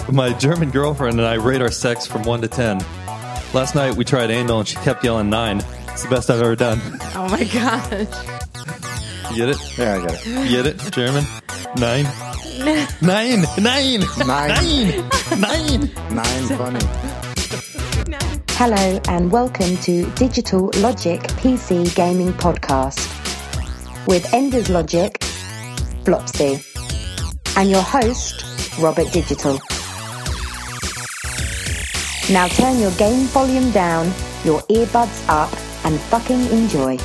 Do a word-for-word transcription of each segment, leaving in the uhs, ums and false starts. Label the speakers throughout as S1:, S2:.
S1: My German girlfriend and I rate our sex from one to ten. Last night we tried anal and she kept yelling nine. It's the best I've ever done.
S2: Oh my gosh.
S1: You get it?
S3: Yeah, I get it.
S1: You get it? German? Nine? Nine! Nine!
S3: Nine.
S1: Nine! Nine!
S3: Nine funny.
S4: Hello and welcome to Digital Logic P C Gaming Podcast with Enders Logic, Flopsy, and your host, Robert Digital. Now turn your game volume down, your earbuds up, and fucking enjoy.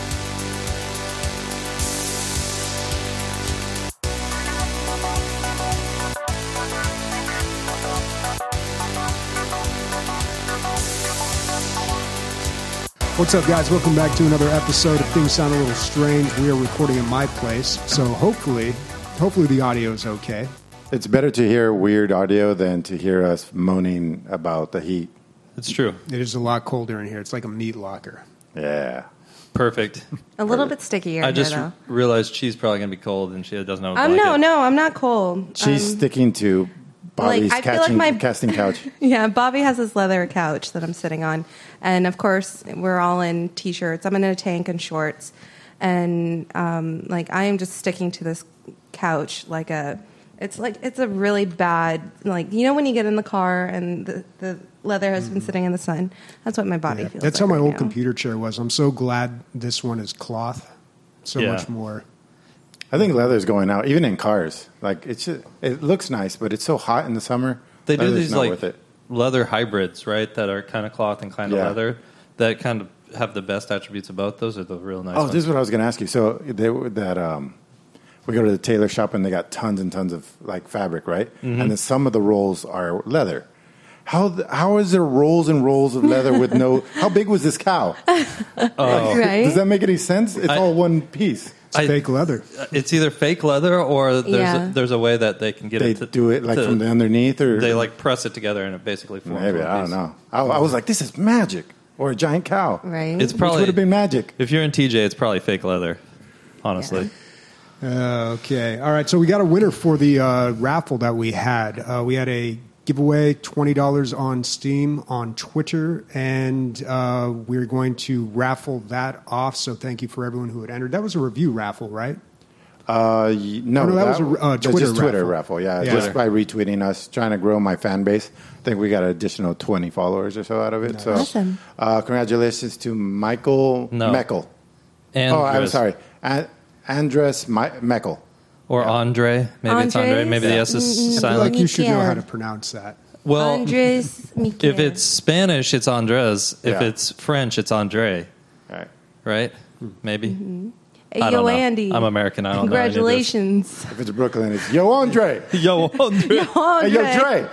S5: What's up, guys? Welcome back to another episode of Things Sound a Little Strange. We are recording in my place, so hopefully, hopefully the audio is okay.
S3: It's better to hear weird audio than to hear us moaning about the heat.
S1: It's true.
S5: It is a lot colder in here. It's like a meat locker.
S3: Yeah.
S1: Perfect.
S2: A little bit stickier.
S1: I just
S2: here,
S1: r- realized she's probably going to be cold and she doesn't have a
S2: um,
S1: blanket.
S2: no, no, I'm not cold.
S3: She's
S2: um,
S3: sticking to Bobby's
S2: like, I feel
S3: catching,
S2: like my-
S3: casting couch.
S2: Yeah, Bobby has this leather couch that I'm sitting on. And, of course, we're all in T-shirts. I'm in a tank and shorts. And, um, like, I am just sticking to this couch like a... It's like, it's a really bad... Like, you know when you get in the car and the, the leather has been sitting in the sun? That's what my body
S5: Yeah,
S2: feels
S5: that's
S2: like
S5: how my
S2: right
S5: old
S2: now.
S5: computer chair was. I'm so glad this one is cloth. So
S1: Yeah.
S5: much more.
S3: I think leather's going out, even in cars. Like it's just, it looks nice, but it's so hot in the summer.
S1: They do
S3: leather's
S1: these
S3: not
S1: like
S3: worth it.
S1: leather hybrids, right? That are kind of cloth and kind of
S3: Yeah.
S1: leather. That kind of have the best attributes of both. Those are the real nice
S3: Oh,
S1: ones.
S3: this is what I was going to ask you. So they were that um, we go to the tailor shop and they got tons and tons of like fabric, right?
S1: Mm-hmm.
S3: And then some of the rolls are leather. How th- how is there rolls and rolls of leather with no? How big was this cow?
S1: Oh.
S2: Right?
S3: Does that make any sense? It's
S1: I-
S3: all one piece.
S5: It's
S1: I-
S5: fake leather.
S1: It's either fake leather or there's
S2: Yeah.
S1: a, there's a way that they can get
S3: They
S1: it to
S3: do it like
S1: to-
S3: from the underneath, or
S1: They like press it together and it basically forms.
S3: maybe
S1: one
S3: I don't
S1: piece.
S3: know. I, I was like, this is magic, or a giant cow.
S2: Right?
S1: It's
S3: Which
S1: probably
S3: would have been magic.
S1: if you're in T J, it's probably fake leather. Honestly,
S5: Uh, okay. All right. So we got a winner for the uh, raffle that we had. Uh, we had a giveaway, twenty dollars on Steam, on Twitter, and uh, we're going to raffle that off. So thank you for everyone who had entered. That was a review raffle, right?
S3: Uh, y- no,
S5: Oh, no, that was a, uh,
S3: that's
S5: Twitter
S3: just Twitter
S5: raffle.
S3: raffle. Yeah,
S5: Yeah.
S3: just by retweeting us, trying to grow my fan base. I think we got an additional twenty followers or so out of it. So,
S2: Awesome.
S3: uh, congratulations to Michael
S1: No.
S3: Meckel.
S1: and
S3: Oh, I'm sorry, An- Andres Mi- Meckel.
S1: or Andre. Maybe it's Andre.
S2: Andres?
S1: Maybe the S
S2: Mm,
S1: is
S5: I feel
S1: silent.
S5: like you should know
S2: Mikel.
S5: how to pronounce that.
S1: Well,
S2: Andres Miquel.
S1: if it's Spanish, it's Andres. If
S3: Yeah.
S1: it's French, it's Andre.
S3: All right.
S1: Right? Maybe.
S2: Mm-hmm. Hey,
S1: I
S2: yo,
S1: don't know.
S2: Andy.
S1: I'm American. I don't know any of this.
S2: Congratulations.
S3: If it's Brooklyn, it's Yo Andre.
S1: Yo, Andre.
S3: Hey, yo Dre.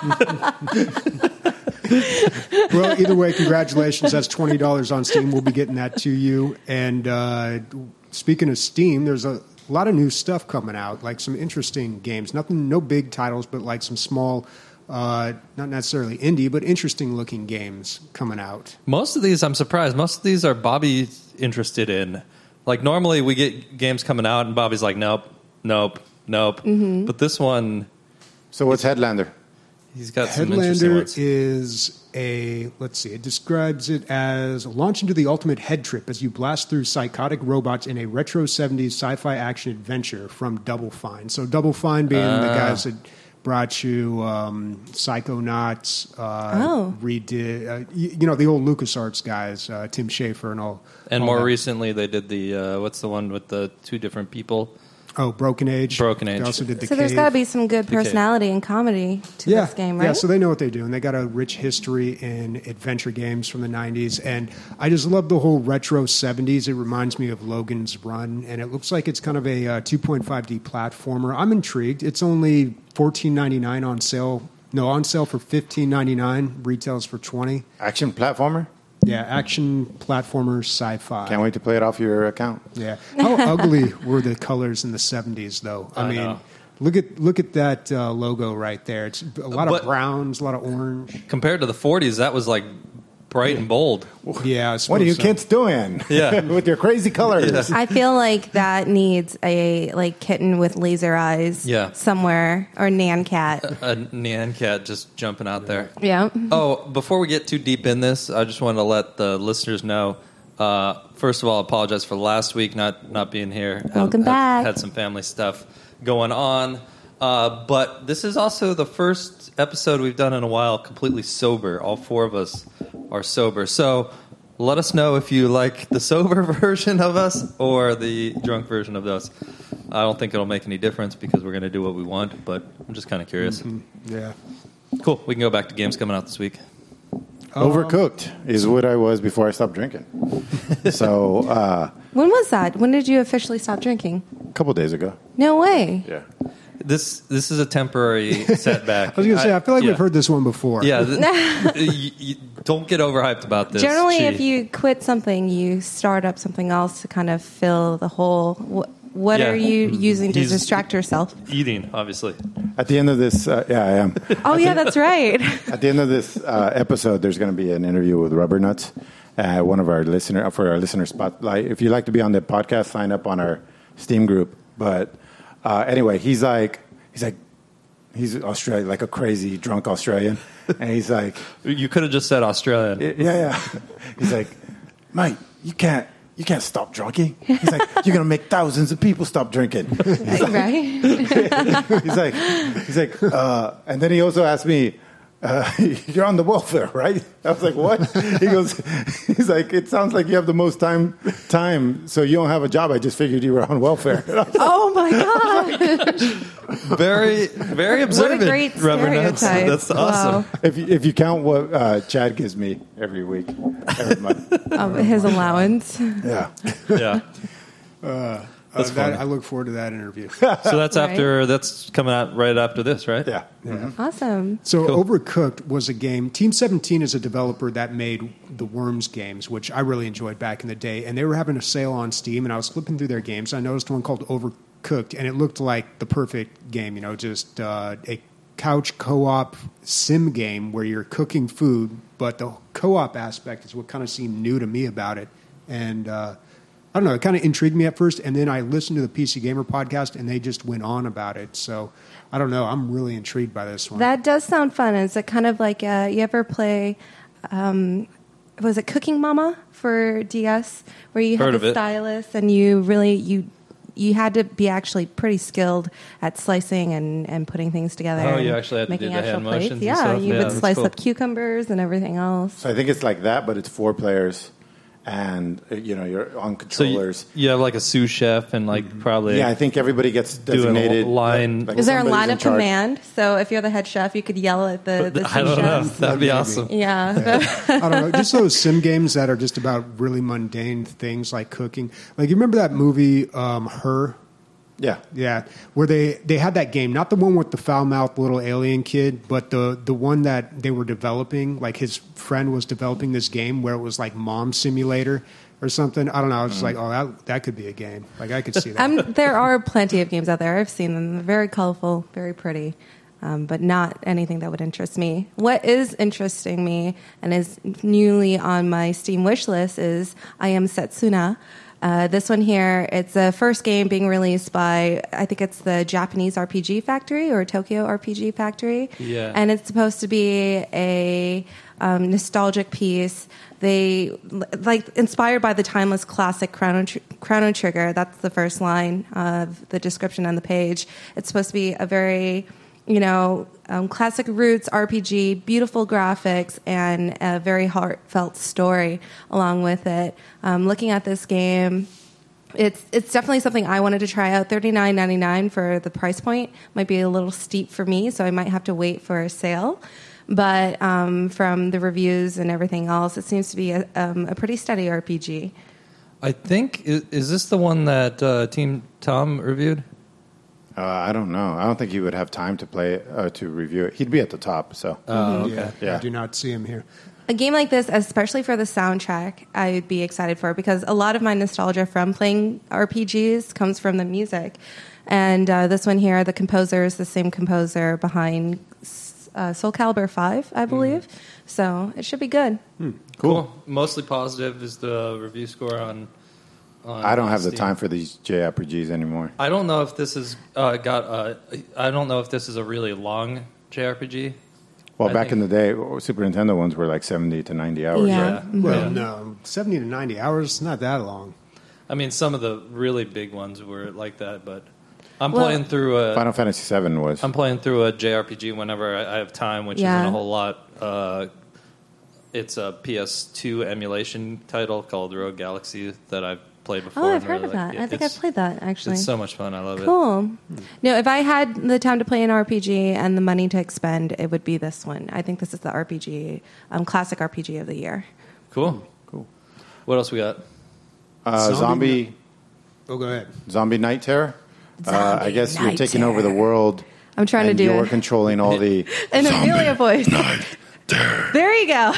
S5: Well, either way, congratulations. That's twenty dollars on Steam. We'll be getting that to you. And uh, speaking of Steam, there's a lot of new stuff coming out, like some interesting games. Nothing, no big titles, but like some small, uh, not necessarily indie, but interesting looking games coming out.
S1: Most of these, I'm surprised. Most of these are Bobby interested in. Like normally, we get games coming out, and Bobby's like, "Nope, nope, nope."
S2: Mm-hmm.
S1: But this one,
S3: So what's Headlander?
S1: he's got some interesting
S5: Headlander
S1: ones.
S5: is a, let's see, it describes it as launch into the ultimate head trip as you blast through psychotic robots in a retro seventies sci-fi action adventure from Double Fine. So Double Fine being the guys that brought you um, Psychonauts, uh,
S2: Oh.
S5: redid, uh, you, you know, the old LucasArts guys, uh, Tim Schafer and all.
S1: And
S5: all
S1: more
S5: that.
S1: recently, they did the uh, what's the one with the two different people?
S5: Oh, Broken Age.
S1: Broken Age.
S5: They also did the
S2: So there's
S5: Cave.
S2: got to be some good
S1: The Cave.
S2: personality and comedy to
S5: yeah,
S2: this game, right?
S5: Yeah, so they know what they're doing. They got a rich history in adventure games from the nineties, and I just love the whole retro seventies. It reminds me of Logan's Run, and it looks like it's kind of a uh, two point five D platformer. I'm intrigued. It's only fourteen ninety-nine on sale. No, on sale for fifteen ninety-nine. Retails for twenty.
S3: Action platformer?
S5: Yeah, action platformer sci-fi.
S3: Can't wait to play it off your account.
S5: Yeah. How ugly were the colors in the seventies, though? I,
S1: I
S5: mean,
S1: know.
S5: look at look at that uh, logo right there. It's a lot
S1: But-
S5: of browns, a lot of orange.
S1: Compared to the forties, that was like bright and bold.
S5: Yeah. I
S3: What are you
S5: suppose so.
S3: kids doing?
S1: Yeah.
S3: With your crazy colors.
S2: I feel like that needs a like kitten with laser eyes
S1: Yeah.
S2: somewhere, or Nan cat.
S1: A Nyan cat just jumping out there.
S2: Yeah.
S1: Oh, before we get too deep in this, I just wanted to let the listeners know. Uh, first of all, I apologize for last week not not being here.
S2: Welcome
S1: had,
S2: back.
S1: Had some family stuff going on, uh, but this is also the first episode we've done in a while completely sober. All four of us are sober, so let us know if you like the sober version of us or the drunk version of us. I don't think it'll make any difference because we're going to do what we want, but I'm just kind of curious.
S5: Mm-hmm. Yeah.
S1: Cool. We can go back to games coming out this week.
S3: Overcooked is what I was before I stopped drinking. So uh,
S2: When was that? When did you officially stop drinking?
S3: a couple days ago.
S2: No way.
S3: Yeah.
S1: This this is a temporary setback.
S5: I was going to say, I feel like
S1: yeah.
S5: we've heard this one before.
S1: Yeah, th- you, you don't get overhyped about this.
S2: Generally,
S1: She-
S2: if you quit something, you start up something else to kind of fill the hole. What, what
S1: Yeah.
S2: are you using to
S1: He's-
S2: distract yourself?
S1: eating, obviously.
S3: At the end of this, uh, yeah, I am.
S2: Oh, yeah, that's right.
S3: At the end of this uh, episode, there's going to be an interview with Rubber Nuts, uh, one of our listener for our listener spotlight. If you'd like to be on the podcast, sign up on our Steam group. But uh, anyway, he's like, he's like, he's Australian, like a crazy drunk Australian, and he's like,
S1: You could have just said Australian.
S3: yeah, yeah. He's like, mate, you can't. You can't stop drinking. He's like, you're gonna make thousands of people stop drinking.
S2: Right?
S3: He's like, he's like, uh, and then he also asked me, uh, "You're on the welfare, right?" I was like, "What?" He goes, "He's like, it sounds like you have the most time, time, so you don't have a job. I just figured you were on welfare."
S2: Oh, my God.
S1: Very, very observant.
S2: What a great
S1: Rubber Nuts.
S2: stereotype.
S1: That's awesome.
S2: Wow.
S3: If you, if you count what uh, Chad gives me every week, every month,
S2: Um, his allowance.
S3: yeah.
S1: Yeah.
S5: Uh,
S1: That's
S5: that,
S1: funny.
S5: I look forward to that interview.
S1: So that's
S2: Right.
S1: after. That's coming out right after this, right?
S3: Yeah.
S2: Awesome.
S5: So
S1: Cool.
S5: Overcooked was a game. Team seventeen is a developer that made the Worms games, which I really enjoyed back in the day. And they were having a sale on Steam, and I was flipping through their games. I noticed one called Overcooked, and it looked like the perfect game. You know, just uh, a couch co-op sim game where you're cooking food, but the co-op aspect is what kind of seemed new to me about it. And uh, I don't know, it kind of intrigued me at first, and then I listened to the P C Gamer podcast, and they just went on about it. So I don't know, I'm really intrigued by this one.
S2: That does sound fun. Is it kind of like, uh, you ever play, um, was it Cooking Mama for D S? Where you
S1: Heard
S2: had
S1: of
S2: the
S1: it.
S2: stylus and you really, you you had to be actually pretty skilled at slicing and, and putting things together.
S1: Oh,
S2: and
S1: you actually had to
S2: making
S1: do the hand
S2: actual plates.
S1: motions and
S2: Yeah,
S1: stuff?
S2: you
S1: Yeah,
S2: would
S1: that's
S2: slice
S1: cool.
S2: up cucumbers and everything else.
S3: So I think it's like that, but it's four players, and uh, you know you're on
S1: So you,
S3: controllers.
S1: you have like a sous chef and like probably
S3: Yeah, I think everybody gets
S1: Doing a
S3: designated
S1: line-
S3: like
S2: Is there a
S3: somebody's
S2: line
S3: in
S2: of
S3: charge.
S2: command? So if you're the head chef, you could yell at the, the
S1: I
S2: sous
S1: don't know.
S2: chefs?
S1: That'd be
S5: Maybe.
S1: awesome.
S2: Yeah.
S5: I don't know, just those sim games that are just about really mundane things like cooking. Like, you remember that movie, um, Her?
S3: Yeah,
S5: Yeah, where they, they had that game, not the one with the foul-mouthed little alien kid, but the, the one that they were developing, like his friend was developing this game where it was like Mom Simulator or something. I don't know, I was just like, oh, that, that could be a game. Like, I could see that.
S2: Um, there are plenty of games out there. I've seen them. They're very colorful, very pretty, um, but not anything that would interest me. What is interesting me and is newly on my Steam wish list is I Am Setsuna. Uh, this one here, it's the first game being released by, I think it's the Japanese R P G Factory or Tokyo R P G Factory.
S1: Yeah.
S2: And it's supposed to be a um, nostalgic piece. They, like, inspired by the timeless classic Chrono, Tr- Chrono Trigger. That's the first line of the description on the page. It's supposed to be a very, you know, um, classic roots R P G, beautiful graphics, and a very heartfelt story along with it. Um, looking at this game, it's it's definitely something I wanted to try out. thirty-nine ninety-nine for the price point might be a little steep for me, so I might have to wait for a sale. But um, from the reviews and everything else, it seems to be a, um, a pretty steady R P G.
S1: I think is, is this the one that uh, Team Tom reviewed?
S3: uh, I don't know. I don't think he would have time to play it, uh, to review it. He'd be at the top. So
S1: Oh, okay.
S5: yeah,
S3: Yeah.
S5: I do not see him here.
S2: A game like this, especially for the soundtrack, I would be excited for because a lot of my nostalgia from playing R P Gs comes from the music. And uh, this one here, the composer is the same composer behind uh, Soul Calibur five, I believe. Mm. So it should be good.
S1: Hmm. Cool. cool. Mostly positive is the review score on. on
S3: I don't have
S1: Steam.
S3: the time for these J R P Gs anymore.
S1: I don't know if this is uh, got. Uh, I don't know if this is a really long J R P G.
S3: Well,
S1: I
S3: back
S1: think,
S3: in the day, Super Nintendo ones were like seventy to ninety hours.
S2: Yeah.
S3: Right?
S2: Mm-hmm.
S5: Well,
S1: yeah.
S5: no, seventy to ninety hours, not that long.
S1: I mean, some of the really big ones were like that, but I'm
S2: well,
S1: playing through a
S3: Final Fantasy seven was.
S1: I'm playing through a J R P G whenever I, I have time, which
S2: yeah.
S1: isn't a whole lot. Uh, it's a P S two emulation title called Rogue Galaxy that I've played before.
S2: Oh, I've
S1: and
S2: heard
S1: really
S2: of that.
S1: like.
S2: I think
S1: It's-
S2: I've played that, actually.
S1: It's so much fun. I love it.
S2: Cool. No, if I had the time to play an R P G and the money to expend, it would be this one. I think this is the R P G, um, classic R P G of the year.
S1: Cool.
S3: Cool.
S1: What else we got?
S3: Uh, zombie.
S5: Zombie- Oh, go ahead.
S3: Zombie Night Terror. Uh, I
S2: Zombie
S3: guess you're
S2: Night
S3: taking over the
S2: Terror.
S3: world.
S2: I'm trying to
S3: and
S2: do
S3: you're
S2: it.
S3: controlling all the.
S2: An Amelia voice. There you go.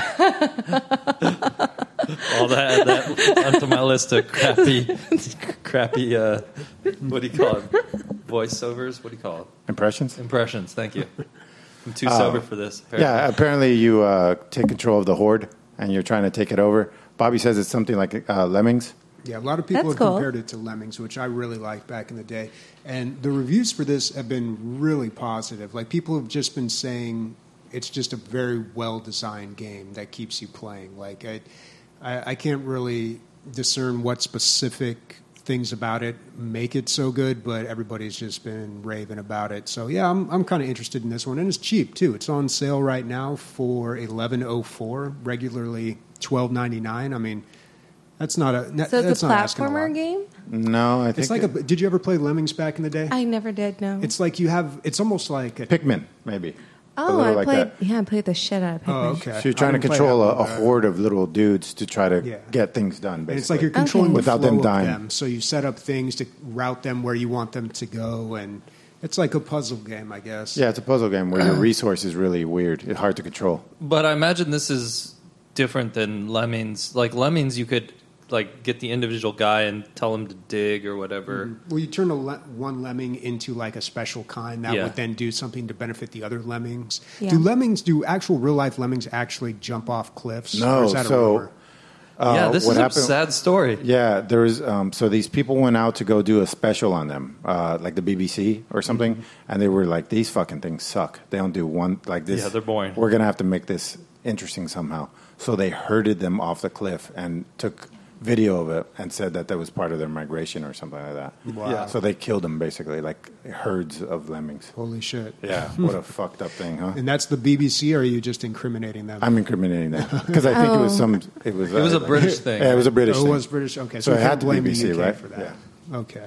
S1: All that, that onto my list of crappy, crappy. Uh, what do you call it? Voiceovers. What do you call it?
S3: Impressions?
S1: Impressions. Thank you. I'm too sober for this. apparently.
S3: Yeah, apparently you uh, take control of the horde and you're trying to take it over. Bobby says it's something like uh, Lemmings.
S5: Yeah, a lot of people
S2: That's
S5: have
S2: cool.
S5: compared it to Lemmings, which I really liked back in the day. And the reviews for this have been really positive. Like, people have just been saying it's just a very well-designed game that keeps you playing. Like, I, I, I can't really discern what specific things about it make it so good, but everybody's just been raving about it. So, yeah, I'm I'm kind of interested in this one. And it's cheap, too. It's on sale right now for eleven oh four, regularly twelve ninety-nine. I mean... That's not a.
S2: So
S5: that's
S2: it's a
S5: not asking a
S2: platformer
S5: lot.
S2: game?
S3: No, I think
S5: It's like a. Did you ever play Lemmings back in the day?
S2: I never did, no.
S5: It's like you have. It's almost like a.
S3: Pikmin, maybe. A
S2: oh,
S3: little
S2: I
S3: like
S2: played.
S3: that.
S2: Yeah, I played the shit out of Pikmin.
S5: Oh, okay.
S3: So you're trying
S5: I
S3: to
S5: didn't play
S3: control
S5: that
S3: a, a
S5: one, but-
S3: horde of little dudes to try to
S5: Yeah.
S3: get things done, basically.
S5: And it's like you're controlling
S2: Okay.
S5: the
S3: Without
S5: flow
S3: them
S5: of
S3: dying.
S5: them. So you set up things to route them where you want them to go, and it's like a puzzle game, I guess.
S3: Yeah, it's a puzzle game where your resource is really weird. It's hard to control.
S1: But I imagine this is different than Lemmings. Like Lemmings, you could like get the individual guy and tell him to dig or whatever.
S5: Mm-hmm. Well, you turn a le- one lemming into like a special kind that
S1: Yeah.
S5: would then do something to benefit the other lemmings.
S2: Yeah.
S5: Do lemmings? Do actual real life lemmings actually jump off cliffs?
S3: No,
S5: or is that
S3: so-
S5: a rumor?
S3: Uh,
S1: yeah, this
S3: what
S1: is a
S3: happened-
S1: sad story.
S3: Yeah, there was. Um, so these people went out to go do a special on them, uh, like the B B C or something,
S5: Mm-hmm.
S3: and they were like, "These fucking things suck. They don't do one like this.
S1: Yeah, they're boring.
S3: We're gonna have to make this interesting somehow." So they herded them off the cliff and took video of it and said that that was part of their migration or something like that.
S5: Wow.
S1: Yeah.
S3: So they killed them basically, like herds of lemmings.
S5: Holy shit!
S3: Yeah, what a fucked up thing, huh?
S5: And that's the B B C, or are you just incriminating them?
S3: I'm incriminating them because I think it was some. It was.
S1: It was
S3: uh,
S1: a British thing.
S3: Yeah, it was a British
S5: Oh, it
S3: thing.
S5: was British. Okay,
S3: So
S5: so,
S3: it
S5: we
S3: had
S5: can't
S3: to be
S5: blame
S3: B B C,
S5: the U K
S3: right?
S5: for that. Okay,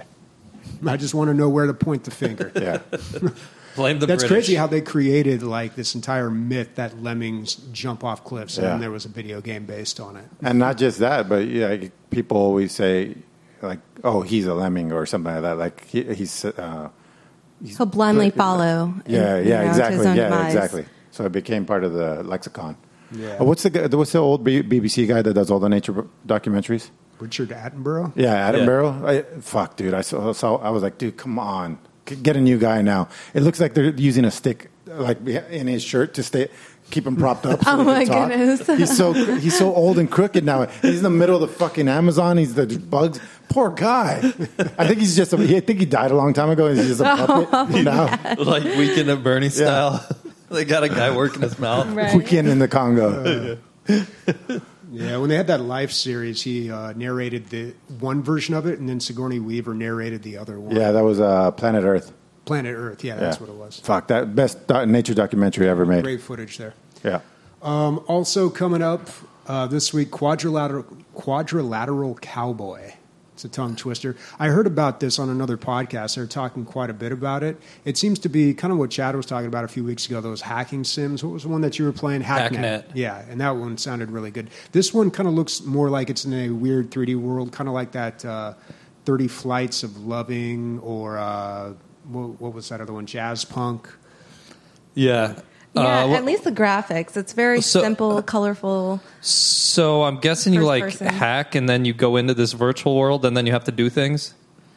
S5: I just want to know where to point the finger.
S3: Yeah.
S1: Blame the
S5: That's
S1: British.
S5: crazy how they created like this entire myth that lemmings jump off cliffs, and
S3: Yeah.
S5: then there was a video game based on it.
S3: And not just that, but yeah, people always say, like, "Oh, he's a lemming" or something like that. Like he, he's, uh, he's
S2: He'll blindly follow.
S3: Yeah,
S2: and,
S3: yeah,
S2: you know, to his
S3: exactly,
S2: own
S3: yeah,
S2: demise.
S3: exactly. So it became part of the lexicon.
S5: Yeah.
S3: Uh, what's the guy- what's the old B- BBC guy that does all the nature documentaries?
S5: Richard Attenborough.
S3: Yeah,
S1: Yeah.
S3: Attenborough. I, fuck, dude. I saw, saw. I was like, dude, come on, G- get a new guy now. It looks like they're using a stick, like in his shirt to stay. Keep him propped up. So
S2: Oh
S3: he can
S2: my
S3: talk.
S2: goodness.
S3: He's so he's so old and crooked now. He's in the middle of the fucking Amazon. He's the bugs. Poor guy. I think he's just. A, I think he died a long time ago. He's just a puppet now.
S1: like Weekend at Bernie style. They got a guy working his mouth.
S2: Right.
S3: Weekend in the Congo.
S5: Yeah, when they had that Life series, he uh, narrated the one version of it, and then Sigourney Weaver narrated the other one.
S3: Yeah, that was uh, Planet Earth.
S5: Planet Earth. Yeah, that's
S3: Yeah.
S5: what it was.
S3: Fuck that best do- nature documentary ever made.
S5: Great footage there.
S3: Yeah.
S5: Um, also coming up uh, this week, quadrilateral, quadrilateral Cowboy. It's a tongue twister. I heard about this on another podcast. They're talking quite a bit about it. It seems to be kind of what Chad was talking about a few weeks ago, those hacking sims. What was the one that you were playing? Hacknet.
S1: Hacknet.
S5: Yeah, and that one sounded really good. This one kind of looks more like it's in a weird three D world, kind of like that uh, thirty Flights of Loving or uh, what, what was that other one? Jazz Punk.
S1: Yeah.
S2: Yeah,
S1: Uh, wh-
S2: at least the graphics. It's very
S1: So-
S2: simple, colorful.
S1: So I'm guessing you
S2: First
S1: like
S2: person.
S1: hack and then you go into this virtual world and then you have to do things.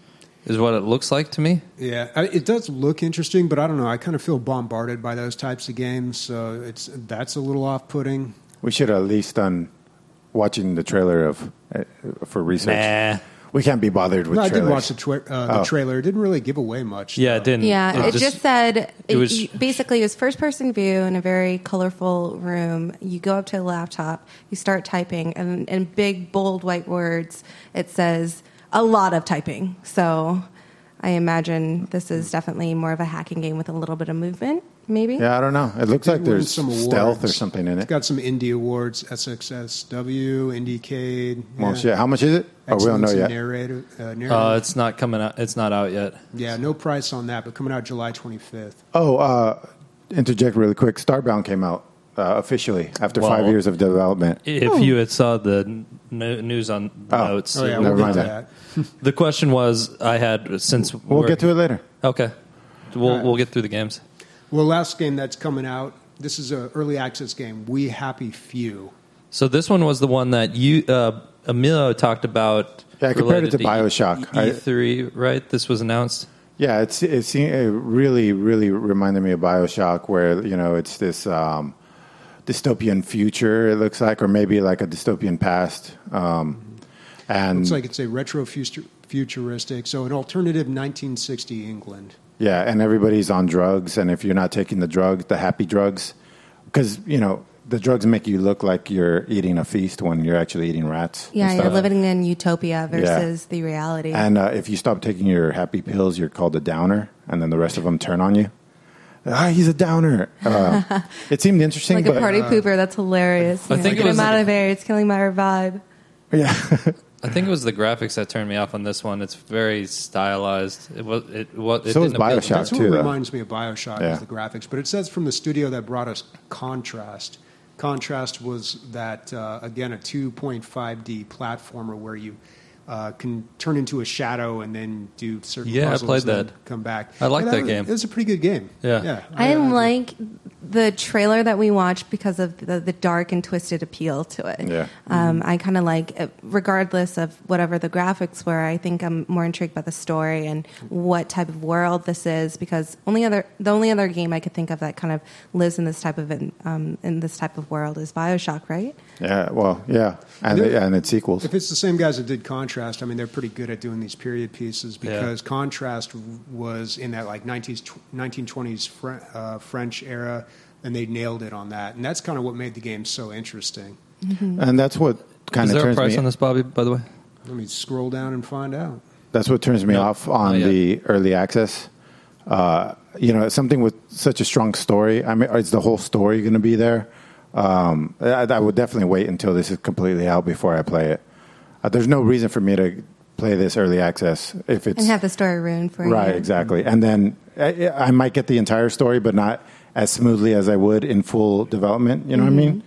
S1: is what it looks like to me.
S5: Yeah, I- it does look interesting, but I don't know. I kind of feel bombarded by those types of games, so it's that's a little off-putting.
S3: We should have at least done watching the trailer of uh, for research.
S1: Nah.
S3: We can't be bothered with
S5: No, I
S3: trailers.
S5: did watch the, twi- uh, the
S3: Oh.
S5: trailer. It didn't really give away much.
S1: Yeah,
S5: though.
S1: it didn't.
S2: Yeah, it, just, said
S1: it
S2: it
S1: was-
S2: you- basically it was first person view in a very colorful room. You go up to a laptop, you start typing, and in big bold white words it says a lot of typing. So I imagine this is definitely more of a hacking game with a little bit of movement, maybe.
S3: Yeah, I don't know. It looks like
S5: It won
S3: there's
S5: some
S3: stealth or
S5: awards.
S3: something in
S5: It's
S3: it.
S5: got some indie awards, S X S W, IndieCade.
S3: Well, shit. How much is it? Oh, we don't know
S5: Excellence in
S3: yet.
S5: Narrative, uh, narrative.
S1: Uh, it's not coming out. It's not out yet.
S5: yeah, no price on that, but coming out July twenty-fifth.
S3: Oh, uh, interject really quick. Starbound came out uh, officially after
S1: Well,
S3: five years of development.
S1: If you had saw the n- news on the
S3: Oh.
S1: notes,
S5: Oh, yeah,
S1: it
S3: Never
S5: we'll
S1: would-
S5: get
S3: mind
S5: to
S3: that.
S5: that.
S1: the question was I had since
S3: We'll
S1: we're-
S3: get to it later.
S1: Okay, we'll
S5: All right.
S1: we'll get through the games.
S5: Well, last game that's coming out, this is an early access game, We Happy Few.
S1: So this one was the one that you uh, Emilio talked about.
S3: Yeah, I compared it
S1: related
S3: to BioShock. I-
S1: E three, right? This was announced.
S3: Yeah, it's it, seemed, it really really reminded me of BioShock, where you know it's this um, dystopian future. It looks like, or maybe like a dystopian past. Um, and
S5: Looks like it's a retro futur- futuristic, so an alternative nineteen sixty England.
S3: yeah, and everybody's on drugs, and if you're not taking the drugs, the happy drugs, because you know the drugs make you look like you're eating a feast when you're actually eating rats.
S2: Yeah,
S3: and
S2: you're
S3: stuff.
S2: living in utopia versus the reality.
S3: And uh, if you stop taking your happy pills, you're called a downer, and then the rest of them turn on you. Ah, he's a downer. Uh, it seemed interesting,
S2: like
S3: but
S2: a party pooper, that's hilarious.
S1: I
S2: You know,
S1: think it
S2: get
S1: was
S2: him out
S1: like-
S2: of there. It's killing my vibe.
S3: yeah,
S1: I think it was the graphics that turned me off on this one. It's very stylized. It was. It was. It
S3: So is
S1: didn't appeal to
S3: BioShock.
S1: me.
S5: That's what
S3: too, though.
S5: reminds me of BioShock
S3: Yeah.
S5: is the graphics. But it says from the studio that brought us Contrast. Contrast was that, uh, again, a two point five D platformer where you uh, can turn into a shadow and then do certain
S1: Yeah, I
S5: puzzles
S1: played
S5: and then
S1: that.
S5: come back.
S1: I liked
S5: Yeah,
S1: that
S5: was-
S1: game.
S5: It was a pretty good game.
S1: Yeah.
S5: yeah
S2: I
S5: uh,
S2: like the trailer that we watched because of the, the dark and twisted appeal to it.
S3: Yeah.
S2: Um, I kind of like, it, regardless of whatever the graphics were, I think I'm more intrigued by the story and what type of world this is. Because only other the only other game I could think of that kind of lives in this type of um, in this type of world is BioShock, right?
S3: yeah. Well, yeah, and
S5: There-
S3: and its sequels.
S5: If it's the same guys that did Contrast, I mean, they're pretty good at doing these period pieces because Contrast was in that like nineties, nineteen twenties Fre- uh, French era, and they nailed it on that. And that's kind of what made the game so interesting.
S3: And that's what kind
S1: Is
S3: of
S1: there a
S3: turns
S1: price
S3: me.
S1: on this, Bobby? By the way.
S5: Let me scroll down and find out.
S3: That's what turns me
S1: No,
S3: off on
S1: not yet.
S3: the early access. Uh, you know, something with such a strong story. I mean, is the whole story going to be there? Um, I, I would definitely wait until this is completely out before I play it. Uh, there's no reason for me to play this early access if it's
S2: And have the story ruined for you.
S3: right, exactly. And then I, I might get the entire story, but not as smoothly as I would in full development. You know what I mean?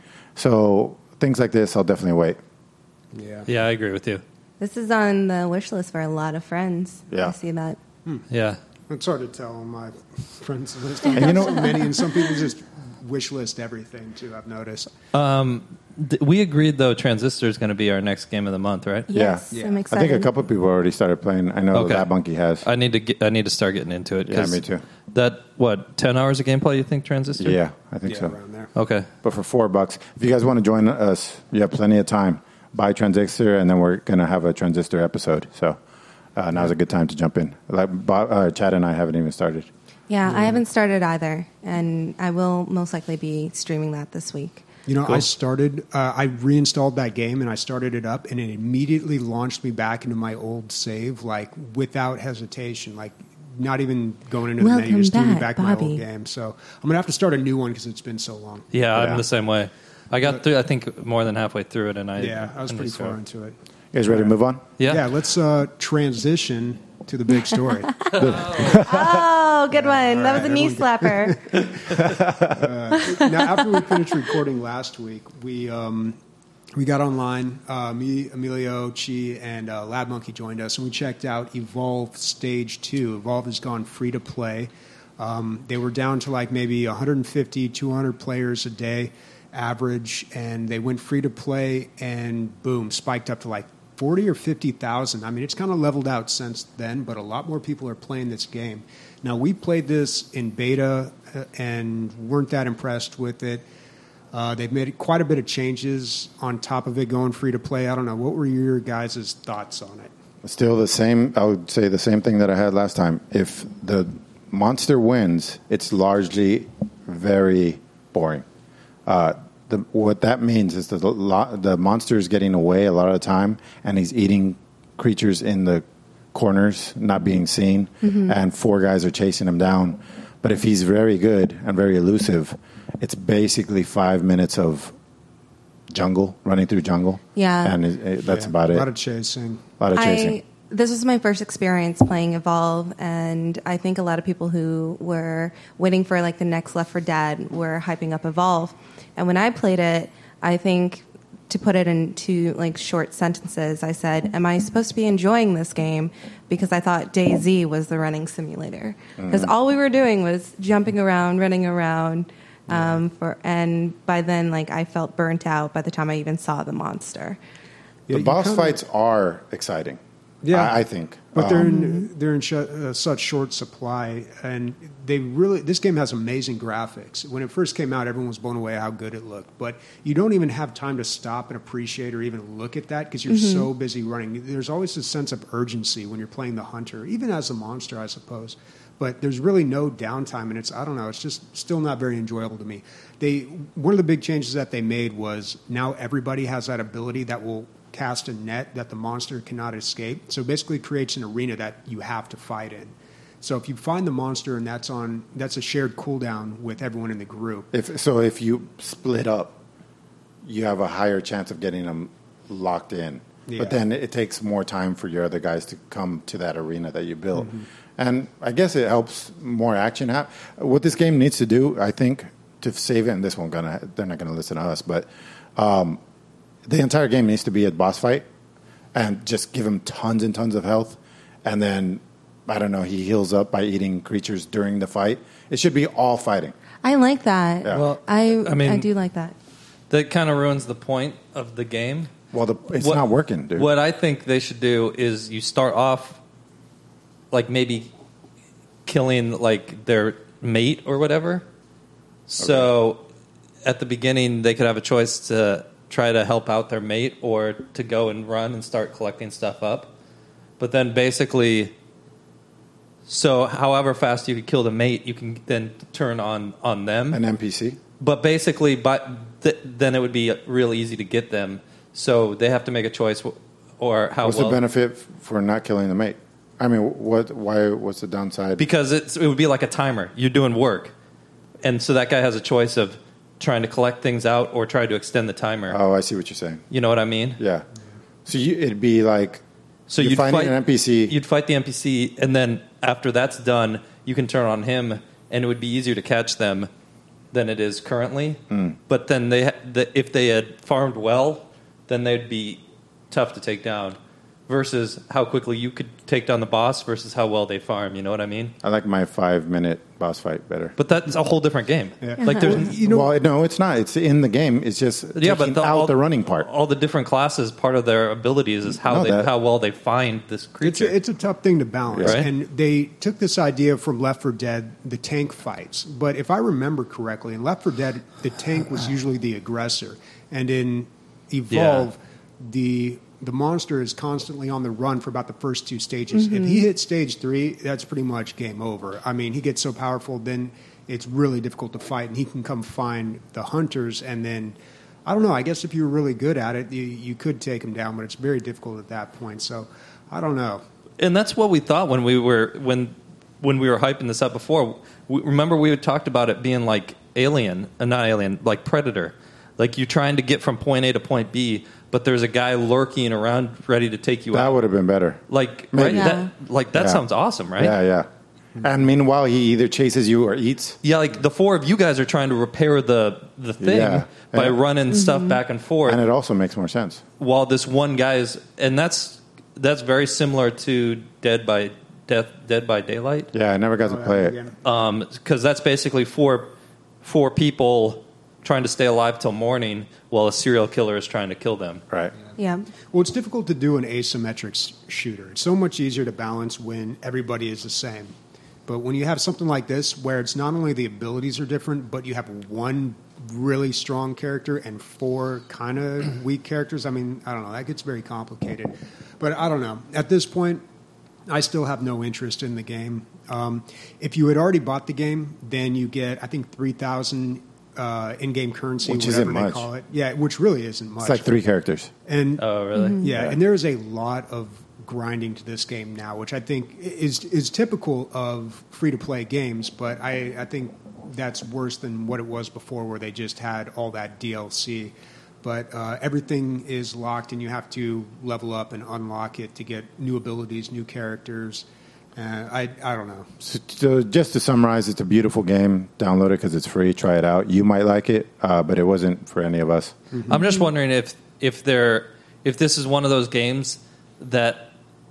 S3: So things like this, I'll definitely wait.
S5: Yeah.
S1: Yeah, I agree with you.
S2: This is on the wish list for a lot of friends.
S3: Yeah.
S2: I see that.
S1: Yeah.
S5: It's hard to tell on my friends list.
S3: And you know-
S5: so many, and some people just wish list everything too. I've noticed.
S1: Th- We agreed though. Transistor is going to be our next game of the month, right?
S2: Yes,
S5: Yeah.
S2: I'm
S3: I
S2: excited.
S3: think a couple of people already started playing. I know
S1: Okay.
S3: that Monkey has.
S1: I need to get. I need to start getting into it.
S3: Yeah,
S1: 'cause
S3: me too.
S1: That what ten hours of gameplay? You think Transistor?
S3: Yeah, I think
S5: Yeah,
S3: so.
S5: around there.
S1: Okay.
S3: But for four bucks, if you guys want to join us, you have plenty of time. Buy Transistor, and then we're going to have a Transistor episode. So uh, now's a good time to jump in. Like Bob, uh, Chad and I haven't even started.
S2: Yeah, I haven't started either, and I will most likely be streaming that this week.
S5: You know,
S1: Cool.
S5: I started, uh, I reinstalled that game and I started it up, and it immediately launched me back into my old save, like without hesitation, like not even going into the
S2: Welcome
S5: menu, just threw me
S2: back,
S5: back to my
S2: Bobby.
S5: old game. So I'm gonna have to start a new one because it's been so long.
S1: Yeah,
S3: Yeah.
S1: I'm the same way. I got through. I think more than halfway through it, and I
S5: Yeah, I was
S1: and
S5: pretty
S1: started.
S5: far into it.
S3: You guys ready to move on?
S1: Yeah.
S5: Yeah, let's uh, transition to the big story.
S2: Oh, good one. That was a knee slapper.
S5: Now, after we finished recording last week, we um, we got online. Uh, me, Emilio, Chi, and uh, Lab Monkey joined us, and we checked out Evolve Stage Two. Evolve has gone free to play. Um, they were down to like maybe one hundred fifty, two hundred players a day average, and they went free to play, and boom, spiked up to like forty or fifty thousand. I mean, it's kind of leveled out since then, but a lot more people are playing this game. Now, we played this in beta and weren't that impressed with it. Uh, they've made quite a bit of changes on top of it going free to play. I don't know. What were your guys' thoughts on it?
S3: Still the same. I would say the same thing that I had last time. If the monster wins, it's largely very boring. Uh, the, what that means is that the, lo- the monster is getting away a lot of the time, and he's eating creatures in the corners, not being seen, mm-hmm. and four guys are chasing him down. But if he's very good and very elusive, it's basically five minutes of jungle, running through jungle.
S2: Yeah.
S3: And it, it, that's
S5: Yeah,
S3: about it.
S5: A lot of chasing.
S3: A lot of chasing.
S2: I, this was my first experience playing Evolve, and I think a lot of people who were waiting for like the next Left four Dead were hyping up Evolve. And when I played it, I think, to put it into like short sentences, I said, am I supposed to be enjoying this game because I thought DayZ was the running simulator? Because mm-hmm. all we were doing was jumping around, running around, um, for, and by then, like, I felt burnt out by the time I even saw the monster.
S3: The
S5: Yeah,
S3: boss
S5: kinda,
S3: fights are exciting.
S5: Yeah,
S3: I, I think,
S5: but they're
S3: um,
S5: in they're in sh- uh, such short supply, and they really this game has amazing graphics. When it first came out, everyone was blown away how good it looked. But you don't even have time to stop and appreciate or even look at that because you're mm-hmm. so busy running. There's always a sense of urgency when you're playing the hunter, even as a monster, I suppose. But there's really no downtime, and it's I don't know. It's just still not very enjoyable to me. They one of the big changes that they made was now everybody has that ability that will cast a net that the monster cannot escape. So basically creates an arena that you have to fight in. So if you find the monster and that's on that's a shared cooldown with everyone in the group.
S3: If so if you split up, you have a higher chance of getting them locked in. Yeah. But then it takes more time for your other guys to come to that arena that you built. Mm-hmm. And I guess it helps more action happen. What this game needs to do, I think, to save it, and this won't gonna they're not gonna listen to us, but um, the entire game needs to be a boss fight and just give him tons and tons of health. And then, I don't know, he heals up by eating creatures during the fight. It should be all fighting.
S2: I like that.
S3: Yeah.
S1: Well,
S2: I,
S1: I mean,
S2: I do like that.
S1: That kind of ruins the point of the game.
S3: Well, the, it's
S1: what,
S3: not working, dude.
S1: What I think they should do is you start off like maybe killing like their mate or whatever. Okay. So at the beginning, they could have a choice to try to help out their mate or to go and run and start collecting stuff up. But then basically, so however fast you can kill the mate, you can then turn on, on them.
S3: An N P C?
S1: But basically, but th- then it would be real easy to get them. So they have to make a choice or how
S3: What's
S1: well...
S3: the benefit for not killing the mate? I mean, what? Why? What's the downside?
S1: Because it's, it would be like a timer. You're doing work. And so that guy has a choice of trying to collect things out or try to extend the timer.
S3: Oh, I see what you're saying.
S1: You know what I mean?
S3: Yeah. So you, it'd be like
S1: so
S3: you're
S1: you'd
S3: finding
S1: fight
S3: an N P C.
S1: You'd fight the N P C, and then after that's done, you can turn on him, and it would be easier to catch them than it is currently. Mm. But then they, ha- the, if they had farmed well, then they'd be tough to take down. Versus how quickly you could take down the boss versus how well they farm. You know what I mean?
S3: I like my five-minute boss fight better.
S1: But that's a whole different game.
S5: Yeah.
S1: Like there's,
S3: well, you know, well, no, it's not. It's in the game. It's just
S1: yeah,
S3: taking
S1: but the,
S3: out
S1: all,
S3: the running part.
S1: All the different classes, part of their abilities is how
S3: No,
S1: they
S3: that-
S1: how well they find this creature.
S5: It's a, it's a tough thing to balance.
S1: Right.
S5: And they took this idea from Left four Dead, the tank fights. But if I remember correctly, in Left four Dead, the tank was usually the aggressor. And in Evolve, yeah. the the monster is constantly on the run for about the first two stages. Mm-hmm. If he hits stage three, that's pretty much game over. I mean, he gets so powerful, then it's really difficult to fight, and he can come find the hunters, and then, I don't know, I guess if you were really good at it, you, you could take him down, but it's very difficult at that point, so I don't know.
S1: And that's what we thought when we were when when we were hyping this up before. We, remember, we had talked about it being like Alien, uh, not Alien, like Predator. Like you're trying to get from point A to point B, but there's a guy lurking around ready to take you
S3: that
S1: out. That
S3: would have been better.
S1: Like,
S3: Maybe.
S1: right?
S2: Yeah.
S1: That, like that
S3: Yeah.
S1: sounds awesome, right?
S3: Yeah, yeah. And meanwhile, he either chases you or eats.
S1: Yeah, like the four of you guys are trying to repair the the thing
S3: Yeah.
S1: by
S3: Yeah.
S1: running
S2: Mm-hmm.
S1: stuff back and forth.
S3: And it also makes more sense.
S1: While this one guy's, and that's that's very similar to Dead by Death, Dead by Daylight.
S3: Yeah, I never got to
S5: Oh,
S3: play
S5: yeah,
S3: it.
S5: again.
S1: Because that's basically four four people trying to stay alive till morning while a serial killer is trying to kill them.
S3: Right.
S2: Yeah.
S5: Well, it's difficult to do an asymmetric s- shooter. It's so much easier to balance when everybody is the same. But when you have something like this, where it's not only the abilities are different, but you have one really strong character and four kind of weak characters, I mean, I don't know, that gets very complicated. But I don't know. At this point, I still have no interest in the game. Um, if you had already bought the game, then you get, I think, three thousand uh, in-game currency,
S3: Which
S5: whatever
S3: isn't
S5: they
S3: much.
S5: call it. Yeah, which really isn't much.
S3: It's like three characters.
S5: And
S1: Oh, really?
S5: yeah,
S3: Yeah.
S5: and there is a lot of grinding to this game now, which I think is is typical of free to play games. But I, I think that's worse than what it was before, where they just had all that D L C. But uh, everything is locked, and you have to level up and unlock it to get new abilities, new characters. Uh, I I don't know.
S3: So, so just to summarize, it's a beautiful game. Download it because it's free. Try it out. You might like it, uh, but it wasn't for any of us.
S1: I'm just wondering if if there if this is one of those games that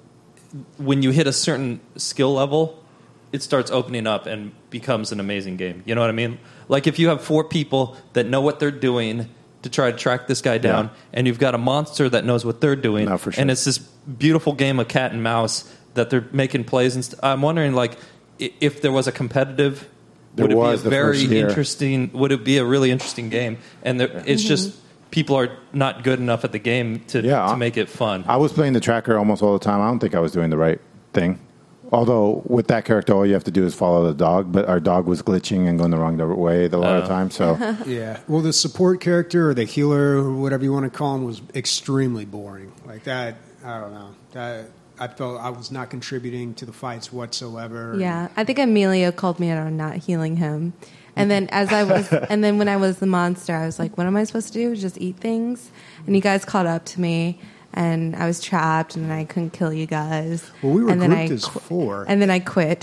S1: when you hit a certain skill level, it starts opening up and becomes an amazing game. You know what I mean? Like if you have four people that know what they're doing to try to track this guy down,
S3: Yeah.
S1: and you've got a monster that knows what they're doing,
S3: No, for sure.
S1: and it's this beautiful game of cat and mouse that they're making plays and st- I'm wondering, like, i- if there was a competitive,
S3: There
S1: would it
S3: was
S1: be
S3: the
S1: a very
S3: first year.
S1: interesting? Would it be a really interesting game? And there, it's just people are not good enough at the game to
S3: Yeah,
S1: to
S3: I-
S1: make it fun.
S3: I was playing the tracker almost all the time. I don't think I was doing the right thing. Although with that character, all you have to do is follow the dog. But our dog was glitching and going the wrong way a lot of
S1: Oh.
S3: times. So
S5: Yeah. Well, the support character or the healer or whatever you want to call him was extremely boring. Like that, I don't know. That I felt I was not contributing to the fights whatsoever.
S2: Yeah, I think Emilio called me out on not healing him. And then as I was, and then when I was the monster, I was like, what am I supposed to do? Just eat things? And you guys caught up to me, and I was trapped, and I couldn't kill you guys.
S5: Well, we were
S2: and then
S5: grouped
S2: I
S5: as four.
S2: And then I quit.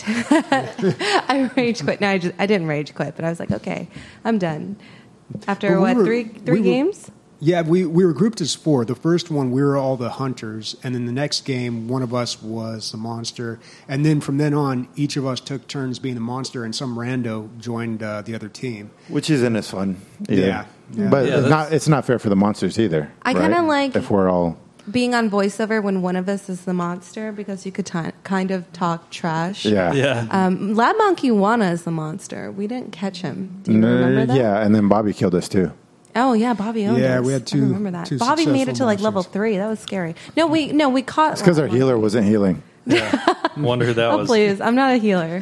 S2: I rage quit. No, I, just, I didn't rage quit, but I was like, okay, I'm done. After
S5: But we
S2: what,
S5: were-
S2: three
S5: we
S2: three
S5: were-
S2: games?
S5: Yeah, we, we were grouped as four. The first one, we were all the hunters, and then the next game, one of us was the monster. And then from then on, each of us took turns being the monster, and some rando joined uh, the other team.
S3: which isn't as fun. Either.
S5: Yeah. Yeah.
S3: But
S1: Yeah,
S3: it's
S1: that's-
S3: not. It's not fair for the monsters either.
S2: I
S3: right?
S2: kinda like-
S3: if we're all.
S2: Being on voiceover when one of us is the monster because you could ti kind of talk trash.
S3: Yeah.
S1: yeah.
S2: Um, Lab Monkey Wana is the monster. We didn't catch him. Do you
S3: No,
S2: remember that?
S3: Yeah, and then Bobby killed us too.
S2: Oh yeah, Bobby owned
S5: Yeah,
S2: us.
S5: we had
S2: I
S5: two-
S2: remember that.
S5: two
S2: Bobby made it to
S5: successful
S2: like level
S5: monsters.
S2: three. That was scary. No, we no we caught.
S3: It's because our
S2: Lab
S3: healer
S2: Monkey.
S3: wasn't healing.
S1: Wonder who that
S2: Oh
S1: was.
S2: please, I'm not a healer.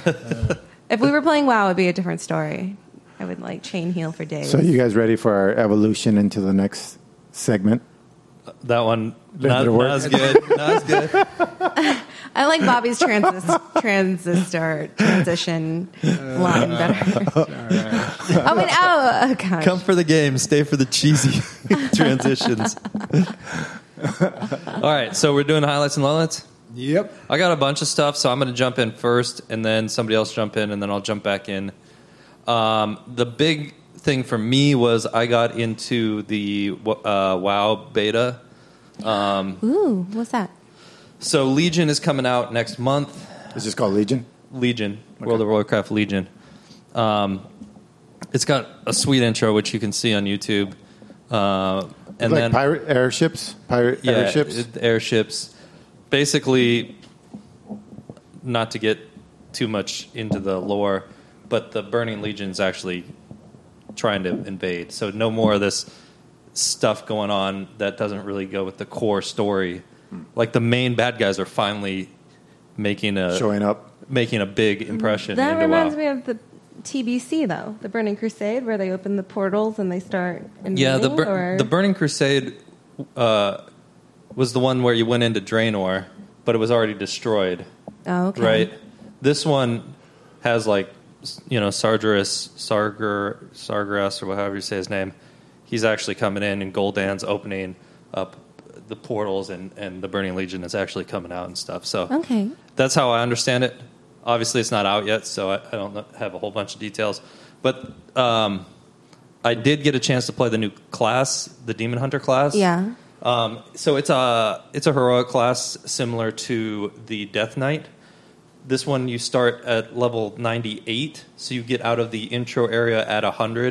S2: If we were playing WoW, it'd be a different story. I would like chain heal for days.
S3: So you guys ready for our evolution into the next segment?
S1: That one
S3: Did
S1: not,
S3: it work?
S1: not as good. Not as good.
S2: I like Bobby's transis- transistor transition line better. Oh wait, oh, oh gosh.
S1: Come for the game, stay for the cheesy transitions. All right, so we're doing highlights and lowlights.
S5: Yep.
S1: I got a bunch of stuff, so I'm going to jump in first, and then somebody else jump in, and then I'll jump back in. Um, the big thing for me was I got into the uh, WoW beta. Um,
S2: Ooh, what's that?
S1: so Legion is coming out next month.
S3: It's just called Legion.
S1: Legion, World of Warcraft Legion. Um, it's got a sweet intro, which you can see on YouTube. Uh, and
S3: like
S1: then
S3: pirate airships, pirate
S1: yeah,
S3: airships.
S1: it- airships. Basically, not to get too much into the lore, but the Burning Legion's actually trying to invade. So no more of this stuff going on that doesn't really go with the core story. Like the main bad guys are finally making a
S3: Showing up.
S1: making a big impression.
S2: That
S1: into
S2: reminds
S1: WoW.
S2: me of the T B C though, the Burning Crusade, where they open the portals and they start invading.
S1: Yeah, the Bur-
S2: or?
S1: the Burning Crusade uh, was the one where you went into Draenor, but it was already destroyed.
S2: Oh, okay.
S1: Right. This one has like you know Sargeras, Sarger, Sargeras, or however you say his name. He's actually coming in, and Gul'dan's opening up the portals, and, and the Burning Legion is actually coming out and stuff. So
S2: Okay.
S1: that's how I understand it. Obviously, it's not out yet, so I, I don't know- have a whole bunch of details. But um, I did get a chance to play the new class, the Demon Hunter class.
S2: Yeah.
S1: Um, so it's a it's a heroic class similar to the Death Knight. This one you start at level ninety-eight, so you get out of the intro area at one hundred,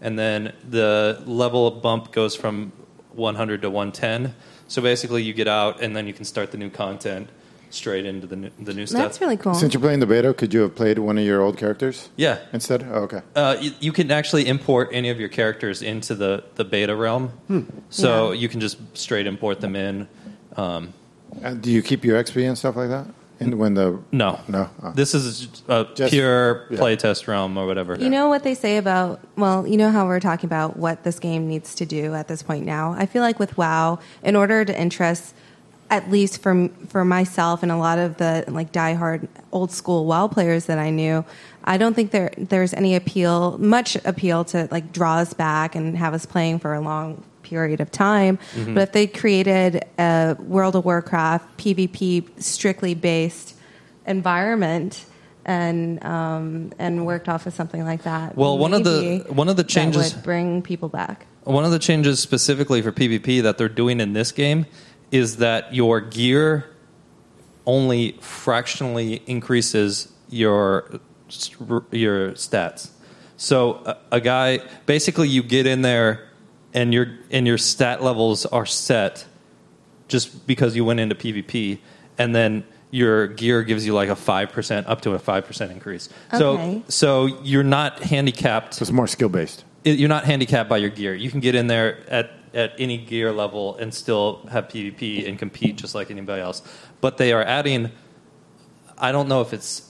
S1: and then the level bump goes from one hundred to one ten. So basically, you get out, and then you can start the new content straight into the new, the new stuff.
S2: That's really cool.
S3: Since you're playing the beta, could you have played one of your old characters?
S1: Yeah.
S3: Instead? Oh, okay.
S1: Uh, you, you can actually import any of your characters into the, the beta realm. Hmm. So
S2: Yeah.
S1: you can just straight import them in. Um,
S3: And do you keep your X P and stuff like that? In, when the
S1: no.
S3: No? Oh.
S1: This is a
S3: Just-
S1: pure
S3: yeah.
S1: playtest realm or whatever.
S2: You know what they say about, well, you know how we're talking about what this game needs to do at this point now? I feel like with WoW, in order to interest, at least for for myself and a lot of the like diehard old school WoW players that I knew, I don't think there there's any appeal, much appeal to like draw us back and have us playing for a long period of time.
S1: Mm-hmm.
S2: But if they created a World of Warcraft PvP strictly based environment and um, and worked off of something like that,
S1: Well, one of the-
S2: maybe
S1: one of the
S2: that
S1: changes-
S2: would bring people back.
S1: One of the changes specifically for PvP that they're doing in this game is that your gear only fractionally increases your your stats. So a, a guy, basically you get in there and your and your stat levels are set just because you went into PvP, and then your gear gives you like a five percent up to a five percent increase.
S2: Okay.
S1: So so you're not handicapped.
S3: So it's more skill based.
S1: It, you're not handicapped by your gear. You can get in there at, at any gear level and still have PvP and compete just like anybody else. But they are adding, I don't know if it's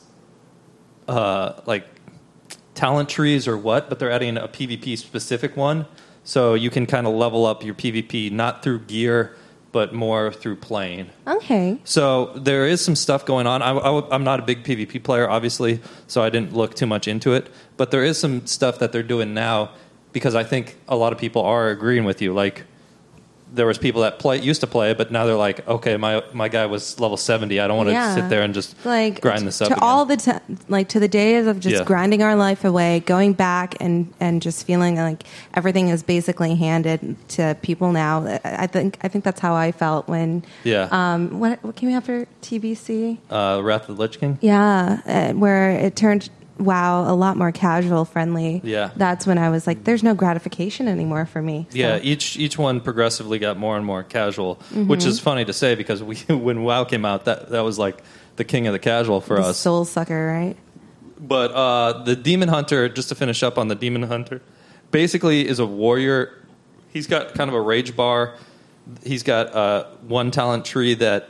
S1: uh, like talent trees or what, but they're adding a PvP specific one. So you can kind of level up your PvP not through gear, but more through playing.
S2: Okay.
S1: So there is some stuff going on. I, I, I'm not a big PvP player, obviously, so I didn't look too much into it. But there is some stuff that they're doing now because I think a lot of people are agreeing with you. Like, there was people that play used to play, but now they're like, okay, my my guy was level seventy. I don't want to
S2: Yeah.
S1: sit there and just
S2: Like
S1: grind this up
S2: to
S1: again.
S2: all the t- like to the days of just
S1: Yeah.
S2: grinding our life away, going back and and just feeling like everything is basically handed to people now. I I think I think that's how I felt when
S1: Yeah.
S2: um what what came after T B C?
S1: uh, Wrath of the Lich King.
S2: Yeah, uh, where it turned WoW a lot more casual friendly.
S1: Yeah.
S2: That's when I was like, there's no gratification anymore for me. So-
S1: Yeah, each each one progressively got more and more casual,
S2: Mm-hmm.
S1: which is funny to say because we when WoW came out, that that was like the king of the casual for
S2: the
S1: us.
S2: soul sucker, right?
S1: But uh, the Demon Hunter, just to finish up on the Demon Hunter, basically is a warrior. He's got kind of a rage bar. He's got uh, one talent tree that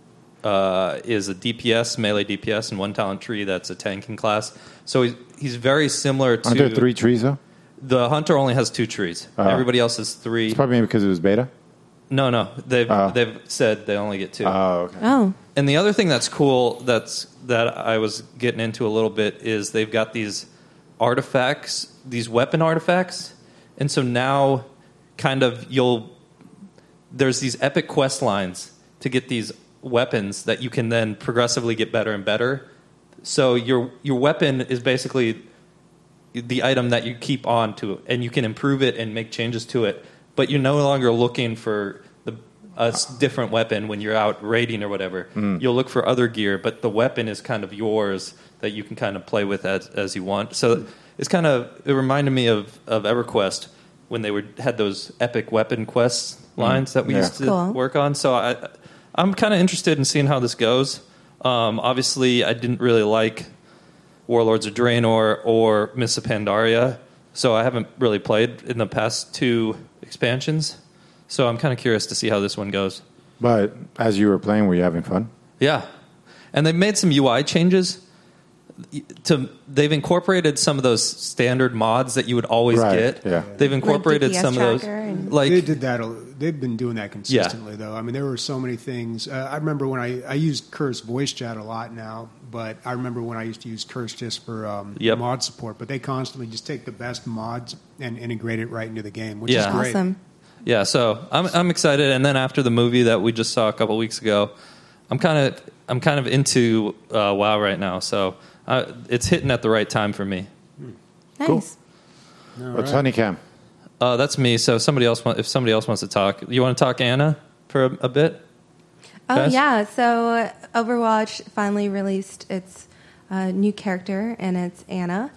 S1: uh, is a D P S, melee D P S, and one talent tree that's a tanking class. So he's, he's very similar to...
S3: Aren't there three trees, though?
S1: The Hunter only has two trees.
S3: Oh.
S1: Everybody else has three.
S3: It's probably because it was beta.
S1: No, no. They've,
S3: Oh.
S1: they've said they only get two.
S3: Oh, okay.
S2: Oh,
S1: And the other thing that's cool that's that I was getting into a little bit is they've got these artifacts, these weapon artifacts, and so now kind of you'll there's these epic quest lines to get these weapons that you can then progressively get better and better. So your your weapon is basically the item that you keep on to, and you can improve it and make changes to it. But you're no longer looking for the a s- different weapon when you're out raiding or whatever. You'll look for other gear, but the weapon is kind of yours that you can kind of play with as as you want. So it's kind of it reminded me of of EverQuest when they were had those epic weapon quest lines that we
S3: Yeah.
S1: used to
S2: Cool.
S1: work on. So I I'm kind of interested in seeing how this goes. Um, obviously, I didn't really like Warlords of Draenor or Mists of Pandaria, so I haven't really played in the past two expansions. So I'm kind of curious to see how this one goes.
S3: But as you were playing, were you having fun?
S1: Yeah, and they've made some U I changes. To they've incorporated some of those standard mods that you would always
S3: Right,
S1: get.
S3: yeah.
S1: They've incorporated
S2: D P S
S1: some of those.
S2: tracker and-
S1: Like
S5: they did that. a- They've been doing that consistently, though. I mean, there were so many things. Uh, I remember when I, I used Curse voice chat a lot now, but I remember when I used to use Curse just for um,
S1: Yep.
S5: mod support. But they constantly just take the best mods and integrate it right into the game, which
S1: Yeah.
S5: is great.
S2: awesome.
S1: Yeah, so I'm I'm excited, and then after the movie that we just saw a couple weeks ago, I'm kind of I'm kind of into uh, WoW right now. So uh, it's hitting at the right time for me.
S2: Nice.
S3: Cool.
S5: All
S3: What's
S5: right.
S3: Honeycam?
S1: Uh, that's me. So somebody else, want, if somebody else wants to talk, you want to talk Anna for a, a bit?
S2: Oh
S1: Guys?
S2: yeah, so Overwatch finally released its uh, new character, and it's Anna.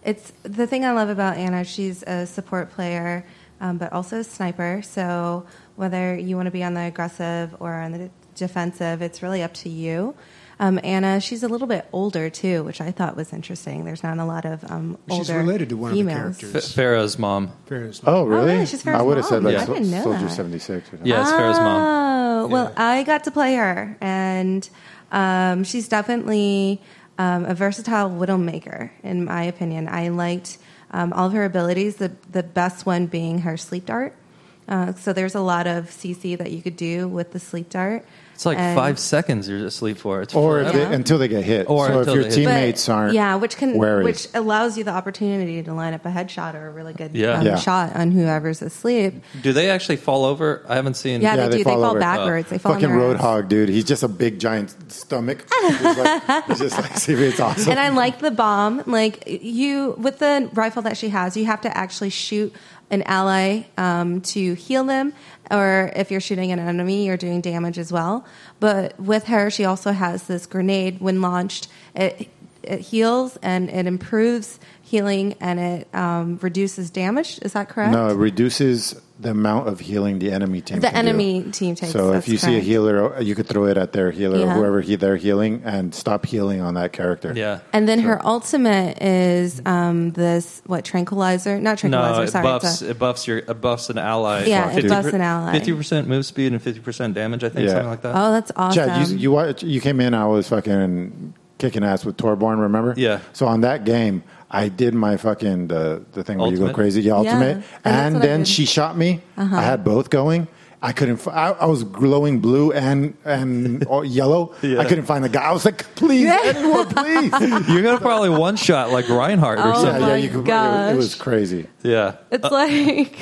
S2: it's the thing I love about Anna. She's a support player, um, but also a sniper. So whether you want to be on the aggressive or on the defensive, it's really up to you. Um, Anna, she's a little bit older too, which I thought was interesting. There's not a lot of um, older
S5: She's related to one
S2: females.
S5: of the characters.
S1: F- Farrah's mom.
S5: Farrah's
S3: Oh, really?
S2: really? She's Farrah's
S3: I would have said
S2: mom?
S3: like
S2: I
S3: Sol-
S2: didn't know
S3: Soldier
S2: that.
S3: seventy-six. Or something.
S1: Yeah, it's Farrah's mom.
S2: Oh, well,
S5: Yeah.
S2: I got to play her, and um, she's definitely um, a versatile Widowmaker, in my opinion. I liked um, all of her abilities, the, the best one being her sleep dart. Uh, so there's a lot of C C that you could do with the sleep dart.
S1: It's like
S2: And-
S1: five seconds you're asleep for. It's
S3: Or if
S1: forever.
S3: they, until they get hit.
S1: Or
S3: so if
S1: until
S3: your
S1: they hit.
S3: teammates
S2: But,
S3: aren't
S2: yeah, which can
S3: wary.
S2: which allows you the opportunity to line up a headshot or a really good
S1: Yeah.
S2: um,
S3: Yeah.
S2: shot on whoever's asleep.
S1: Do they actually fall over? I haven't seen.
S2: Yeah, they do. They fall,
S3: over.
S2: backwards. They fall on
S3: Fucking
S2: their ass.
S3: Roadhog, dude. He's just a big giant stomach. He's, like, he's just like, see, it's awesome.
S2: And I like the bomb. Like you, with the rifle that she has, you have to actually shoot an ally um, to heal them, or if you're shooting an enemy, you're doing damage as well. But with her, she also has this grenade. When launched, it it heals and it improves healing and it um, reduces damage. Is that correct?
S3: No, it reduces the amount of healing the enemy team
S2: The
S3: can do.
S2: enemy team takes.
S3: So
S2: that's
S3: if you see a
S2: correct.
S3: healer, you could throw it at their healer or
S2: Yeah.
S3: whoever he, they're healing and stop healing on that character.
S1: Yeah.
S2: And then her ultimate is um, this what tranquilizer? Not tranquilizer.
S1: No, it
S2: sorry,
S1: buffs.
S2: it's a-
S1: It buffs your. It buffs an ally.
S2: Yeah, it buffs an ally.
S1: Fifty percent move speed and fifty percent damage. I think
S3: Yeah.
S1: something like that.
S2: oh, that's awesome.
S3: Chad, you, you watch, you came in. I was fucking kicking ass with Torborn. Remember?
S1: Yeah.
S3: So on that game, I did my fucking the the thing where you
S1: Ultimate?
S3: go crazy. Yeah,
S2: Yeah,
S3: ultimate.
S2: and that's
S3: And
S2: what I
S3: then
S2: did.
S3: she shot me. I had both going. I couldn't. f- I, I was glowing blue and and all yellow.
S1: Yeah.
S3: I couldn't find the guy. I was like, please, anyone, please.
S1: You're gonna probably one shot like Reinhardt or
S2: Oh
S3: yeah,
S1: something.
S3: yeah.
S2: my
S3: You could. It,
S2: gosh.
S3: it was crazy.
S1: Yeah.
S2: It's like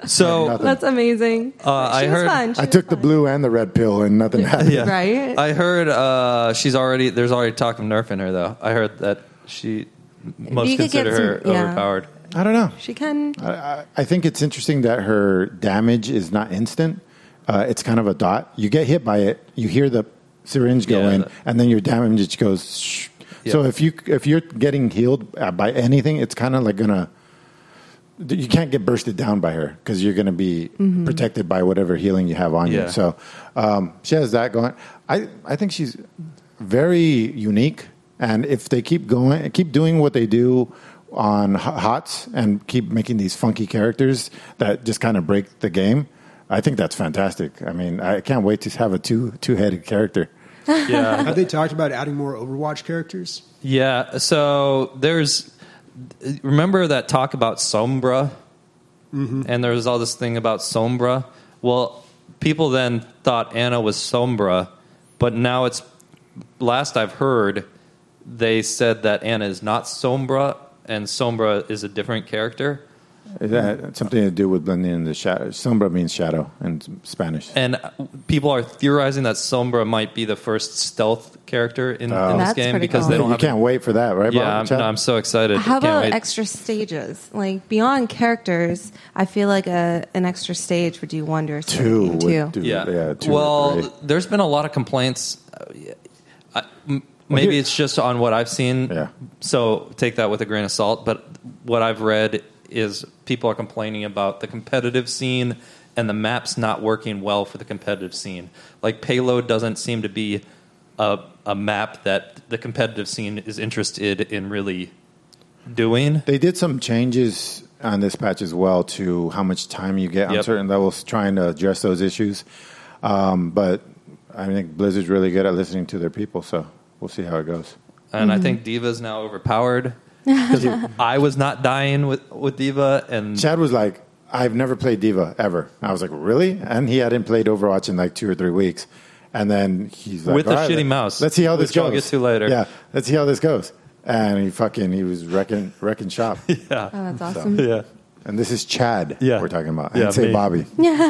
S1: So
S3: Nothing.
S2: that's amazing.
S1: Uh, I
S2: she was
S1: heard-
S2: fun. She
S3: I
S2: was
S3: took the
S2: fun.
S3: blue and the red pill, and nothing happened.
S1: yeah.
S2: Right?
S1: I heard uh, she's already. There's already talk of nerfing her though. I heard that she most
S2: You could get
S1: consider her
S2: some- yeah.
S1: overpowered.
S3: I don't know.
S2: She can.
S3: I, I- I think it's interesting that her damage is not instant. Uh, it's kind of a dot. You get hit by it, you hear the syringe go
S1: Yeah,
S3: in,
S1: that-
S3: and then your damage just goes. Shh.
S1: Yeah.
S3: So if you if you're getting healed uh, by anything, it's kind of like gonna. You can't get bursted down by her because you're going to be
S2: Mm-hmm.
S3: protected by whatever healing you have on
S1: Yeah.
S3: you. So um, she has that going. I I think she's very unique, and if they keep going, keep doing what they do on H- HOTS and keep making these funky characters that just kind of break the game, I think that's fantastic. I mean, I can't wait to have a two two headed character.
S1: Yeah.
S5: Have they talked about adding more Overwatch characters?
S1: Yeah. So there's. Remember that talk about Sombra? Mm-hmm. And there was all this thing about Sombra. Well, people then thought Anna was Sombra, but now it's. Last I've heard, they said that Anna is not Sombra, and Sombra is a different character.
S3: Is that something to do with blending in the shadow? Sombra means shadow in Spanish.
S1: And people are theorizing that Sombra might be the first stealth character in,
S3: Oh.
S1: in this
S2: That's
S1: game
S2: pretty
S1: because
S2: cool.
S1: they don't
S3: you
S1: have.
S3: can't wait for that, right?
S1: yeah,
S3: Bob,
S1: I'm,
S3: Chad?
S1: no, I'm so excited.
S2: How
S1: Can't
S2: about
S1: wait.
S2: extra stages? Like beyond characters, I feel like a an extra stage would do wonders. for
S3: two
S2: the game,
S3: would
S2: too.
S3: do,
S1: Yeah.
S3: yeah two or
S1: well,
S3: three.
S1: there's been a lot of complaints. Uh, yeah, I- m- maybe
S3: here-
S1: it's just on what I've seen.
S3: Yeah.
S1: So take that with a grain of salt. But what I've read is people are complaining about the competitive scene and the maps not working well for the competitive scene. Like Payload doesn't seem to be a, a map that the competitive scene is interested in really doing.
S3: They did some changes on this patch as well to how much time you get on
S1: Yep.
S3: certain levels, trying to address those issues. Um, but I think Blizzard's really good at listening to their people, so we'll see how it goes.
S1: And
S2: Mm-hmm.
S1: I think Diva's now overpowered. Because I was not dying with, with Diva, and
S3: Chad was like, I've never played Diva ever. I was like, really? And he hadn't played Overwatch in like two or three weeks. And then he's like,
S1: With the
S3: "All right,
S1: shitty
S3: let-
S1: mouse,
S3: Let's see how this
S1: which I'll
S3: goes.
S1: get to later."
S3: Yeah, let's see how this goes. And he fucking, he was wrecking, wrecking shop.
S1: yeah,
S2: Oh, that's awesome.
S1: yeah.
S3: And this is Chad
S1: Yeah.
S3: we're talking about.
S1: Yeah,
S3: And say
S1: me.
S3: Bobby.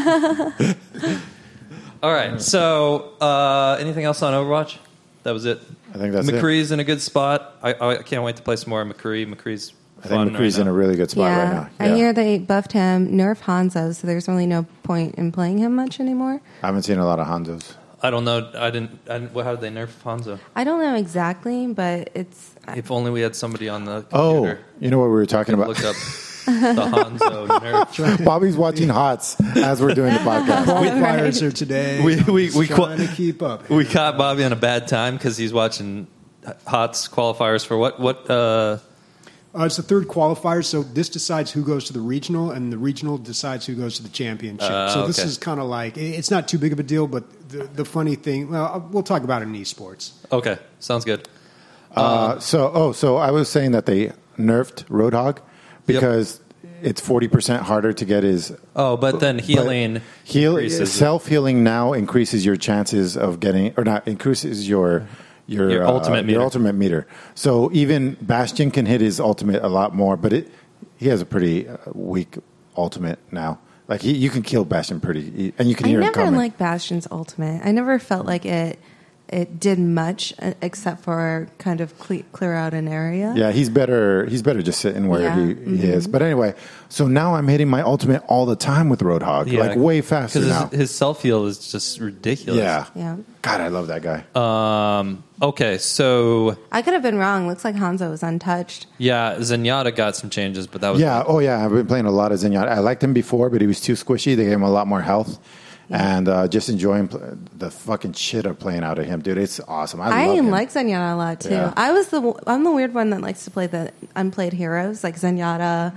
S1: All right. So, uh, anything else on Overwatch? That was it.
S3: I think that's it.
S1: McCree's in a good spot. I, I can't wait to play some more McCree. McCree's
S3: I
S1: fun
S3: think McCree's
S1: right
S3: in a
S1: now.
S3: really good spot
S2: yeah,
S3: right now.
S2: I hear they buffed him, nerf Hanzo, so there's really no point in playing him much anymore.
S3: I haven't seen a lot of Hanzos.
S1: I don't know. I didn't. I didn't how did they nerf Hanzo?
S2: I don't know exactly, but it's.
S1: If only we had somebody on the
S3: Oh,
S1: computer.
S3: you know what we were talking about?
S1: Look up the Hanzo nerf.
S3: Bobby's watching Hots as we're doing the podcast.
S5: Qualifiers are today.
S1: We-
S5: I'm
S1: we-
S5: just
S1: we
S5: trying
S1: qua-
S5: to keep up.
S1: We caught Bobby on a bad time because he's watching Hots qualifiers for what? What? Uh,
S5: Uh, it's the third qualifier, so this decides who goes to the regional, and the regional decides who goes to the championship.
S1: Uh,
S5: so this
S1: okay.
S5: is kind of like it's not too big of a deal, but the, the funny thing, well, we'll talk about it in esports.
S1: okay, sounds good.
S3: Uh, so, oh, so I was saying that they nerfed Roadhog because it's forty percent harder to get his.
S1: Oh, but then healing
S3: but heal
S1: increases.
S3: self healing now increases your chances of getting, or not increases your your,
S1: Your
S3: uh,
S1: ultimate meter.
S3: Your ultimate meter. So even Bastion can hit his ultimate a lot more, but it he has a pretty uh, weak ultimate now. Like he, you can kill Bastion pretty, and you can
S2: I
S3: hear him
S2: never
S3: coming.
S2: liked Bastion's ultimate. I never felt like it. It did much uh, except for kind of cle- clear out an area.
S3: Yeah, he's better. He's better just sitting where
S2: Yeah.
S3: he, he
S2: Mm-hmm.
S3: is. But anyway, so now I'm hitting my ultimate all the time with Roadhog,
S1: Yeah,
S3: like way faster
S1: because
S3: now.
S1: his, his self heal is just ridiculous.
S3: Yeah.
S2: Yeah.
S3: God, I love that guy.
S1: Um. Okay. So
S2: I could have been wrong. Looks like Hanzo was untouched.
S1: yeah, Zenyatta got some changes, but that was
S3: yeah. Oh, yeah. I've been playing a lot of Zenyatta. I liked him before, but he was too squishy. They gave him a lot more health. And uh, just enjoying pl- the fucking shit of playing out of him, dude. It's awesome. I,
S2: I,
S3: love him.
S2: like Zenyatta a lot too.
S3: Yeah.
S2: I was the I'm the weird one that likes to play the unplayed heroes like Zenyatta,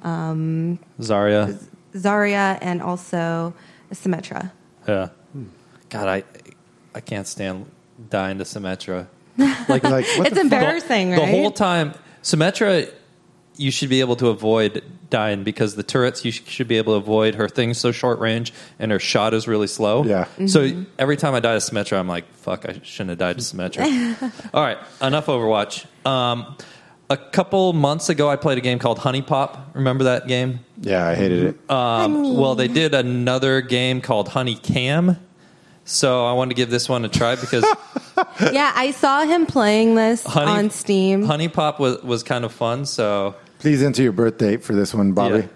S2: um,
S1: Zarya.
S2: Zarya, and also Symmetra.
S1: Yeah. God, I I can't stand dying to Symmetra. Like,
S3: Like, what
S2: It's
S3: the
S2: embarrassing,
S1: the,
S2: right?
S1: the whole time, Symmetra, you should be able to avoid dying because the turrets you sh- should be able to avoid. Her thing's so short range and her shot is really slow.
S3: Yeah.
S2: Mm-hmm.
S1: So every time I die to Symmetra, I'm like, fuck, I shouldn't have died to Symmetra. All right, enough Overwatch. Um, a couple months ago, I played a game called Honey Pop. Remember that game?
S3: Yeah, I hated it.
S1: Um, well, they did another game called Honey Cam. So I wanted to give this one a try because
S2: Yeah, I saw him playing this
S1: Honey,
S2: on Steam.
S1: Honey Pop was, was kind of fun. So,
S3: Please enter your birth date for this one, Bobby.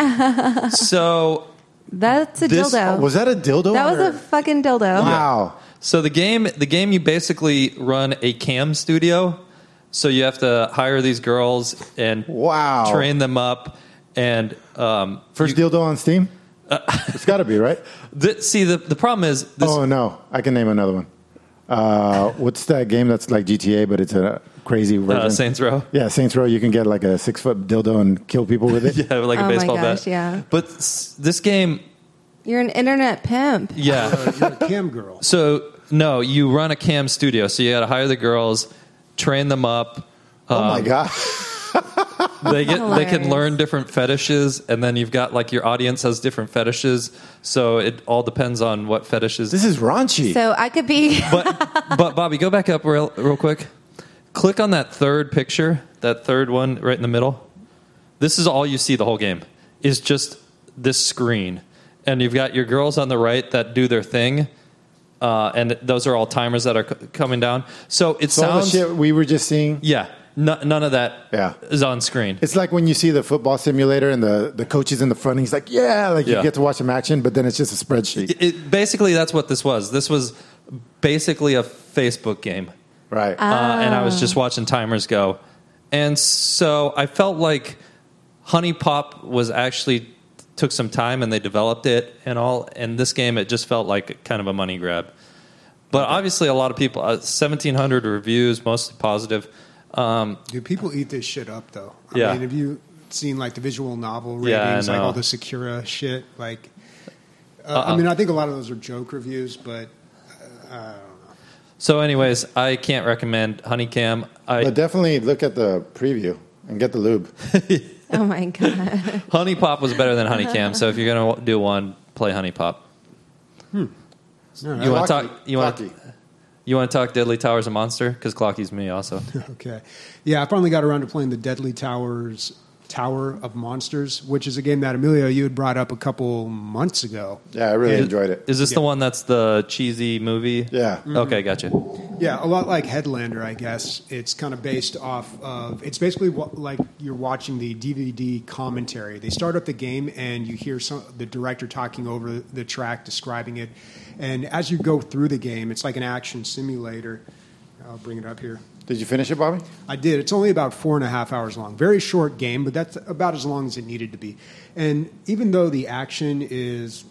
S1: so,
S2: That's a
S1: This-
S2: dildo.
S3: Was that a dildo?
S2: that was
S3: or-
S2: a fucking dildo.
S3: Wow.
S1: so the game, the game, you basically run a cam studio. So you have to hire these girls and
S3: Wow.
S1: train them up. And um,
S3: First
S1: you-
S3: dildo on Steam? It's got to be, right?
S1: the, see, the the problem is this.
S3: Oh, no. I can name another one. Uh, what's that game that's like G T A, but it's a crazy version?
S1: uh, Saints Row.
S3: Yeah, Saints Row. You can get like a six foot dildo and kill people with it.
S1: Yeah, like a
S2: Oh my
S1: baseball
S2: gosh,
S1: bat.
S2: yeah.
S1: But s- this game,
S2: You're an internet pimp.
S1: yeah.
S5: Uh, you're a cam girl.
S1: So no, you run a cam studio. So you got to hire the girls, train them up.
S3: Oh my god.
S1: They get they can
S2: Hilarious.
S1: learn different fetishes, and then you've got like your audience has different fetishes. So it all depends on what fetishes.
S3: This is raunchy.
S2: So I could be.
S1: but but Bobby, go back up real real quick. Click on that third picture, that third one right in the middle. This is all you see the whole game. Is just this screen, and you've got your girls on the right that do their thing. Uh, and those are all timers that are c- coming down. So it
S3: So all the
S1: sounds,
S3: shit we were just seeing.
S1: yeah, no, none of that
S3: Yeah.
S1: is on screen.
S3: It's like when you see the football simulator and the, the coach is in the front and he's like, yeah, like
S1: Yeah.
S3: you get to watch some action, but then it's just a spreadsheet.
S1: It, it- basically, that's what this was. This was basically a Facebook game,
S3: Right.
S1: uh, and I was just watching timers go. And so I felt like Honey Pop was actually took some time and they developed it and all. And this game, it just felt like kind of a money grab. But obviously, a lot of people, uh, seventeen hundred reviews, mostly positive. Um,
S5: Dude, people eat this shit up, though. I
S1: Yeah.
S5: mean, have you seen like the visual novel ratings,
S1: Yeah, I
S5: like
S1: know.
S5: all the Sakura shit? Like, uh,
S1: Uh-uh.
S5: I mean, I think a lot of those are joke reviews, but uh, I don't know.
S1: so, anyways, I can't recommend Honeycam. I,
S3: But definitely look at the preview and get the lube.
S2: Oh my god.
S1: Honey Pop was better than Honeycam. So if you're gonna do one, play Honey Pop.
S5: All right.
S1: You want to
S3: Clocky.
S1: talk? You want
S3: Clocky.
S1: you want to talk Deadly Towers of Monster? Because Clocky's me also.
S5: Okay. Yeah, I finally got around to playing the Deadly Towers Tower of Monsters, which is a game that Emilio you had brought up a couple months ago.
S3: Yeah, I really
S1: Is-
S3: enjoyed it.
S1: Is this the
S5: Yeah.
S1: one that's the cheesy movie?
S3: Yeah.
S1: Okay, gotcha.
S5: Yeah, a lot like Headlander, I guess. It's kind of based off of. It's basically what, like you're watching the D V D commentary. They start up the game, and you hear some the director talking over the track, describing it. And as you go through the game, it's like an action simulator. I'll bring it up here.
S3: Did you finish it, Bobby?
S5: I did. It's only about four and a half hours long. Very short game, but that's about as long as it needed to be. And even though the action is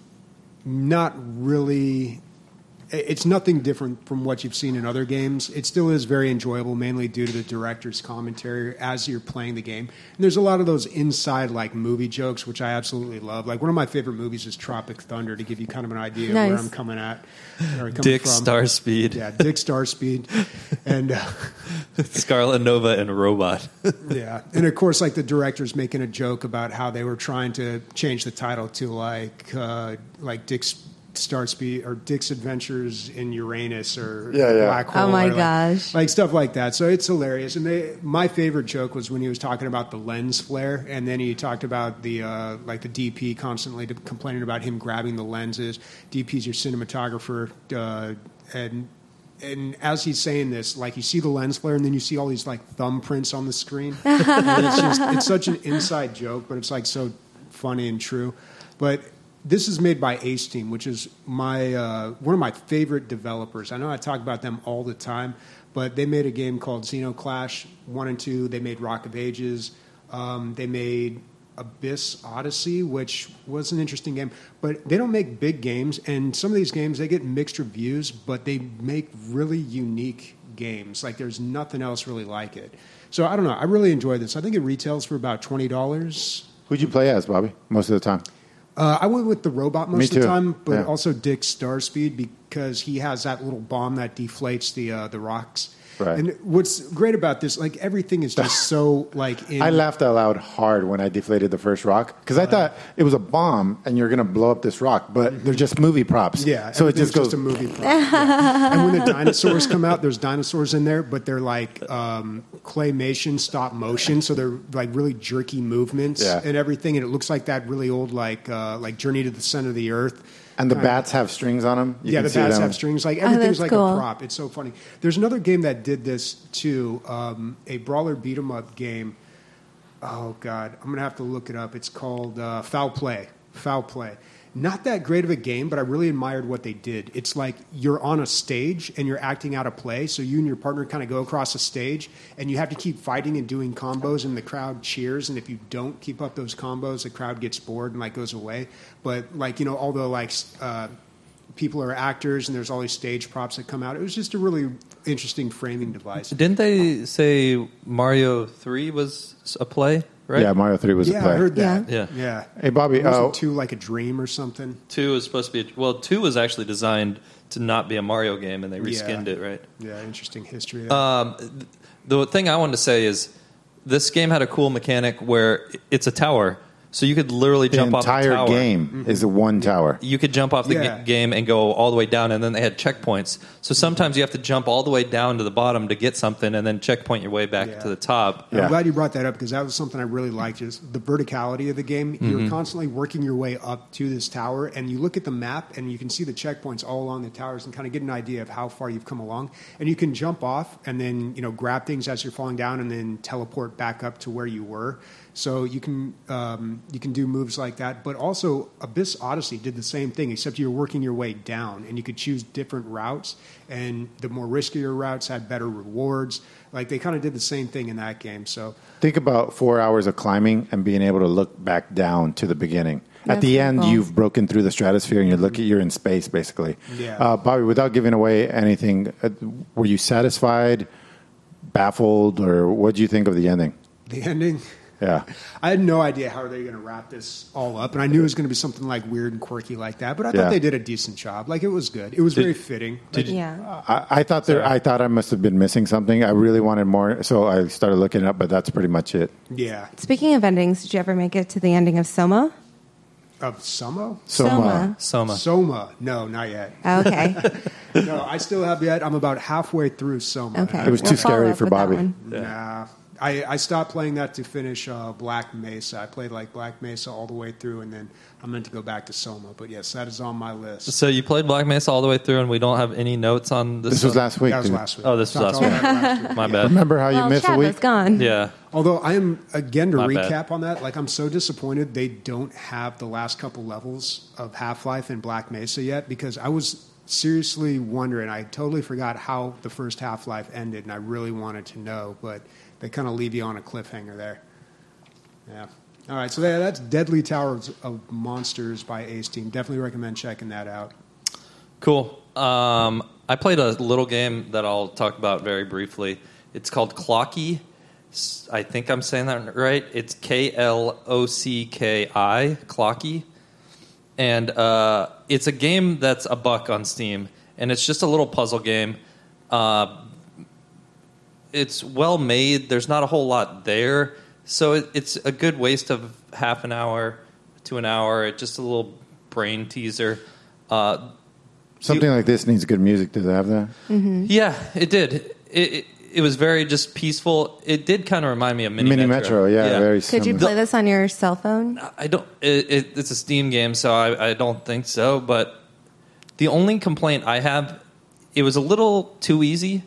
S5: not really... It's nothing different from what you've seen in other games. It still is very enjoyable, mainly due to the director's commentary as you're playing the game. And there's a lot of those inside, like, movie jokes, which I absolutely love. Like, one of my favorite movies is Tropic Thunder, to give you kind of an idea
S2: Nice.
S5: of where I'm coming at. Or coming
S1: Dick
S5: from.
S1: Starspeed.
S5: Yeah, Dick Starspeed. And... Uh,
S1: Scarlet Nova and Robot.
S5: yeah, and of course, like the director's making a joke about how they were trying to change the title to like uh, like Dick's Starspeed or Dick's Adventures in Uranus or
S3: Yeah, yeah.
S5: Black Hole.
S2: Oh, my
S5: or like,
S2: gosh.
S5: like stuff like that. So it's hilarious. And they, my favorite joke was when he was talking about the lens flare, and then he talked about the uh, like the D P constantly complaining about him grabbing the lenses. D P's your cinematographer, uh, and. And as he's saying this, like you see the lens flare, and then you see all these like thumbprints on the screen. And it's just it's such an inside joke, but it's like so funny and true. But this is made by Ace Team, which is my uh, one of my favorite developers. I know I talk about them all the time, but they made a game called Xenoclash one and two. They made Rock of Ages. Um, they made Abyss Odyssey, which was an interesting game. But they don't make big games, and some of these games, they get mixed reviews, but they make really unique games. Like, there's nothing else really like it. So, I don't know. I really enjoy this. I think it retails for about twenty dollars.
S3: Who'd you play as, Bobby, most of the time?
S5: Uh, I went with the robot most
S3: Me
S5: of the
S3: too.
S5: time, but
S3: Yeah.
S5: also Dick Starspeed, because he has that little bomb that deflates the uh, the rocks.
S3: Right.
S5: And what's great about this, like everything is just so like. In,
S3: I laughed out loud hard when I deflated the first rock because I thought it was a bomb and you're going to blow up this rock, but they're just movie props.
S5: Yeah,
S3: so it
S5: everything's
S3: just goes.
S5: just a movie prop. Yeah. And when the dinosaurs come out, there's dinosaurs in there, but they're like um, claymation, stop motion, so they're like really jerky movements
S3: Yeah.
S5: and everything, and it looks like that really old like uh, like Journey to the Center of the Earth.
S3: And the
S5: Kinda-
S3: bats have strings on them. You
S5: yeah,
S3: can
S5: the
S3: see
S5: bats
S3: them.
S5: have strings. Like everything's
S2: that's
S5: like
S2: cool.
S5: a prop. It's so funny. There's another game that did this too. Um, a brawler beat 'em up game. Oh God, I'm gonna have to look it up. It's called uh, Foul Play. Foul Play. Not that great of a game, but I really admired what they did. It's like you're on a stage and you're acting out a play. So you and your partner kind of go across the stage, and you have to keep fighting and doing combos, and the crowd cheers. And if you don't keep up those combos, the crowd gets bored and like goes away. But like you know, although like. Uh, people are actors and there's all these stage props that come out. It was just a really interesting framing device.
S1: Didn't they say Mario three was a play, right?
S3: Yeah, Mario three was
S5: yeah,
S3: a play.
S5: I heard that.
S1: Yeah.
S5: Yeah.
S3: Hey, Bobby.
S5: Wasn't
S3: Oh,
S5: two like a dream or something?
S1: two is supposed to be, well, two was actually designed to not be a Mario game, and they reskinned
S5: Yeah.
S1: it, right?
S5: Yeah, interesting history there.
S1: Um, th- the thing I wanted to say is this game had a cool mechanic where it's a tower, so you could literally
S3: the
S1: jump off the
S3: entire
S1: tower.
S3: game is a one tower.
S1: You could jump off the
S5: Yeah.
S1: ga- game and go all the way down, and then they had checkpoints. So sometimes you have to jump all the way down to the bottom to get something, and then checkpoint your way back
S5: Yeah.
S1: to the top.
S3: Yeah.
S5: I'm glad you brought that up because that was something I really liked. Is the verticality of the game.
S1: Mm-hmm.
S5: You're constantly working your way up to this tower, and you look at the map, and you can see the checkpoints all along the towers, and kind of get an idea of how far you've come along. And you can jump off, and then you know grab things as you're falling down, and then teleport back up to where you were. So you can um, you can do moves like that. But also Abyss Odyssey did the same thing, except you were working your way down, and you could choose different routes, and the more riskier routes had better rewards. Like they kind of did the same thing in that game. So
S3: Think about four hours of climbing and being able to look back down to the beginning. At
S2: That's
S3: the end,
S2: cool.
S3: you've broken through the stratosphere and you're looking, you're in space, basically.
S5: Yeah.
S3: Uh, Bobby, without giving away anything, uh, were you satisfied, baffled, or what do you think of the ending?
S5: the ending.
S3: Yeah.
S5: I had no idea how they were going to wrap this all up, and I knew it was going to be something like weird and quirky like that. But I
S3: Yeah.
S5: thought they did a decent job. Like it was good. It was very fitting. Like,
S2: Yeah.
S3: I, I thought there, I thought I must have been missing something. I really wanted more, so I started looking it up, but that's pretty much it.
S5: yeah.
S2: Speaking of endings, did you ever make it to the ending of Soma?
S5: Of Soma?
S3: Soma.
S1: Soma.
S5: Soma. No, not yet.
S2: Okay.
S5: No, I still have yet. I'm about halfway through Soma.
S2: Okay.
S3: It was too
S2: We'll follow
S3: scary
S2: up
S3: for
S2: with that
S3: Bobby.
S2: one.
S5: Nah. I, I stopped playing that to finish uh, Black Mesa. I played like Black Mesa all the way through, and then I meant to go back to Soma. But yes, that is on my list.
S1: So you played Black Mesa all the way through, and we don't have any notes on this.
S3: This was
S1: one?
S3: last week.
S5: That was
S3: dude.
S5: last week.
S1: Oh, this was
S5: No,
S1: last
S5: it's all
S1: week.
S5: about last week.
S1: My bad.
S3: Remember how you
S2: well,
S3: missed
S2: Chad
S3: a week?
S2: was gone.
S1: Yeah.
S5: Although I am, again, to
S1: My
S5: recap
S1: bad.
S5: on that, like I'm so disappointed they don't have the last couple levels of Half-Life in Black Mesa yet, because I was seriously wondering. I totally forgot how the first Half-Life ended, and I really wanted to know, but they kind of leave you on a cliffhanger there. Yeah. All right, so that, that's Deadly Towers of Monsters by Ace Team. Definitely recommend checking that out.
S1: Cool. Um, I played a little game that I'll talk about very briefly. It's called Clocky. S- I think I'm saying that right. It's K L O C K I, Clocky. And uh, it's a game that's a buck on Steam. And it's just a little puzzle game. Uh, it's well made. There's not a whole lot there. So it, it's a good waste of half an hour to an hour. It's just a little brain teaser. Uh,
S3: Something like this needs good music. Does it have that?
S1: Yeah, it did. It, it it was very just peaceful. It did kind of remind me of Mini,
S3: Mini Metro, yeah, very
S2: Could you
S3: similar.
S2: play this on your cell phone?
S1: I don't. It, it, it's a Steam game, so I, I don't think so. But the only complaint I have, it was a little too easy.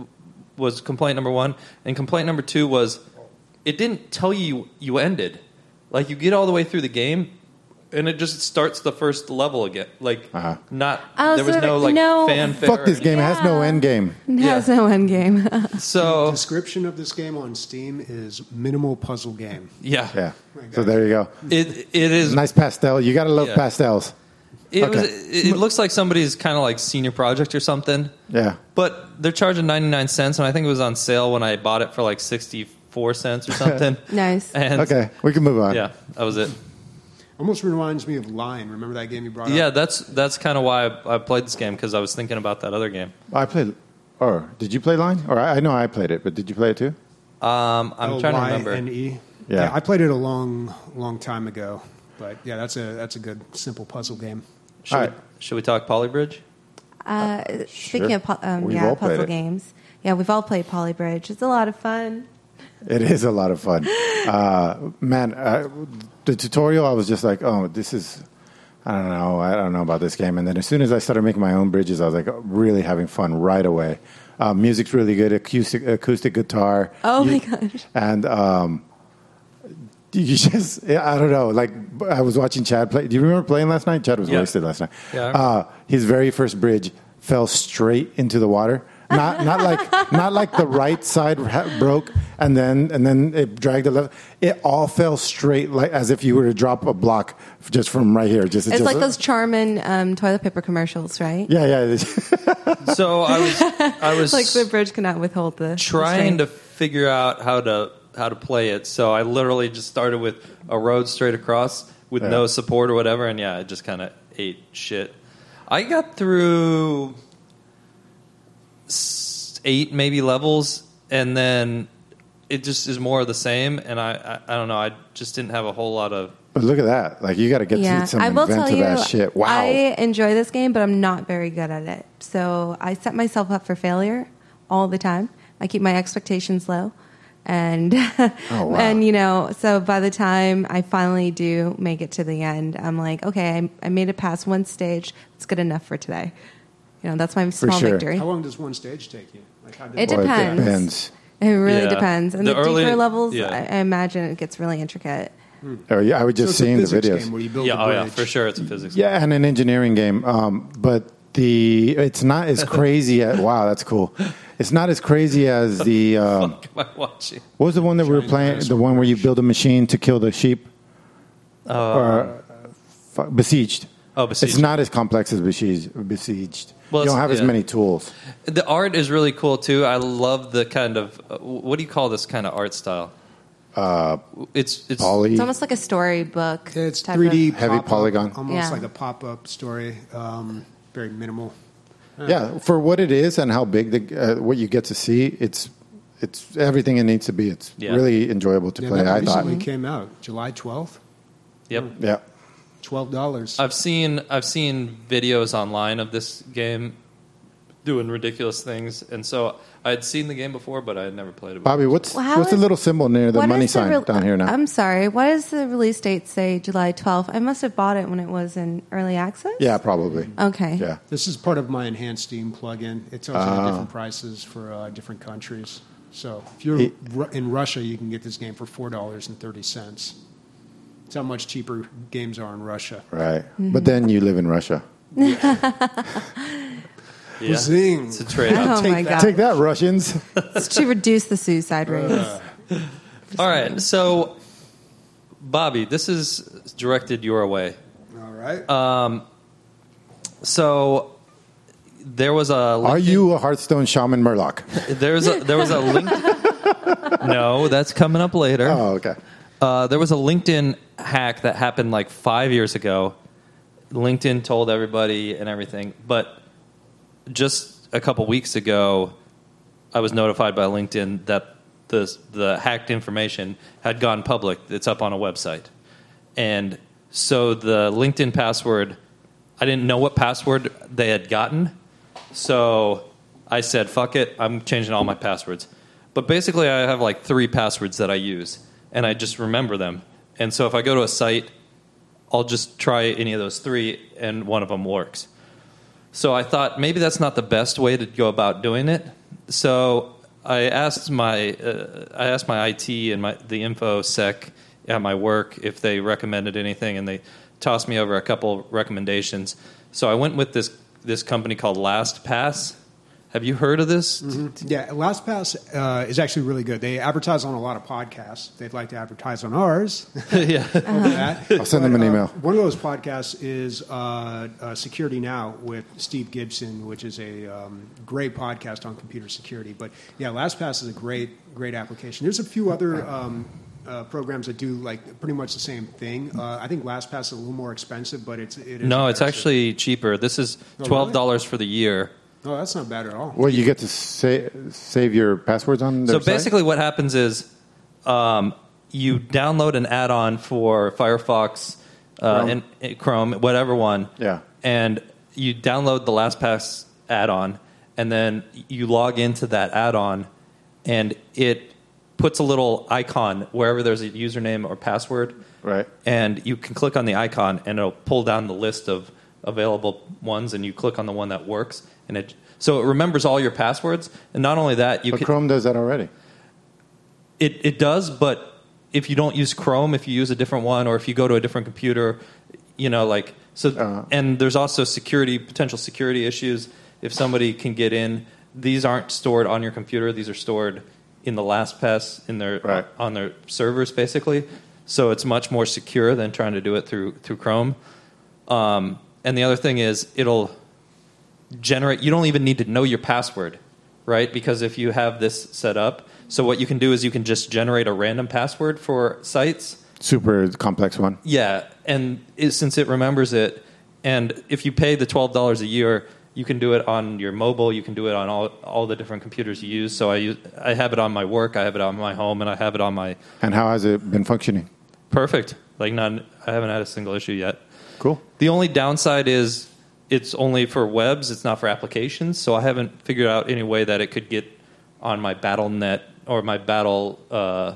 S1: Was complaint number one, and complaint number two was, it didn't tell you you ended. Like you get all the way through the game, and it just starts the first level again. Like
S3: Uh-huh.
S1: not
S2: Oh,
S1: there was
S2: so
S1: no like
S2: no-
S1: fanfare.
S3: Fuck this game. It has no
S2: Yeah.
S3: end game.
S2: It has no end game.
S1: So
S5: Description of this game on Steam is minimal puzzle game.
S1: yeah,
S3: Yeah. So there you go.
S1: It it is.
S3: Nice pastel. You gotta love
S1: Yeah.
S3: pastels.
S1: It,
S3: Okay.
S1: was, it, it looks like somebody's kind of like senior project or something.
S3: Yeah.
S1: But they're charging ninety-nine cents, and I think it was on sale when I bought it for like sixty-four cents or something.
S2: Nice.
S1: And
S3: Okay, we can move on.
S1: yeah, that was it.
S5: Almost reminds me of Lion. Remember that game you brought
S1: Yeah,
S5: up?
S1: that's that's kind of why I, I played this game, because I was thinking about that other game.
S3: I played. Or did you play Line? Or I, I know I played it, but did you play it too?
S1: Um, I'm
S5: L
S1: trying to
S5: Y
S1: remember.
S5: N E.
S3: Yeah.
S5: Yeah, I played it a long, long time ago. But yeah, that's a that's a good simple puzzle game.
S1: Should,
S3: All
S1: we,
S3: right.
S1: should we talk Polybridge?
S2: Uh, speaking
S3: Sure.
S2: of pu- um,
S3: We've
S2: yeah,
S3: all played
S2: puzzle
S3: it.
S2: games, yeah, we've all played Polybridge. It's a lot of fun.
S3: It is a lot of fun. Uh, man, uh, the tutorial, I was just like, oh, this is, I don't know, I don't know about this game. And then as soon as I started making my own bridges, I was like, really having fun right away. Uh, music's really good, acoustic, acoustic guitar.
S2: Oh
S3: You-
S2: my gosh.
S3: And um, you just, I don't know, like I was watching Chad play. Do you remember playing last night? Chad was
S1: Yeah.
S3: wasted last night.
S1: Yeah, I remember.
S3: Uh, his very first bridge fell straight into the water. Not not like not like the right side ha- broke and then and then it dragged the left. It all fell straight, like as if you were to drop a block just from right here. Just
S2: It's
S3: just,
S2: like those Charmin um, toilet paper commercials, right?
S3: Yeah, yeah.
S1: So I was I was
S2: Like the bridge cannot withhold the
S1: trying
S2: the
S1: to figure out how to how to play it. So I literally just started with a road straight across with
S3: Yeah.
S1: no support or whatever, and yeah, I just kind of ate shit. I got through s- eight maybe levels, and then it just is more of the same. And I I, I don't know. I just didn't have a whole lot of.
S3: But look at that! Like you got to get
S2: Yeah,
S3: some
S2: I will
S3: invent
S2: tell
S3: to
S2: you,
S3: that shit. Wow.
S2: I enjoy this game, but I'm not very good at it. So I set myself up for failure all the time. I keep my expectations low, and
S3: Oh, wow.
S2: and you know, so by the time I finally do make it to the end, I'm like, okay, I, I made it past one stage. It's good enough for today. You know, that's my small
S3: sure.
S2: victory.
S5: How long does one stage take you? Like how did
S2: It
S3: Boy,
S2: depends.
S3: It depends.
S2: It really
S1: Yeah.
S2: depends. And the,
S1: The early-
S2: deeper levels,
S1: yeah.
S2: I, I imagine it gets really intricate.
S3: Oh, yeah, I would
S5: So
S3: just
S5: it's a
S3: seeing the
S5: physics
S3: videos.
S5: game where you build
S1: Yeah,
S5: a
S1: oh yeah,
S5: bridge.
S1: for sure, it's a physics.
S3: Yeah, and an engineering game. Um, but the it's not as crazy as wow, that's cool. It's not as crazy as the um,
S1: What am I watching?
S3: what was the one that we were
S5: Shining
S3: playing?
S5: Dinosaur
S3: The one where you build a machine to kill the sheep.
S1: Uh,
S3: or uh, fu- besieged.
S1: Oh, Besieged.
S3: It's not as complex as besieged. Besieged.
S1: Well,
S3: you don't
S1: it's-
S3: have as
S1: yeah.
S3: many tools.
S1: The art is really cool too. I love the kind of uh, what do you call this kind of art style?
S3: Uh,
S1: It's it's
S3: poly.
S2: It's almost like a storybook.
S5: It's
S2: type
S5: three D
S2: of-
S3: Heavy
S5: pop-up,
S3: polygon.
S5: almost
S2: Yeah.
S5: like a pop-up story. Um, very minimal.
S3: Yeah, for what it is and how big the uh, what you get to see, it's it's everything it needs to be. It's
S1: Yeah.
S3: really enjoyable to
S5: Yeah,
S3: play.
S5: that
S3: I thought.
S5: recently came out July twelfth.
S1: Yep.
S3: Yeah.
S5: Twelve dollars.
S1: I've seen I've seen videos online of this game. doing ridiculous things. And so I had seen the game before, but I had never played it before.
S3: Bobby, what's
S2: Well, how
S3: what's the
S2: is-
S3: little symbol near the
S2: What
S3: money
S2: is the
S3: sign
S2: real-
S3: down here now?
S2: I'm sorry. Why does the release date say July twelfth? I must have bought it when it was in early access.
S3: yeah, probably.
S2: Okay.
S3: Yeah.
S5: This is part of my enhanced Steam plugin. It tells you the different prices for uh, different countries. So if you're
S3: It-
S5: Ru- in Russia, you can get this game for four dollars and thirty cents. That's how much cheaper games are in Russia.
S3: Right. But then you live in Russia.
S1: Yeah.
S5: Zing.
S1: It's a trade-off.
S2: Oh my god!
S3: Take that, Russians.
S2: It's to reduce the suicide rate.
S1: All right, so Bobby, this is directed your way.
S5: All right.
S1: Uh, So there was a.
S3: Are you a Hearthstone shaman Murloc?
S1: There's a there was a link. No, that's coming up later.
S3: Oh, okay.
S1: Uh, there was a LinkedIn hack that happened like five years ago. LinkedIn told everybody and everything, but just a couple weeks ago, I was notified by LinkedIn that the the hacked information had gone public. It's up on a website, and so the LinkedIn password, I didn't know what password they had gotten, so I said, "Fuck it, I'm changing all my passwords." But basically, I have like three passwords that I use, and I just remember them. And so if I go to a site, I'll just try any of those three, and one of them works. So I thought maybe that's not the best way to go about doing it. So I asked my uh, I asked my I T and my the InfoSec at my work if they recommended anything, and they tossed me over a couple recommendations. So I went with this this company called LastPass. Have you heard of this?
S5: Mm-hmm. Yeah, LastPass uh, is actually really good. They advertise on a lot of podcasts. They'd like to advertise on ours.
S1: Yeah.
S5: Over that.
S3: I'll send them an
S5: But, uh,
S3: email.
S5: One of those podcasts is uh, uh, Security Now with Steve Gibson, which is a um, great podcast on computer security. But yeah, LastPass is a great, great application. There's a few other um, uh, programs that do like pretty much the same thing. Uh, I think LastPass is a little more expensive, but it's it is
S1: No, it's
S5: better.
S1: actually cheaper. This is
S5: Oh,
S1: twelve dollars for the year.
S5: Oh, that's not bad at all.
S3: Well, you get to sa- save your passwords on their
S1: So
S3: site?
S1: basically, what happens is um, you download an add-on for Firefox, uh,
S3: Chrome.
S1: and, and Chrome, whatever one.
S3: Yeah.
S1: And you download the LastPass add-on, and then you log into that add-on, and it puts a little icon wherever there's a username or password.
S3: Right.
S1: And you can click on the icon, and it'll pull down the list of available ones, and you click on the one that works, and it so it remembers all your passwords. And not only that, you
S3: But
S1: can,
S3: Chrome does that already.
S1: it it does, but if you don't use Chrome, if you use a different one, or if you go to a different computer, you know, like so.
S3: Uh-huh.
S1: And there's also security potential security issues. If somebody can get in, these aren't stored on your computer. These are stored in the LastPass in their
S3: Right.
S1: on their servers, basically. So it's much more secure than trying to do it through through Chrome. Um, and the other thing is, it'll generate. You don't even need to know your password, right? Because if you have this set up, so what you can do is you can just generate a random password for sites.
S3: Super complex one.
S1: Yeah, and it, since it remembers it, and if you pay the twelve dollars a year, you can do it on your mobile. You can do it on all all the different computers you use. So I use I have it on my work, I have it on my home, and I have it on my
S3: And how has it been functioning?
S1: perfect. Like none, I haven't had a single issue yet.
S3: Cool.
S1: The only downside is it's only for webs. It's not for applications. So I haven't figured out any way that it could get on my Battle dot net or my Battle. Uh,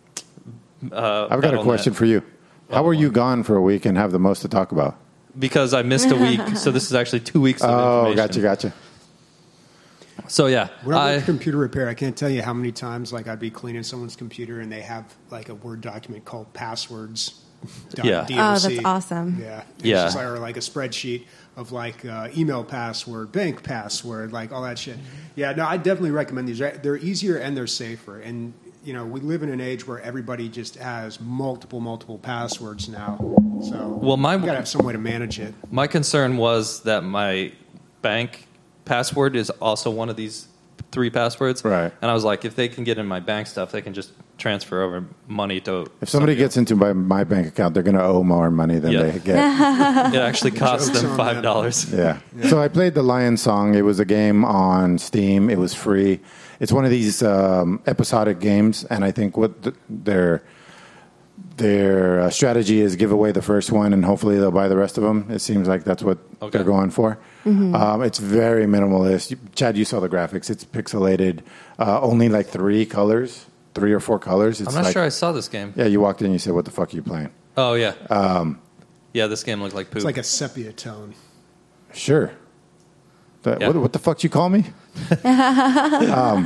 S1: uh,
S3: I've got a question for you. How were you gone for a week and have the most to talk about?
S1: Because I missed a week. So this is actually two weeks of
S3: Oh,
S1: information.
S3: gotcha, gotcha.
S1: So yeah,
S5: When I
S1: I,
S5: work in computer repair, I can't tell you how many times like I'd be cleaning someone's computer and they have like a Word document called passwords.
S1: Yeah.
S2: Oh, that's awesome.
S5: Yeah, It's
S1: Yeah.
S5: just like, or like a spreadsheet of like uh, email password, bank password, like all that shit. Yeah, no, I definitely recommend these. They're easier and they're safer. And you know, we live in an age where everybody just has multiple, multiple passwords now. So
S1: Well, my-
S5: you gotta have some way to manage it.
S1: my concern was that my bank password is also one of these three passwords.
S3: Right.
S1: And I was like, if they can get in my bank stuff, they can just transfer over money to.
S3: If somebody gets into my, my bank account, they're going to owe more money than
S1: Yeah.
S3: they get.
S1: It actually costs
S5: Joke's
S1: them
S5: on
S1: five
S5: them.
S1: dollars.
S3: Yeah. So I played the Lion Song. It was a game on Steam. It was free. It's one of these um, episodic games, and I think what the, they're their uh, strategy is give away the first one, and hopefully they'll buy the rest of them. It seems like that's what
S1: Okay.
S3: they're going for.
S2: Mm-hmm.
S3: Um, it's very minimalist. You- Chad, you saw the graphics. It's pixelated. Uh, only like three colors, three or four colors. It's
S1: I'm not
S3: like,
S1: sure I saw this game.
S3: Yeah, you walked in and you said, what the fuck are you playing?
S1: Oh, yeah. Um, yeah, this game looked like poop.
S5: It's like a sepia tone.
S3: Sure. That,
S1: Yeah.
S3: what, what the fuck did you call me? um,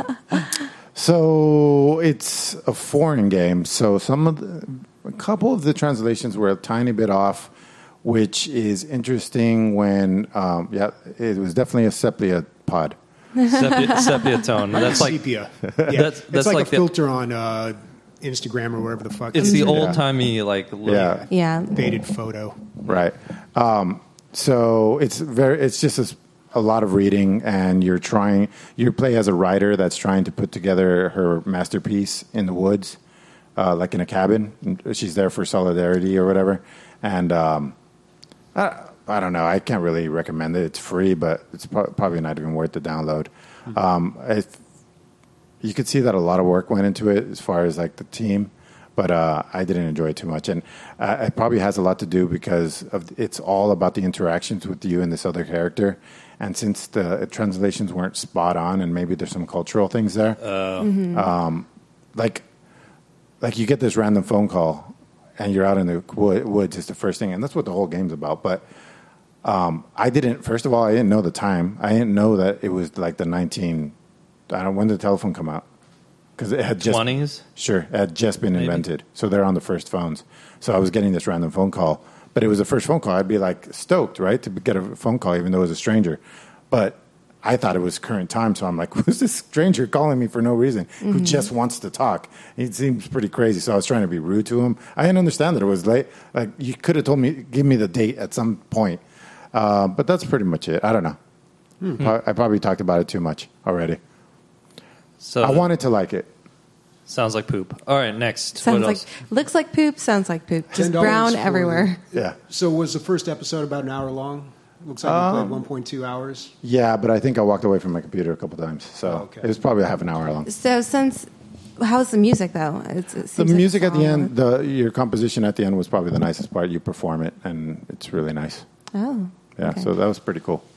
S3: so it's a foreign game. So some of the, a couple of the translations were a tiny bit off, which is interesting when, um, yeah, it was definitely a sepia pod.
S1: sepia, sepia tone. That's like
S5: sepia. Yeah.
S1: That's-
S5: it's
S1: that's
S5: like,
S1: like
S5: a
S1: the-
S5: filter on uh, Instagram or whatever the fuck.
S1: it's the
S5: it is.
S1: old timey like look.
S3: Yeah.
S2: Yeah.
S5: Faded photo.
S3: Right. Um, so it's very. It's just a, s- a lot of reading, and you're trying. You play as a writer that's trying to put together her masterpiece in the woods, uh, like in a cabin. And she's there for solidarity or whatever. And um, I, I don't know. I can't really recommend it. It's free, but it's pro- probably not even worth the download. Um, it, you could see that a lot of work went into it as far as like the team. But uh, I didn't enjoy it too much, and uh, it probably has a lot to do because of it's all about the interactions with you and this other character. And since the translations weren't spot on, and maybe there's some cultural things there, um, like like you get this random phone call, and you're out in the wood, woods. It's the first thing, and that's what the whole game's about. But um, I didn't. First of all, I didn't know the time. I didn't know that it was like the nineteen. I don't. When did the telephone come out? Because it had just
S1: twenties.
S3: Sure, it had just been
S1: Maybe.
S3: invented. So they're on the first phones. So I was getting this random phone call, but it was the first phone call. I'd be like stoked, right, to get a phone call, even though it was a stranger. But I thought it was current time, so I'm like, who's this stranger calling me for no reason who just wants to talk? He seems pretty crazy, so I was trying to be rude to him. I didn't understand that it was late. Like, you could have told me, give me the date at some point. Uh, but that's pretty much it. I don't know. Pro- I probably talked about it too much already.
S1: So
S3: I wanted to like it.
S1: sounds like poop. All right, next.
S2: Sounds
S1: what
S2: like
S1: else?
S2: looks like poop. Sounds like poop. Just
S5: ten dollars
S2: brown
S5: for-
S2: everywhere.
S3: Yeah.
S5: So was the first episode about an hour long? Looks like
S3: Um,
S5: we played one point two hours.
S3: Yeah, but I think I walked away from my computer a couple times, so
S5: Oh, okay.
S3: it was probably a half an hour long.
S2: So since how's the music though? It's, it
S3: The
S2: seems like
S3: music
S2: it's
S3: at the
S2: all-
S3: end, the your composition at the end was probably the nicest part. You perform it, and it's really nice.
S2: Oh.
S3: Yeah,
S2: okay.
S3: so that was pretty cool.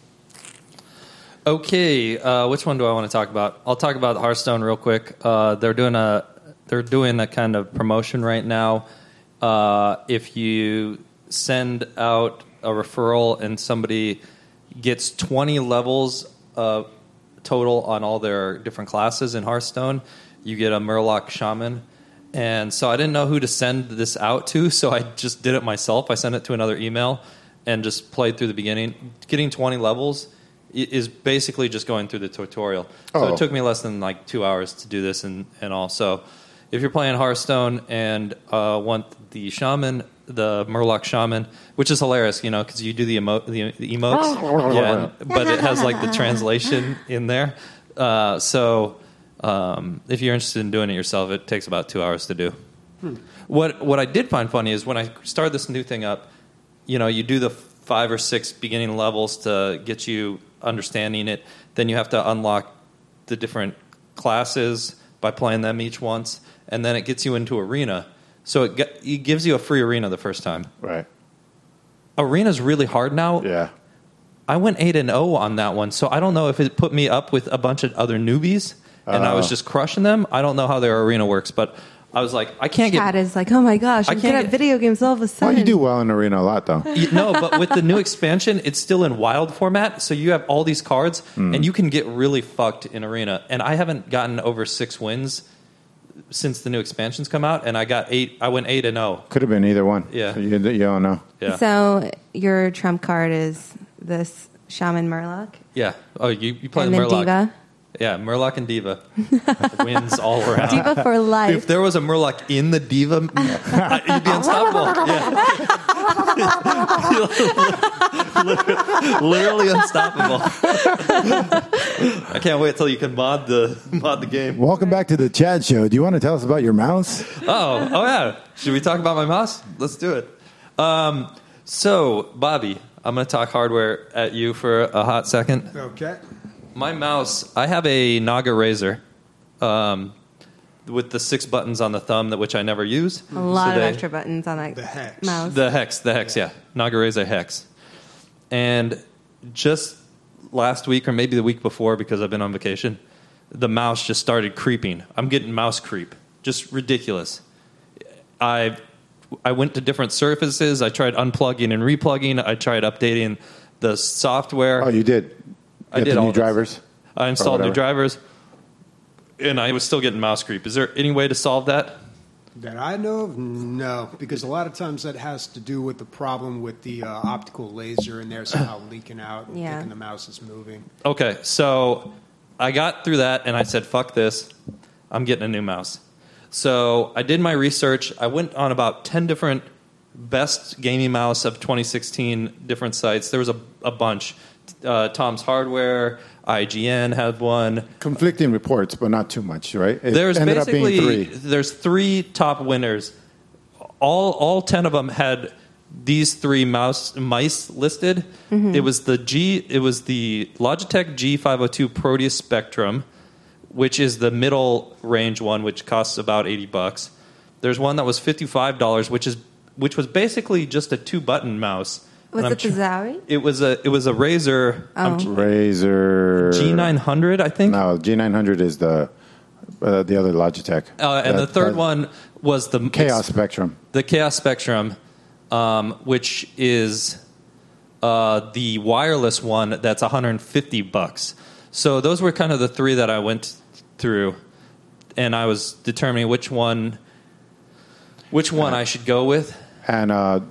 S1: Okay, uh, which one do I want to talk about? I'll talk about Hearthstone real quick. Uh, they're doing a they're doing a kind of promotion right now. Uh, if you send out a referral and somebody gets twenty levels uh, total on all their different classes in Hearthstone, you get a Murloc Shaman. And so I didn't know who to send this out to, so I just did it myself. I sent it to another email and just played through the beginning. Getting twenty levels i- is basically just going through the tutorial. So
S3: Oh.
S1: it took me less than like two hours to do this and, and all. So if you're playing Hearthstone and uh, want the Shaman, the Murloc Shaman, which is hilarious, you know, because you do the, emo- the, the emotes, yeah, and- but it has like the translation in there. Uh, so um, if you're interested in doing it yourself, it takes about two hours to do. What what I did find funny is when I started this new thing up, you know, you do the five or six beginning levels to get you understanding it. Then you have to unlock the different classes by playing them each once, and then it gets you into arena. So it, ge- it gives you a free arena the first time.
S3: Right.
S1: Arena's really hard now.
S3: Yeah.
S1: I went eight and zero on that one, so I don't know if it put me up with a bunch of other newbies, and I was
S3: Oh.
S1: just crushing them. I don't know how their arena works, but I was like, I can't
S2: Chad
S1: get.
S2: is like, oh my gosh,
S1: I
S2: I'm
S1: can't
S2: good at
S1: get-
S2: video games all of a
S3: Well,
S2: sudden.
S3: you do well in arena a lot, though.
S1: You- no, but with the new expansion, it's still in wild format, so you have all these cards, and you can get really fucked in arena. And I haven't gotten over six wins since the new expansions come out, and I got eight. I went eight and zero.
S3: Could have been either one.
S1: Yeah.
S3: So you, you don't know.
S1: Yeah,
S2: So your trump card is this Shaman Murloc
S1: yeah. Oh, you you play
S2: and
S1: the
S2: then
S1: Murloc?
S2: Diva.
S1: Yeah, Murloc and Diva wins all around.
S2: Diva for life.
S1: If there was a Murloc in the Diva, I- you'd be unstoppable. Yeah. Literally unstoppable. I can't wait till you can mod the mod the game.
S3: Welcome back to the Chad Show. Do you want to tell us about your mouse?
S1: Oh, oh yeah. Should we talk about my mouse? Let's do it. Um, so, Bobby, I'm going to talk hardware at you for a hot second.
S5: Okay.
S1: My mouse, I have a Naga Razer. Um, with the six buttons on the thumb, that which I never use.
S2: A lot
S1: So
S2: of
S1: they-
S2: extra buttons on that
S5: The hex.
S2: mouse.
S1: The hex, the hex, yeah. Nagareza hex. And just last week, or maybe the week before, because I've been on vacation, the mouse just started creeping. I'm getting mouse creep. Just ridiculous. I I went to different surfaces. I tried unplugging and replugging. I tried updating the software.
S3: Oh, you did.
S1: I
S3: Get
S1: did
S3: the
S1: all
S3: new
S1: this.
S3: drivers.
S1: I installed new
S3: whatever.
S1: drivers, and I was still getting mouse creep. Is there any way to solve that?
S5: That I know of, no, because a lot of times that has to do with the problem with the uh, optical laser in there somehow leaking out and
S2: Yeah.
S5: thinking the mouse is moving.
S1: Okay, so I got through that, and I said, fuck this. I'm getting a new mouse. So I did my research. I went on about ten different best gaming mouse of twenty sixteen different sites. There was a, a bunch. Uh, Tom's Hardware, I G N had one.
S3: Conflicting reports, but not too much, right? It
S1: There's
S3: ended up
S1: basically
S3: being three.
S1: there's three top winners. All all ten of them had these three mouse mice listed. It was the G. It was the Logitech G five oh two Proteus Spectrum, which is the middle range one, which costs about eighty bucks. There's one that was fifty-five dollars, which is which was basically just a two button mouse.
S2: Was
S1: And I'm
S2: it the
S1: tr-
S2: Zowie?
S1: It was a it was a Razer I'm tr-
S3: Razer
S1: G nine hundred, I think.
S3: No, G nine hundred is the uh, the other Logitech.
S1: Uh, and the
S3: That-
S1: third
S3: that-
S1: one was the
S3: Chaos Spectrum.
S1: the Chaos Spectrum, um, which is uh, the wireless one that's one hundred fifty bucks. So those were kind of the three that I went through, and I was determining which one which one I should go with.
S3: And uh,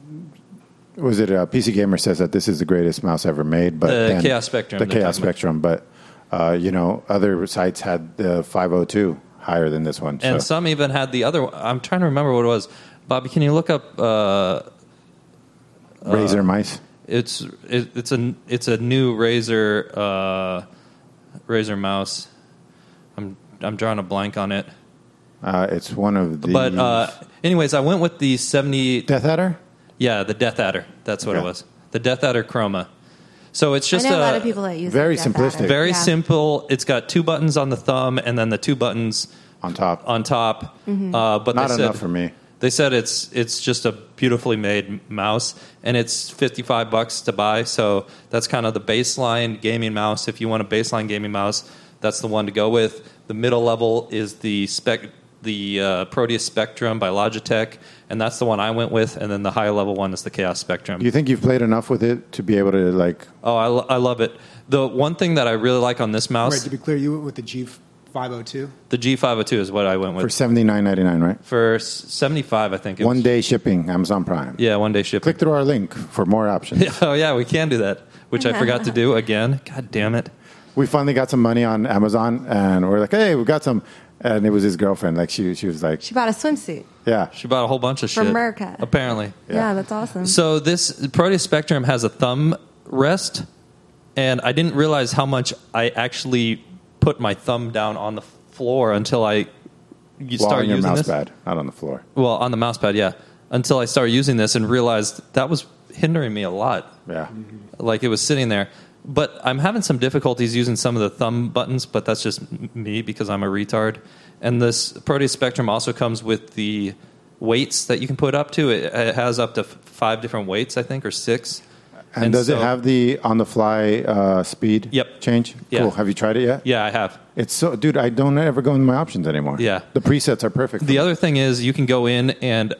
S3: was it uh, P C Gamer says that this is the greatest mouse ever made, but
S1: The
S3: then-
S1: Chaos Spectrum,
S3: the
S1: they're
S3: Chaos
S1: talking about.
S3: Spectrum. But uh, you know, other sites had the five oh two higher than this one.
S1: And
S3: so.
S1: some even had the other one. I'm trying to remember what it was. Bobby, can you look up? Uh,
S3: Razer mice.
S1: it's it, it's a it's a new Razer uh, Razer mouse. I'm I'm drawing a blank on it.
S3: Uh, it's one of the.
S1: But uh, anyways, I went with the seventy.
S3: Death Adder.
S1: Yeah, the Death Adder. That's what it
S3: Okay.
S1: was. The Death Adder Chroma. So it's just
S2: I know a lot
S1: a-
S2: of people that use
S3: very
S2: like Death
S3: simplistic.
S2: Adder.
S1: very
S2: Yeah.
S1: simple. It's got two buttons on the thumb and then the two buttons
S3: On top.
S1: on top.
S2: Mm-hmm.
S1: Uh, but
S3: Not
S1: they said,
S3: enough for me.
S1: They said it's it's just a beautifully made mouse, and it's fifty-five bucks to buy. So that's kind of the baseline gaming mouse. If you want a baseline gaming mouse, that's the one to go with. The middle level is the spec the uh, Proteus Spectrum by Logitech, and that's the one I went with. And then the high level one is the Chaos Spectrum.
S3: Do you think you've played enough with it to be able to like?
S1: Oh, I, lo- I love it. The one thing that I really like on this mouse,
S5: Right, to be clear, you went with the G five oh two?
S1: the G five oh two is what I went
S3: For
S1: with.
S3: seventy nine ninety nine, right?
S1: For s- seventy-five, I think. It
S3: One
S1: was.
S3: day shipping, Amazon Prime.
S1: Yeah, one day shipping.
S3: Click through our link for more options.
S1: Oh, yeah, we can do that, which I forgot to do again. God damn it.
S3: We finally got some money on Amazon, and we're like, "Hey, we got some." And it was his girlfriend. Like she, she was like,
S2: She bought a swimsuit.
S3: "Yeah,
S1: She bought a whole bunch of
S2: From
S1: shit.
S2: America.
S1: Apparently.
S2: Yeah, that's awesome.
S1: So this Proteus Spectrum has a thumb rest, and I didn't realize how much I actually put my thumb down on the floor until I you
S3: well,
S1: start
S3: on your
S1: using
S3: mouse
S1: this.
S3: pad, not on the floor."
S1: Well, on the mouse pad, yeah. Until I started using this and realized that was hindering me a lot.
S3: Yeah,
S1: Like it was sitting there. But I'm having some difficulties using some of the thumb buttons, but that's just m- me because I'm a retard. And this Proteus Spectrum also comes with the weights that you can put up to. It, it has up to f- five different weights, I think, or six.
S3: and, does
S1: so-
S3: it have the on the fly uh, speed?
S1: Yep.
S3: change.
S1: Yeah.
S3: Cool. Have you tried it yet?
S1: Yeah, I have.
S3: It's so, dude. I don't ever go in my options anymore.
S1: Yeah.
S3: the presets are perfect. for
S1: The
S3: me.
S1: other thing is you can go in and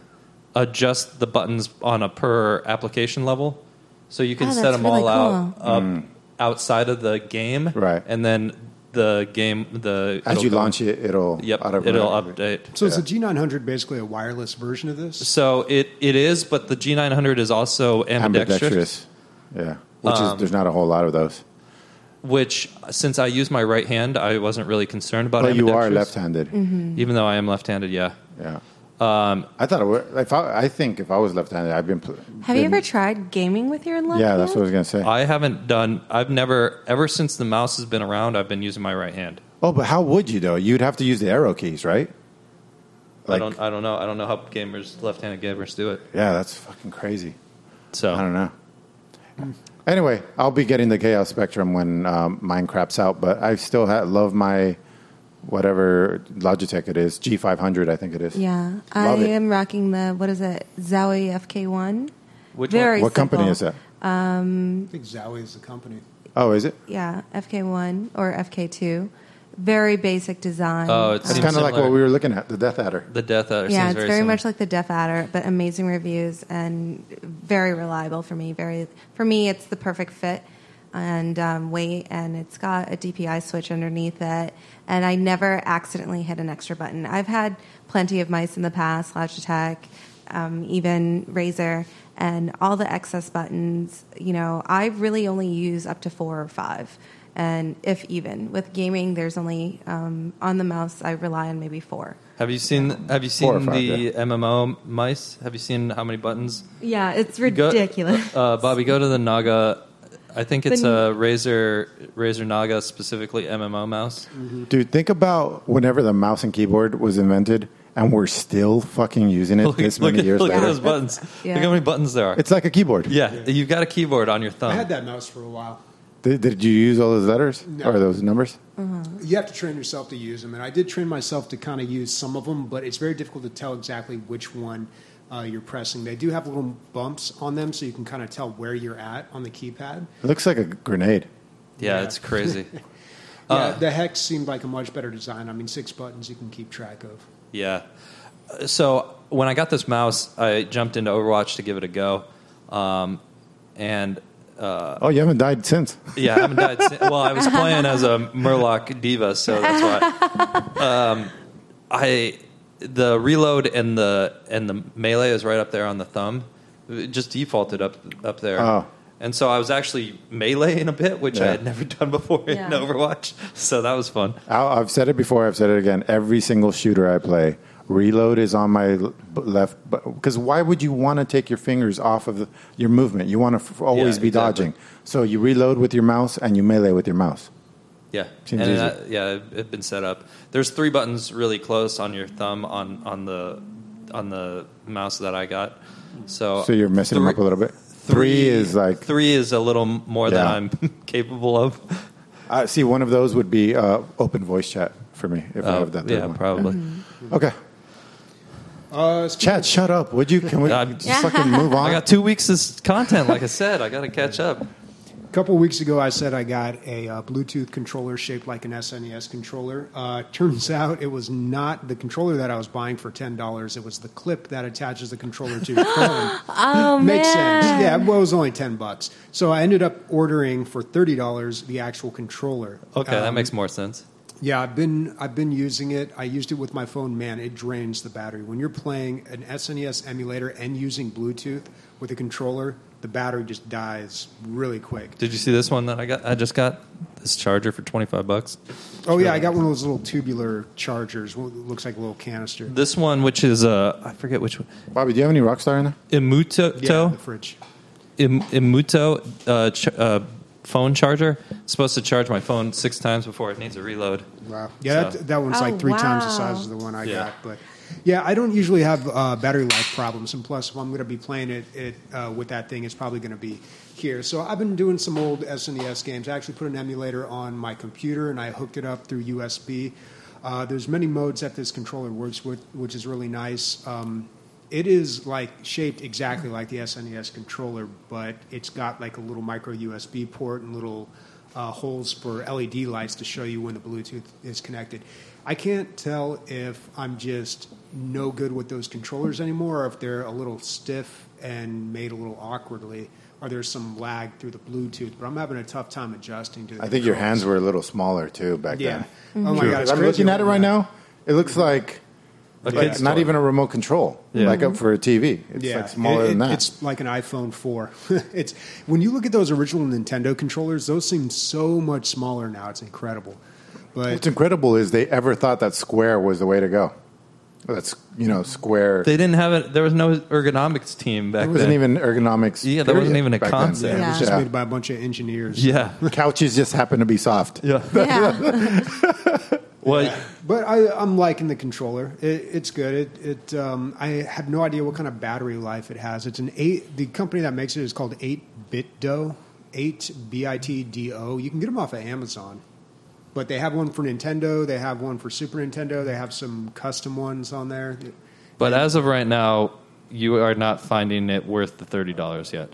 S1: adjust the buttons on a per application level. So you can
S2: Oh,
S1: set
S2: that's
S1: them
S2: really
S1: all out
S2: cool.
S1: up outside of the game.
S3: Right.
S1: And then the game, the
S3: as
S1: it'll
S3: you
S1: go-
S3: launch it, it'll
S1: Yep,
S3: auto-
S1: it'll update.
S5: So is
S3: Yeah.
S5: the G nine hundred basically a wireless version of this?
S1: So it, it is, but the G nine hundred is also ambidextrous,
S3: ambidextrous. Yeah, which
S1: Um,
S3: is there's not a whole lot of those.
S1: which since I use my right hand, I wasn't really concerned about.
S3: But you are
S1: ambidextrous.
S3: left-handed.
S2: Mm-hmm.
S1: even though I am left-handed. Yeah.
S3: Yeah.
S1: Um,
S3: I thought it were, if I, I think if I was left-handed, I've been. pl-
S2: Have you
S3: been-
S2: ever tried gaming with your left
S3: Yeah, that's
S2: hand?
S3: what I was gonna say.
S1: I haven't done. I've never ever since the mouse has been around. I've been using my right hand.
S3: Oh, but how would you though? You'd have to use the arrow keys, right?
S1: I don't. I don't know. I don't know how gamers, left-handed gamers, do it.
S3: Yeah, that's fucking crazy.
S1: So
S3: I don't know. Anyway, I'll be getting the Chaos Spectrum when um, mine craps out, but I still ha- love my whatever Logitech it is, G five hundred, I think it is.
S2: Yeah, I
S3: Love it.
S2: am rocking the, what is it, Zowie F K one.
S1: Which
S2: Very
S3: What company
S2: simple.
S3: is that?
S5: I think Zowie is the company.
S3: Oh, is it?
S2: Yeah, F K one or F K two. Very basic design.
S1: Oh, it
S3: It's
S1: seems
S3: kind of like
S1: similar.
S3: what we were looking at, the Death Adder.
S1: The Death Adder
S2: Yeah,
S1: seems
S2: it's
S1: very,
S2: very
S1: similar.
S2: much like the Death Adder, but amazing reviews and very reliable for me. Very for me, it's the perfect fit and um, weight, and it's got a D P I switch underneath it. And I never accidentally hit an extra button. I've had plenty of mice in the past, Logitech, um, even Razer, and all the excess buttons. You know, I really only use up to four or five. And if even with gaming, there's only um, on the mouse. I rely on maybe four.
S1: Have you seen Have you
S3: Four or
S1: seen
S3: five,
S1: the
S3: yeah.
S1: M M O mice? Have you seen how many buttons?
S2: Yeah, it's
S1: Go-
S2: ridiculous.
S1: uh, Bobby, go to the Naga. I think it's
S2: The-
S1: a Razer Razer Naga, specifically M M O mouse.
S3: Dude, think about whenever the mouse and keyboard was invented, and we're still fucking using it
S1: Look,
S3: this
S1: look
S3: many
S1: at,
S3: years
S1: look at
S3: later.
S1: those buttons.
S2: Yeah.
S1: Look how many buttons there are.
S3: It's like a keyboard.
S1: yeah, you've got a keyboard on your thumb.
S5: I had that mouse for a while.
S3: Did, did you use all those letters
S5: No.
S3: or those numbers?
S5: You have to train yourself to use them, and I did train myself to kind of use some of them, but it's very difficult to tell exactly which one uh, you're pressing. They do have little bumps on them, so you can kind of tell where you're at on the keypad.
S3: It looks like a grenade.
S1: Yeah,
S5: Yeah.
S1: it's crazy.
S5: Yeah,
S1: Uh,
S5: the Hex seemed like a much better design. I mean, six buttons you can keep track of.
S1: Yeah. Uh, So when I got this mouse, I jumped into Overwatch to give it a go, um, and uh,
S3: Oh, you haven't died since.
S1: yeah, I haven't died. Since, well, I was playing as a Murloc diva, so that's why. Um, I the reload and the and the melee is right up there on the thumb. It just defaulted up up there.
S3: Oh.
S1: And so I was actually meleeing a bit, which I
S3: Yeah.
S1: had never done before in
S2: Yeah.
S1: Overwatch. So that was fun.
S3: I'll, I've said it before. I've said it again. Every single shooter I play, reload is on my l- b- left. Because why would you want to take your fingers off of the, your movement? You want to f- always
S1: Yeah,
S3: be
S1: exactly.
S3: dodging. So you reload with your mouse and you melee with your mouse.
S1: Yeah,
S3: Seems
S1: and
S3: easy.
S1: that, yeah, it's been set up. There's three buttons really close on your thumb on, on the on the mouse that I got. So
S3: So you're messing them
S1: three-
S3: up a little bit. Three, is like.
S1: three is a little more than
S3: Yeah.
S1: I'm capable of.
S3: Uh, see, one of those would be uh, open voice chat for me if I
S1: Uh,
S3: have that. third
S1: yeah,
S3: one.
S1: probably.
S3: Okay.
S5: Uh, speaking
S3: Chat, shut up. Would you? Can we
S1: I'm-
S3: just fucking move on?
S1: I got two weeks of content. Like I said, I got to catch up.
S5: A couple weeks ago, I said I got a uh, Bluetooth controller shaped like an S N E S controller. Uh, turns out it was not the controller that I was buying for ten dollars. It was the clip that attaches the controller to your phone.
S2: Oh,
S5: Makes
S2: man.
S5: sense. Yeah, well, it was only ten bucks. So I ended up ordering for thirty dollars the actual controller.
S1: Okay, that
S5: Um,
S1: makes more sense.
S5: Yeah, I've been I've been using it. I used it with my phone. Man, it drains the battery. When you're playing an S N E S emulator and using Bluetooth with a controller, the battery just dies really quick.
S1: Did you see this one that I got? I just got this charger for twenty-five bucks.
S5: Oh yeah, I got one of those little tubular chargers. What looks like a little canister.
S1: This one, which is uh, I forget which one,
S3: Bobby, do you have any Rockstar in there?
S1: Imuto.
S5: Yeah, the fridge.
S1: Im- Imuto uh, ch- uh, phone charger. It's supposed to charge my phone six times before it needs a reload.
S5: Wow. Yeah,
S1: So-
S5: that, that one's
S2: Oh,
S5: like three times the
S2: wow.
S5: size of the one I
S1: Yeah.
S5: got. But yeah, I don't usually have uh, battery life problems. And plus, if I'm going to be playing it, it uh, with that thing, it's probably going to be here. So I've been doing some old S N E S games. I actually put an emulator on my computer and I hooked it up through U S B. Uh, there's many modes that this controller works with, which is really nice. Um, it is like shaped exactly like the S N E S controller, but it's got like a little micro U S B port and little uh, holes for L E D lights to show you when the Bluetooth is connected. I can't tell if I'm just no good with those controllers anymore, or if they're a little stiff and made a little awkwardly, or there's some lag through the Bluetooth. But I'm having a tough time adjusting to the
S3: I think your
S5: controls.
S3: hands were a little smaller too back
S5: Yeah.
S3: then.
S5: Oh my
S3: True.
S5: god, it's
S3: I'm
S5: crazy
S3: looking at it
S5: how-
S3: right now. It looks like,
S1: A
S3: like
S1: kid's
S3: not
S1: toy.
S3: even a remote control,
S1: Yeah.
S3: like up for a T V. It's
S5: Yeah,
S3: like smaller
S5: it-
S3: than
S5: it-
S3: that.
S5: It's like an iPhone four. It's when you look at those original Nintendo controllers; those seem so much smaller now. It's incredible. But
S3: What's incredible is they ever thought that square was the way to go. That's you know square.
S1: They didn't have it. There was no ergonomics team back
S3: It wasn't
S1: then.
S3: even ergonomics.
S1: Yeah, there wasn't
S3: period
S1: even a
S3: back then.
S1: concept.
S5: yeah, it
S2: Yeah.
S5: was just
S3: Yeah.
S5: made by a bunch of engineers.
S1: Yeah.
S3: Couches just happen to be soft.
S1: Yeah.
S2: Yeah.
S1: Well,
S5: But I, I'm liking the controller. It, it's good. It, it um, I have no idea what kind of battery life it has. It's an eight. The company that makes it is called eight Bitdo. Eight B I T D O. You can get them off of Amazon. But they have one for Nintendo. They have one for Super Nintendo. They have some custom ones on there.
S1: But
S5: And-
S1: as of right now, you are not finding it worth the thirty dollars yet.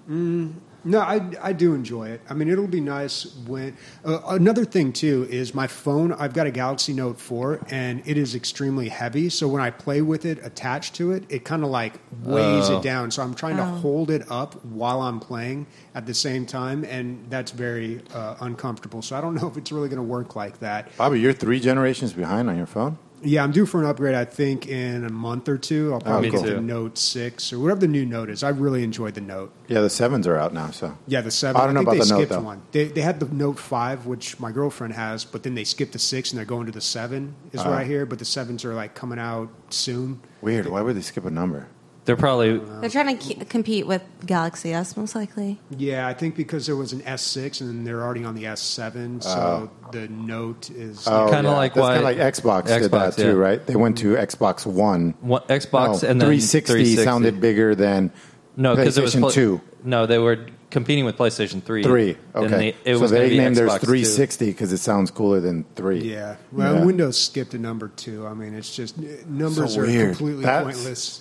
S5: No, I, I do enjoy it. I mean, it'll be nice when... Uh, another thing, too, is my phone, I've got a Galaxy Note four, and it is extremely heavy. So when I play with it attached to it, it kind of like weighs
S1: Oh.
S5: it down. So I'm trying to
S2: Oh.
S5: hold it up while I'm playing at the same time, and that's very uh, uncomfortable. So I don't know if it's really going to work like that.
S3: Bobby, you're three generations behind on your phone?
S5: Yeah, I'm due for an upgrade, I think, in a month or two. I'll probably
S3: Oh,
S5: get
S3: cool.
S5: the Note six or whatever the new Note is. I really enjoyed the Note.
S3: Yeah, the sevens are out now, so.
S5: Yeah, the seven.
S3: I don't know
S5: think
S3: about
S5: they
S3: the Note,
S5: skipped
S3: though.
S5: one. They they had the Note five, which my girlfriend has, but then they skipped the six and they're going to the seven. Is what
S3: Ah.
S5: I hear. But the sevens are like coming out soon.
S3: Weird. Why would they skip a number?
S1: They're probably
S2: They're trying to ke- compete with Galaxy S, most likely.
S5: Yeah, I think because there was an S six and then they're already on the S seven, so the Note is.
S3: Oh,
S1: Kinda
S3: yeah.
S1: like
S3: That's
S1: why-
S3: kind of like Xbox, did
S1: Xbox,
S3: that too,
S1: yeah.
S3: right? They went to Xbox One.
S1: one, Xbox
S3: No,
S1: and then
S3: three sixty,
S1: three sixty
S3: sounded bigger than
S1: No, because it was
S3: PlayStation
S1: pla-
S3: two.
S1: No, they were competing with PlayStation three.
S3: Three.
S1: And
S3: Okay.
S1: they, it
S3: so
S1: was gonna
S3: they
S1: be
S3: named theirs
S1: Xbox
S3: three
S1: two.
S3: sixty because it sounds cooler than three.
S5: Yeah, well,
S3: Yeah.
S5: Windows skipped a number two. I mean, it's just numbers
S3: So
S5: are
S3: weird.
S5: completely
S3: That's-
S5: pointless.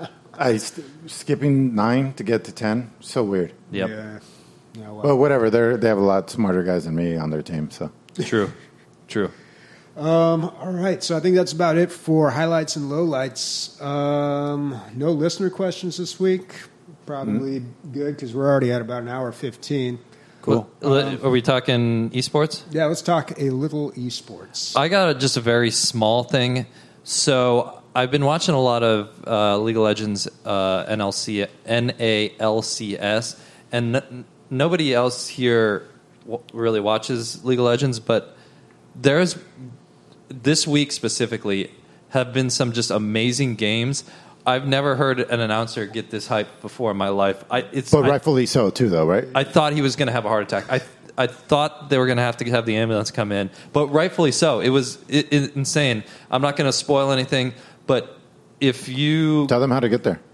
S3: I st- skipping nine to get to ten. So weird.
S1: Yep.
S5: Yeah. Yeah, well.
S3: But whatever. They they have a lot smarter guys than me on their team. So
S1: True. True.
S5: Um, all right, so I think that's about it for highlights and lowlights. Um, no listener questions this week. Probably good because we're already at about an hour fifteen.
S3: cool.
S1: Well, Are we talking esports?
S5: Yeah, let's talk a little esports.
S1: I got a, just a very small thing. So I've been watching a lot of uh, League of Legends uh, N L C, N A L C S, and n- nobody else here w- really watches League of Legends, but there's this week specifically have been some just amazing games. I've never heard an announcer get this hype before in my life. I, it's,
S3: But
S1: I-
S3: rightfully so too, though, right?
S1: I thought he was going to have a heart attack. I I thought they were going to have to have the ambulance come in, but rightfully so. It was it, it, insane. I'm not going to spoil anything, but if you,
S3: Tell them how to get there.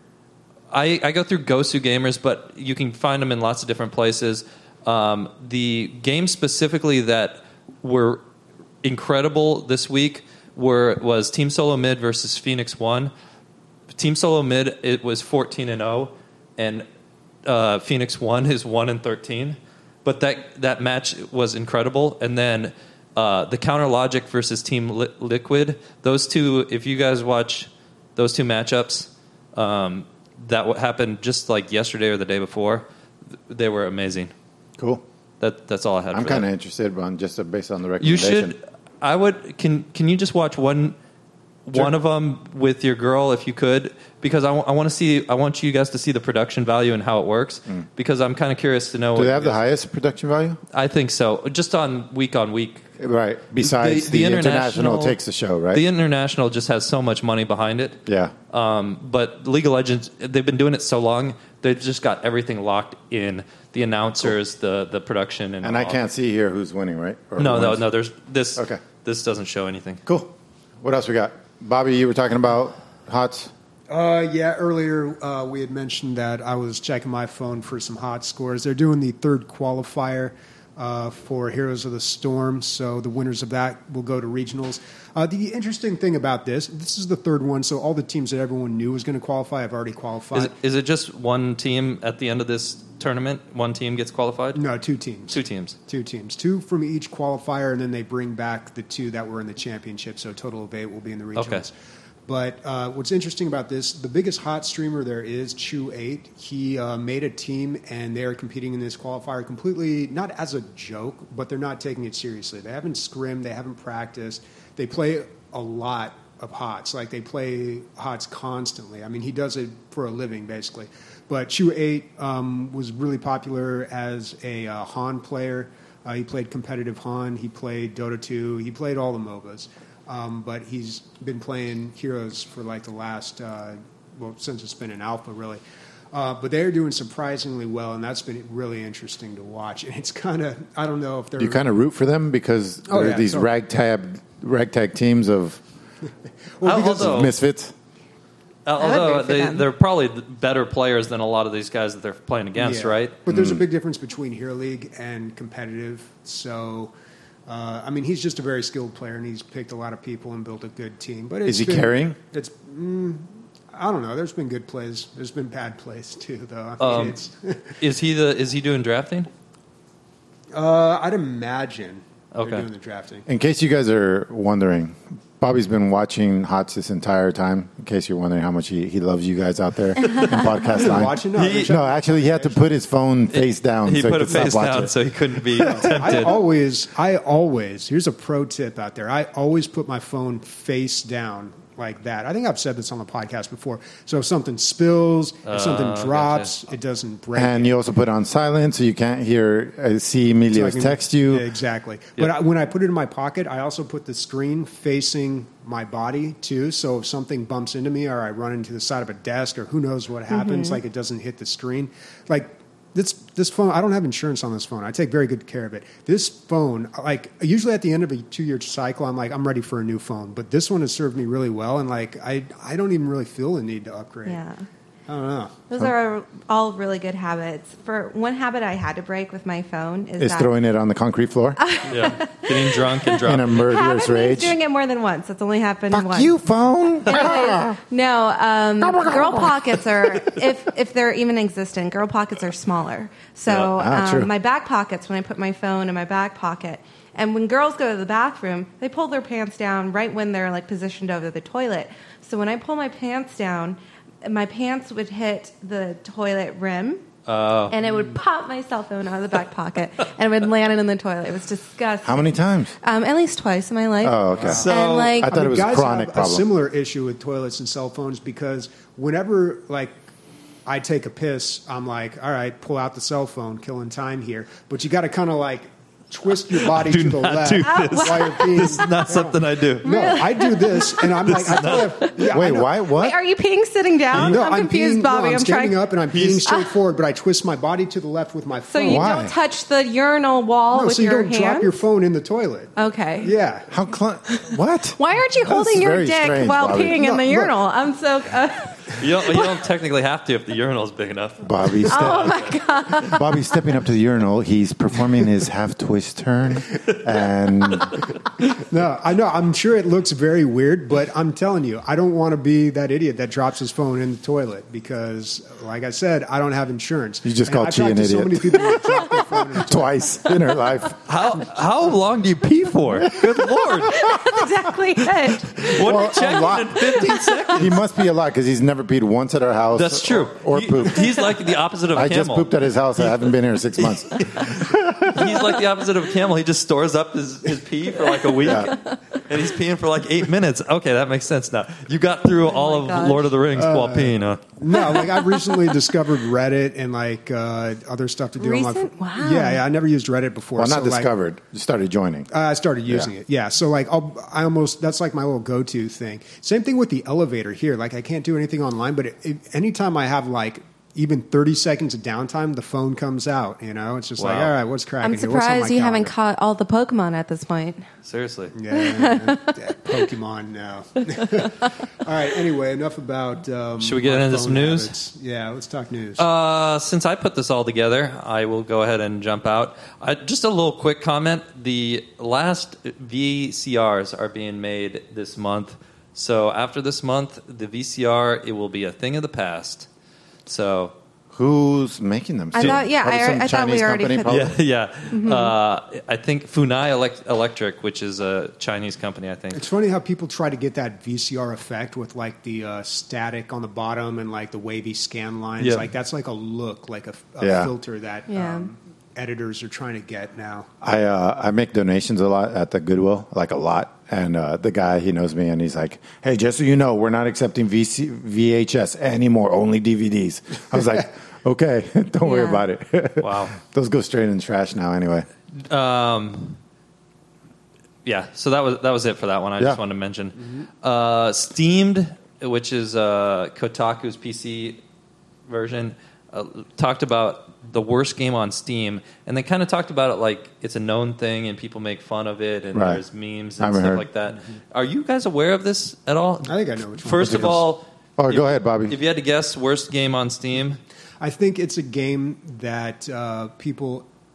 S1: I, I go through Gosu Gamers, but you can find them in lots of different places. Um, the games specifically that were incredible this week were was Team Solo Mid versus Phoenix One. Team Solo Mid, it was fourteen and oh, and uh, Phoenix One is one and thirteen. But that that match was incredible. And then uh, the Counter Logic versus Team Li- Liquid. Those two, if you guys watch those two matchups, um, that what happened just like yesterday or the day before. They were amazing.
S3: Cool.
S1: That that's all I had.
S3: I'm
S1: for
S3: kind
S1: that.
S3: of interested, Ron, just uh, based on the
S1: You
S3: recommendation.
S1: should. I would. Can Can you just watch one
S3: Sure.
S1: one of them with your girl if you could? Because I want to see. I want you guys to see the production value and how it works. Because I'm kind of curious to know.
S3: Mm. Do
S1: what
S3: they have
S1: you
S3: the
S1: guys-
S3: highest production value?
S1: I think so. Just on week on week.
S3: Right. Besides the, international, takes the show, right?
S1: The international just has so much money behind it.
S3: yeah.
S1: Um, but League of Legends, they've been doing it so long, they've just got everything locked in. The announcers, the the production, and
S3: And I
S1: all.
S3: can't see here who's winning, right? Or
S1: No,
S3: who
S1: no,
S3: wins.
S1: no. There's this.
S3: Okay.
S1: This doesn't show anything.
S3: Cool. What else we got? Bobby, you were talking about HOTS.
S5: Uh, yeah, earlier uh, we had mentioned that I was checking my phone for some hot scores. They're doing the third qualifier uh, for Heroes of the Storm, so the winners of that will go to regionals. Uh, the interesting thing about this, this is the third one, so all the teams that everyone knew was going to qualify have already qualified.
S1: Is it, is it just one team at the end of this tournament? One team gets qualified?
S5: No, two teams.
S1: Two teams.
S5: Two teams. Two from each qualifier, and then they bring back the two that were in the championship, so a total of eight will be in the regionals.
S1: Okay.
S5: But uh, what's interesting about this, the biggest hot streamer there is, Chew eight. He uh, made a team, and they are competing in this qualifier completely, not as a joke, but they're not taking it seriously. They haven't scrimmed, they haven't practiced. They play a lot of HOTS. Like, they play HOTS constantly. I mean, he does it for a living, basically. But Chew eight um, was really popular as a uh, Han player. Uh, he played competitive Han. He played Dota two. He played all the MOBAs. Um, but he's been playing Heroes for like the last, uh, well, since it's been an alpha, really. Uh, but they're doing surprisingly well, and that's been really interesting to watch. And it's kind of, I don't know if they're...
S3: Do you kind of root for them because
S5: Oh,
S3: they're
S5: yeah,
S3: these
S5: so-
S3: ragtag ragtag teams of
S5: well,
S1: Al-
S5: because-
S1: although-
S3: misfits?
S1: Uh,
S2: I would
S1: although
S2: root for
S1: they,
S2: them.
S1: they're probably better players than a lot of these guys that they're playing against,
S5: Yeah.
S1: right?
S5: But there's a big difference between Hero League and competitive. So Uh, I mean, he's just a very skilled player, and he's picked a lot of people and built a good team. But it's
S3: Is he
S5: been,
S3: carrying?
S5: It's mm, I don't know. There's been good plays. There's been bad plays too, though. I mean,
S1: Um,
S5: it's,
S1: Is he the? Is he doing drafting?
S5: uh, I'd imagine
S1: Okay.
S5: they're doing the drafting.
S3: In case you guys are wondering, Bobby's been watching Hots this entire time. In case you're wondering how much he, he loves you guys out there in podcast land.
S5: Watching? No,
S1: He-
S5: they're
S3: No, actually, he had to put his phone face down.
S1: He
S3: so
S1: put
S3: he
S1: it
S3: could stop
S1: face
S3: watching
S1: down
S3: it.
S1: so he couldn't be
S5: I
S1: tempted.
S5: always, I always, here's a pro tip out there. I always put my phone face down like that. I think I've said this on the podcast before. So if something spills, if something
S1: gotcha.
S5: drops, it doesn't break.
S3: And you also put it on silent so you can't hear, uh, see
S5: So I
S3: Emilio's
S5: can-
S3: text you.
S5: Yeah, exactly. But I, when I put it in my pocket, I also put the screen facing my body too. So if something bumps into me or I run into the side of a desk or who knows what happens, like it doesn't hit the screen. Like this, this phone, I don't have insurance on this phone. I take very good care of it. This phone, like usually at the end of a two-year cycle, I'm like, I'm ready for a new phone. But this one has served me really well, and like I, I don't even really feel the need to upgrade.
S2: Yeah.
S5: I don't know.
S2: Those are all really good habits. For one habit I had to break with my phone is,
S3: Is
S2: that
S3: throwing it on the concrete floor
S1: Yeah, getting drunk and
S3: in
S1: dropping.
S3: a murderous
S2: habit means
S3: rage.
S2: doing it more than once. It's only happened
S3: Fuck
S2: once.
S3: you, phone.
S2: No, um, girl pockets are, if if they're even existent, girl pockets are smaller. So
S3: Yeah. Ah, true.
S2: um, my back pockets, when I put my phone in my back pocket, and when girls go to the bathroom, they pull their pants down right when they're like positioned over the toilet. So when I pull my pants down, my pants would hit the toilet rim.
S1: Oh.
S2: And it would pop my cell phone out of the back pocket, and it would land in the toilet. It was disgusting.
S3: How many times?
S2: Um, at least twice in my life.
S3: Oh, okay.
S1: So-
S2: and like,
S3: I thought it was a
S5: guys
S3: chronic
S5: have
S3: problem.
S5: a similar issue with toilets and cell phones because whenever like I take a piss, I'm like, all right, pull out the cell phone, killing time here. But you got to kind of like twist your body
S1: Do
S5: to the
S1: not
S5: left
S1: do this.
S5: while you're peeing.
S1: This is not something I do.
S5: No, I do this, and I'm like, I tell you, yeah, I
S3: Wait,
S5: know.
S3: why? What?
S2: Wait, are you peeing sitting down?
S5: No,
S2: I'm,
S5: I'm
S2: confused,
S5: peeing,
S2: Bobby.
S5: No, I'm,
S2: I'm
S5: standing
S2: trying.
S5: up and I'm peeing
S1: He's-
S5: straight forward, but I twist my body to the left with my
S2: So
S5: phone.
S2: you
S3: Why?
S2: don't touch the urinal wall
S5: no,
S2: with
S5: so you
S2: your
S5: don't
S2: hands?
S5: drop your phone in the toilet.
S2: Okay.
S5: Yeah.
S3: How cl- What?
S2: Why aren't you
S3: That's
S2: holding your
S3: very
S2: dick
S3: strange,
S2: while
S3: Bobby.
S2: peeing
S5: No,
S2: in the
S5: look.
S2: urinal? I'm so. Uh,
S1: You don't, you don't technically have to if the urinal's big enough.
S3: Bobby, step,
S2: oh my god!
S3: Bobby's stepping up to the urinal. He's performing his half twist turn, and
S5: No, I know. I'm sure it looks very weird, but I'm telling you, I don't want to be that idiot that drops his phone in the toilet because, like I said, I don't have insurance.
S3: You just
S5: And
S3: called
S5: I've
S3: Chi
S5: talked
S3: an
S5: to so
S3: idiot.
S5: many people who drop their phone in the toilet.
S3: twice in her life.
S1: How how long do you pee for? Good lord!
S2: That's exactly it.
S1: What
S3: Well,
S1: are you checking
S3: a lot.
S1: in fifteen seconds?
S3: He must be a lot because he's never peed once at our house.
S1: That's true.
S3: Or, or
S1: He-
S3: pooped.
S1: He's like the opposite of a
S3: I
S1: camel.
S3: just pooped at his house. I haven't been here in six months.
S1: He's like the opposite of a camel. He just stores up his, his pee for like a week,
S3: Yeah.
S1: and he's peeing for like eight minutes. Okay, that makes sense now. You got through all
S2: my
S1: of
S2: gosh.
S1: Lord of the Rings while peeing. Huh?
S5: No, like I've recently discovered Reddit and like uh, other stuff to do on my
S2: Recent?
S5: phone.
S2: Wow.
S5: Yeah, yeah, I never used Reddit before.
S3: Well, not
S5: so, like,
S3: discovered. You started joining.
S5: Uh, I started using
S3: Yeah.
S5: it. Yeah. So like I'll, I almost that's like my little go-to thing. Same thing with the elevator here. Like I can't do anything online, but it, it, anytime I have like even thirty seconds of downtime, the phone comes out. You know, it's just like,
S1: Wow.
S5: all right, what's cracking?
S2: I'm
S5: here? What's on
S2: surprised
S5: my
S2: you haven't
S5: calendar?
S2: caught all the Pokemon at this point.
S1: Seriously.
S5: Yeah, yeah, yeah. Pokemon. No. all right. Anyway, enough about. Um,
S1: Should we get
S5: my
S1: into
S5: phone
S1: some news?
S5: habits. Yeah, let's talk news.
S1: Uh, since I put this all together, I will go ahead and jump out. Uh, just a little quick comment. The last V C Rs are being made this month. So after this month, the V C R, it will be a thing of the past. So,
S3: Who's making them?
S2: I thought- yeah,
S3: Probably
S2: I-
S3: some
S2: I thought we
S3: Chinese
S2: already
S3: company,
S2: put-
S3: probably.
S1: yeah, yeah. Uh, I think Funai Elec- Electric, which is a Chinese company, I think.
S5: It's funny how people try to get that V C R effect with like the uh, static on the bottom and like the wavy scan lines.
S1: Yeah.
S5: Like that's like a look, like a, a
S3: Yeah.
S5: filter that
S2: Yeah.
S5: um, editors are trying to get now.
S3: I uh, I make donations a lot at the Goodwill, like a lot. And uh, the guy, he knows me, and he's like, "Hey, just so you know, we're not accepting V C- V H S anymore. Only D V Ds." I was like, "Okay, don't worry
S2: Yeah.
S3: about it."
S1: Wow.
S3: Those go straight in the trash now, anyway.
S1: Um, yeah, so that was that was it for that one. I
S3: Yeah.
S1: just wanted to mention uh, Steamed, which is uh, Kotaku's P C version, uh, talked about the worst game on Steam, and they kind of talked about it like it's a known thing and people make fun of it, and
S3: Right.
S1: there's memes
S3: I
S1: and
S3: haven't
S1: stuff
S3: heard.
S1: like that. Are you guys aware of this at all?
S5: I think I know which one.
S1: First of all,
S3: Oh,
S1: if-
S3: go ahead, Bobby.
S1: If you had to guess, worst game on Steam.
S5: I think it's a game that uh, people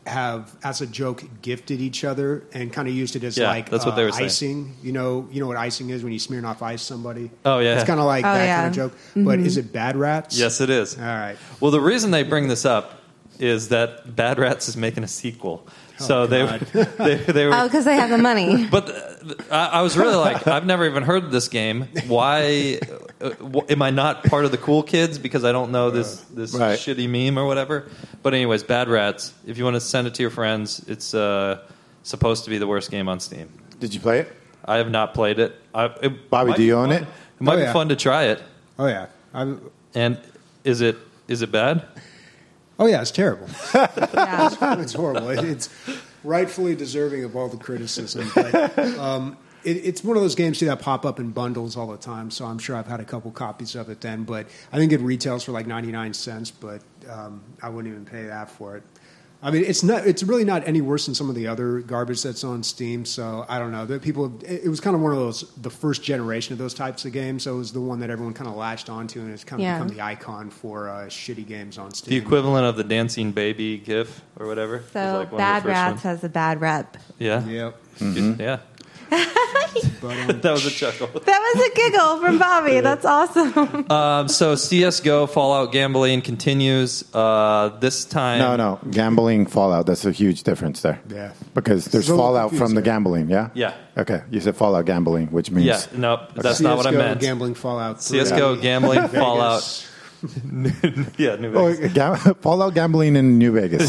S5: have, as a joke, gifted each other and kind of used it as
S1: Yeah,
S5: like
S1: that's what
S5: uh,
S1: they were saying.
S5: icing. You know, you know what icing is when you smear off ice somebody.
S1: Oh, yeah.
S5: It's kind of like
S2: Oh,
S5: that
S2: yeah.
S5: kind of joke. But is it Bad Rats?
S1: Yes, it is.
S5: All right.
S1: Well, the reason they bring this up is that Bad Rats is making a sequel. So
S5: Oh,
S1: they,
S5: God.
S1: they they were
S2: Oh, because they have the money.
S1: But uh, I, I was really like, I've never even heard of this game. Why uh, w- am I not part of the cool kids because I don't know this this
S3: Right.
S1: shitty meme or whatever? But anyways, Bad Rats. If you want to send it to your friends, it's uh, supposed to be the worst game on Steam.
S3: Did you play it?
S1: I have not played it. I, it
S3: Bobby,
S1: might
S3: do
S1: be
S3: you own
S1: fun.
S3: it?
S1: It might
S5: Oh,
S1: be
S5: yeah.
S1: fun to try it.
S5: Oh, yeah. I'm,
S1: And is it is it bad?
S5: oh, yeah, it's terrible.
S2: Yeah.
S5: It's horrible. It, it's rightfully deserving of all the criticism. But um, it, it's one of those games too, that pop up in bundles all the time. So I'm sure I've had a couple copies of it then. But I think it retails for like ninety-nine cents, but um, I wouldn't even pay that for it. I mean, it's not. It's really not any worse than some of the other garbage that's on Steam. So I don't know. The people. It, it was kind of one of those, the first generation of those types of games. So it was the one that everyone kind of latched onto, and it's kind of
S2: Yeah.
S5: become the icon for uh, shitty games on Steam.
S1: The equivalent of the dancing baby GIF or whatever. It was
S2: So
S1: like one of the
S2: Bad
S1: first
S2: Rats
S1: ones.
S2: has a bad rep.
S1: Yeah,
S5: Yep.
S1: yeah.
S5: But, um,
S1: That was a chuckle.
S2: That was a giggle from Bobby. That's awesome.
S1: Um, so C S G O Fallout Gambling continues. Uh, this time,
S3: No, no. Gambling Fallout. That's a huge difference there.
S5: Yeah.
S3: Because there's
S5: It's a little
S3: Fallout from
S5: confusing.
S3: the gambling, yeah?
S1: Yeah.
S3: Okay. You said Fallout Gambling, which means.
S1: Yeah, no, that's not what I
S5: C S G O
S1: meant.
S5: Gambling Fallout.
S1: C S G O
S5: three.
S1: Gambling
S5: Vegas.
S1: Fallout. Yeah, New
S3: Oh,
S1: Vegas.
S3: ga- Fallout Gambling in New Vegas.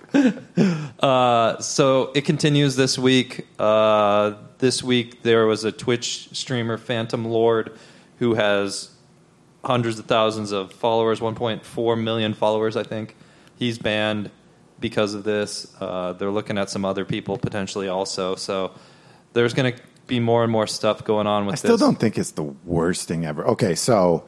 S1: Uh, so it continues this week. Uh, this week there was a Twitch streamer, Phantom Lord, who has hundreds of thousands of followers, one point four million followers, I think. He's banned because of this. Uh, they're looking at some other people potentially also. So there's going to be more and more stuff going on with
S3: I still
S1: this.
S3: don't think it's the worst thing ever. Okay, so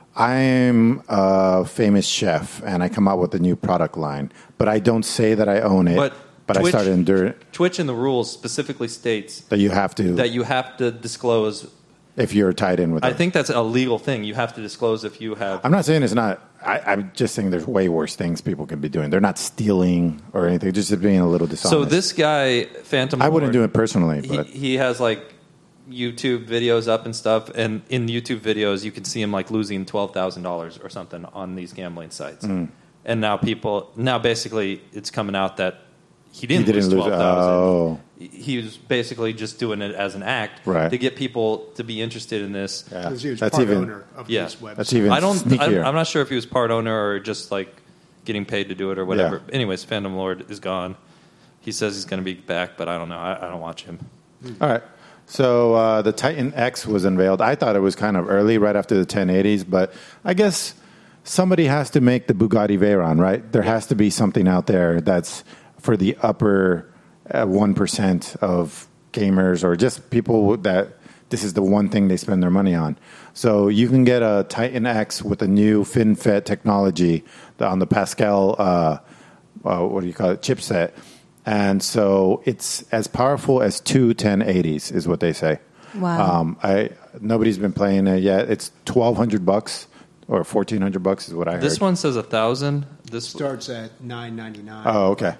S3: I'm a famous chef and I come out with a new product line, but I don't say that I own it.
S1: But
S3: But I
S1: Twitch-
S3: started enduring
S1: Twitch in the rules specifically states
S3: that you have to
S1: that you have to disclose.
S3: if you're tied in with
S1: I
S3: them.
S1: think that's a legal thing. You have to disclose if you have.
S3: I'm not saying it's not. I, I'm just saying there's way worse things people can be doing. They're not stealing or anything, just being a little dishonest.
S1: So this guy, Phantom
S3: I wouldn't
S1: Lord,
S3: do it personally,
S1: He,
S3: but
S1: he has like YouTube videos up and stuff, and in YouTube videos you can see him like losing twelve thousand dollars or something on these gambling sites.
S3: Mm.
S1: And now people, now basically it's coming out that he didn't,
S3: he didn't
S1: lose
S3: lose.
S1: twelve thousand.
S3: Oh,
S1: He was basically just doing it as an act
S3: Right.
S1: to get people to be interested in this.
S3: yeah.
S5: Because he was
S3: That's
S5: part
S3: even
S5: owner of
S1: Yeah.
S5: this website.
S3: that's even
S1: I don't.
S3: sneakier.
S1: I'm, I'm not sure if he was part owner or just like getting paid to do it or whatever.
S3: Yeah.
S1: Anyways, Phantom Lord is gone. He says he's going to be back, but I don't know. I, I don't watch him.
S3: All right. So uh, the Titan X was unveiled. I thought it was kind of early, right after the ten eighties, but I guess somebody has to make the Bugatti Veyron, right? There has to be something out there that's for the upper uh, one percent of gamers or just people that this is the one thing they spend their money on. So you can get a Titan X with a new FinFET technology on the Pascal, uh, uh, what do you call it, chipset. And so it's as powerful as two ten eighties is what they say.
S2: Wow.
S3: Um, I nobody's been playing it yet. It's twelve hundred bucks or fourteen hundred bucks is what I heard.
S1: This one says a thousand. This
S5: starts at nine ninety-nine.
S3: Oh, okay.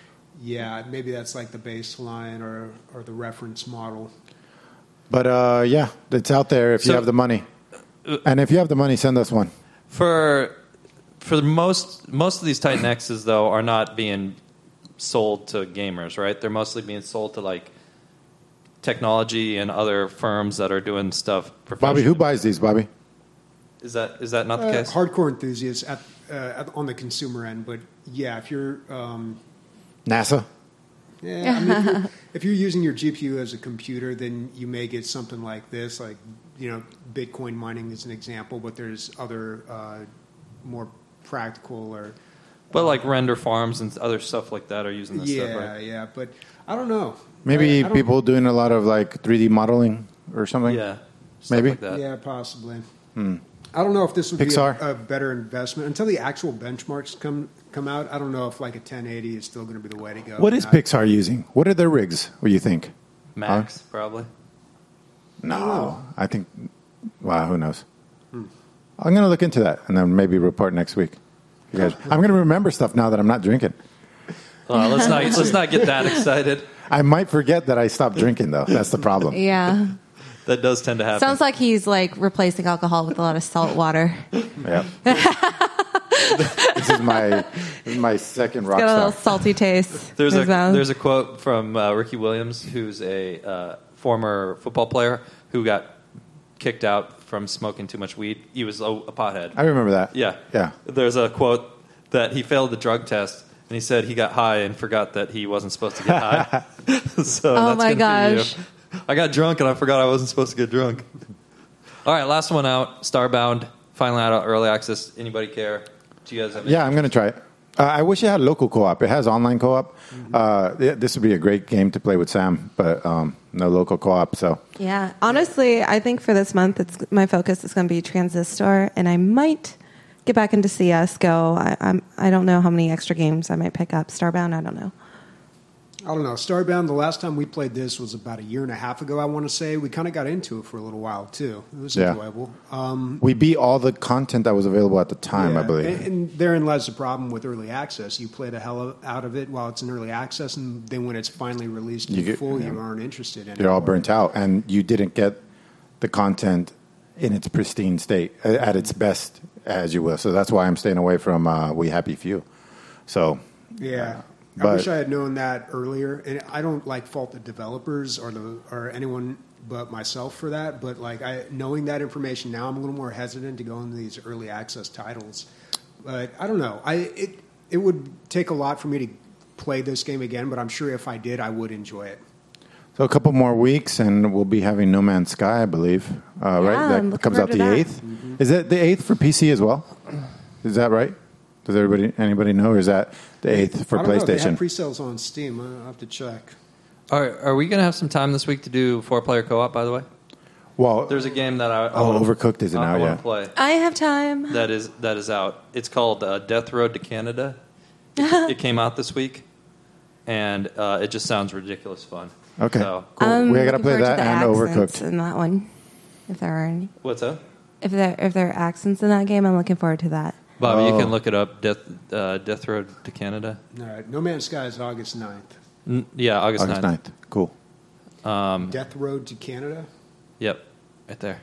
S5: Yeah, maybe that's like the baseline or or the reference model.
S3: But uh, yeah, it's out there if
S1: So-
S3: you have the money. And if you have the money, send us one.
S1: for for most most of these Titan X's though are not being sold to gamers, right? They're mostly being sold to like technology and other firms that are doing stuff professionally.
S3: Bobby, who buys these, Bobby?
S1: Is that is that not the
S5: Uh,
S1: case?
S5: hardcore enthusiasts at, uh, at on the consumer end, but yeah, if you're um,
S3: NASA?
S5: yeah, I mean, if, you're, if you're using your G P U as a computer, then you may get something like this, like you know, Bitcoin mining is an example, but there's other uh, more practical or
S1: But like render farms and other stuff like that are using this
S5: yeah,
S1: stuff, right?
S5: yeah. But I don't know.
S3: Maybe
S5: I- I don't-
S3: people doing a lot of like three D modeling or something?
S1: Yeah, stuff
S3: Maybe.
S1: like that.
S5: Yeah, possibly. I don't know if this would
S3: Pixar?
S5: be a, a better investment until the actual benchmarks come come out. I don't know if like a ten eighty is still going to be the way to go.
S3: What is
S5: Not-
S3: Pixar using? What are their rigs? What do you think?
S1: Max probably.
S3: No, I think. Wow, who knows? I'm going to look into that and then maybe report next week. You guys, I'm going to remember stuff now that I'm not drinking.
S1: Uh, let's not let's not get that excited.
S3: I might forget that I stopped drinking, though. That's the problem.
S2: Yeah.
S1: That does tend to happen.
S2: Sounds like he's like replacing alcohol with a lot of salt water.
S3: Yeah. This is my this is my second rock
S2: Got a little
S3: star.
S2: salty taste.
S1: There's
S2: in
S1: a
S2: his mouth.
S1: there's a quote from uh, Ricky Williams, who's a uh, former football player who got kicked out from smoking too much weed. He was a, a pothead.
S3: I remember that.
S1: Yeah,
S3: Yeah.
S1: There's a quote that he failed the drug test, and he said he got high and forgot that he wasn't supposed to get high. so
S2: Oh
S1: that's
S2: my
S1: gonna be
S2: gosh.
S1: you. I got drunk and I forgot I wasn't supposed to get drunk. All right, last one out. Starbound finally out of early access. Anybody care? Do you guys have? Any?
S3: Yeah, I'm going to try it. Uh, I wish it had local co-op. It has online co-op.
S2: Mm-hmm.
S3: Uh, th- this would be a great game to play with Sam, but um, no local co-op. So
S2: Yeah, honestly, I think for this month, it's my focus is going to be Transistor, and I might get back into C S G O. I, I'm I don't know how many extra games I might pick up. Starbound, I don't know.
S5: I don't know. Starbound, the last time we played this was about a year and a half ago, I want to say. We kind of got into it for a little while, too. It was
S3: Yeah.
S5: enjoyable. Um,
S3: we beat all the content that was available at the time,
S5: yeah,
S3: I believe.
S5: And, and therein lies the problem with early access. You play the hell out of it while it's in early access, and then when it's finally released
S3: You
S5: in
S3: get-
S5: full,
S3: yeah.
S5: you aren't interested in it.
S3: You're all burnt out, and you didn't get the content in its pristine state, uh, at its best, as you will. So that's why I'm staying away from uh, We Happy Few. So
S5: Yeah. I
S3: But-
S5: wish I had known that earlier. And I don't like fault the developers or the or anyone but myself for that. But like I knowing that information now, I'm a little more hesitant to go into these early access titles. But I don't know. I it it would take a lot for me to play this game again. But I'm sure if I did, I would enjoy it.
S3: So a couple more weeks, and we'll be having No Man's Sky, I believe. Uh,
S2: Yeah,
S3: right?
S2: I'm
S3: That
S2: looking
S3: comes out
S2: forward
S3: the
S2: to that.
S3: eighth. Is it the eighth for P C as well? Is that right? Does everybody anybody know? Or is that the eighth for
S5: I don't know. They
S3: PlayStation?
S5: have pre-sales on Steam. I'll have to check.
S1: Are are we going to have some time this week to do four player co op? By the way,
S3: well,
S1: there's a game that I, I
S3: oh,
S1: wanna,
S3: Overcooked isn't
S1: I,
S3: out
S1: I want
S3: yet.
S1: to play.
S2: I have time.
S1: That is that is out. It's called uh, Death Road to Canada. It, it came out this week, and uh, it just sounds ridiculous fun.
S3: Okay,
S1: So,
S3: cool.
S2: I'm
S3: we got to
S2: looking
S3: play
S2: forward
S3: that
S2: to the
S3: and
S2: accents
S3: Overcooked.
S2: in that one, if there are any.
S1: what's up,
S2: If there if there are accents in that game, I'm looking forward to that.
S1: Bobby? You
S3: Oh.
S1: can look it up. Death uh, Death Road to Canada.
S5: All right. No Man's Sky is August ninth.
S1: N- yeah, August,
S3: August
S1: ninth.
S3: ninth. Cool.
S1: Um,
S5: Death Road to Canada,
S1: Yep, right there.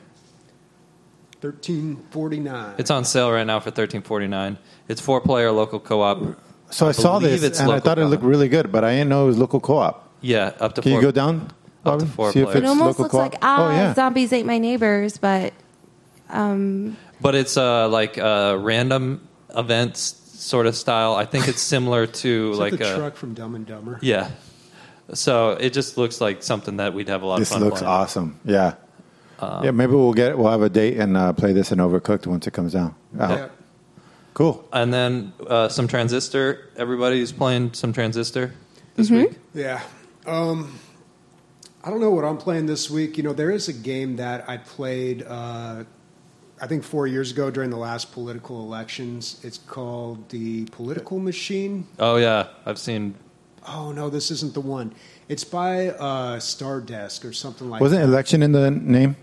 S5: thirteen forty-nine.
S1: It's on sale right now for thirteen forty nine. It's four player local co op.
S3: So I, saw
S1: believe
S3: this,
S1: it's
S3: and I
S1: local
S3: thought it
S1: co-op.
S3: looked really good, but I didn't know it was local co-op.
S1: Yeah, up to
S3: Can
S1: four.
S3: you go down?
S1: Up to
S3: Bobby?
S1: four
S3: See if
S1: players.
S3: it's
S2: It almost
S3: local
S2: looks
S3: co-op?
S2: like ah,
S3: oh yeah.
S2: Zombies Ate My Neighbors, but um,
S1: But it's uh, like a random events sort of style. I think it's similar to
S5: Is
S1: like
S5: that the
S1: a
S5: truck from Dumb and Dumber?
S1: yeah. So it just looks like something that we'd have a lot
S3: This
S1: of fun
S3: looks
S1: playing.
S3: awesome. Yeah.
S1: Um,
S3: yeah, maybe we'll get we'll have a date and uh, play this in Overcooked once it comes out. out.
S5: Yeah.
S3: Cool.
S1: And then uh, some Transistor. Everybody's playing some Transistor this week.
S5: Yeah. Um, I don't know what I'm playing this week. You know, there is a game that I played, uh, I think, four years ago during the last political elections. It's called The Political Machine.
S1: Oh yeah, I've seen.
S5: Oh, no, this isn't the one. It's by uh, Stardesk or something like
S3: Wasn't
S5: that.
S3: election in the name?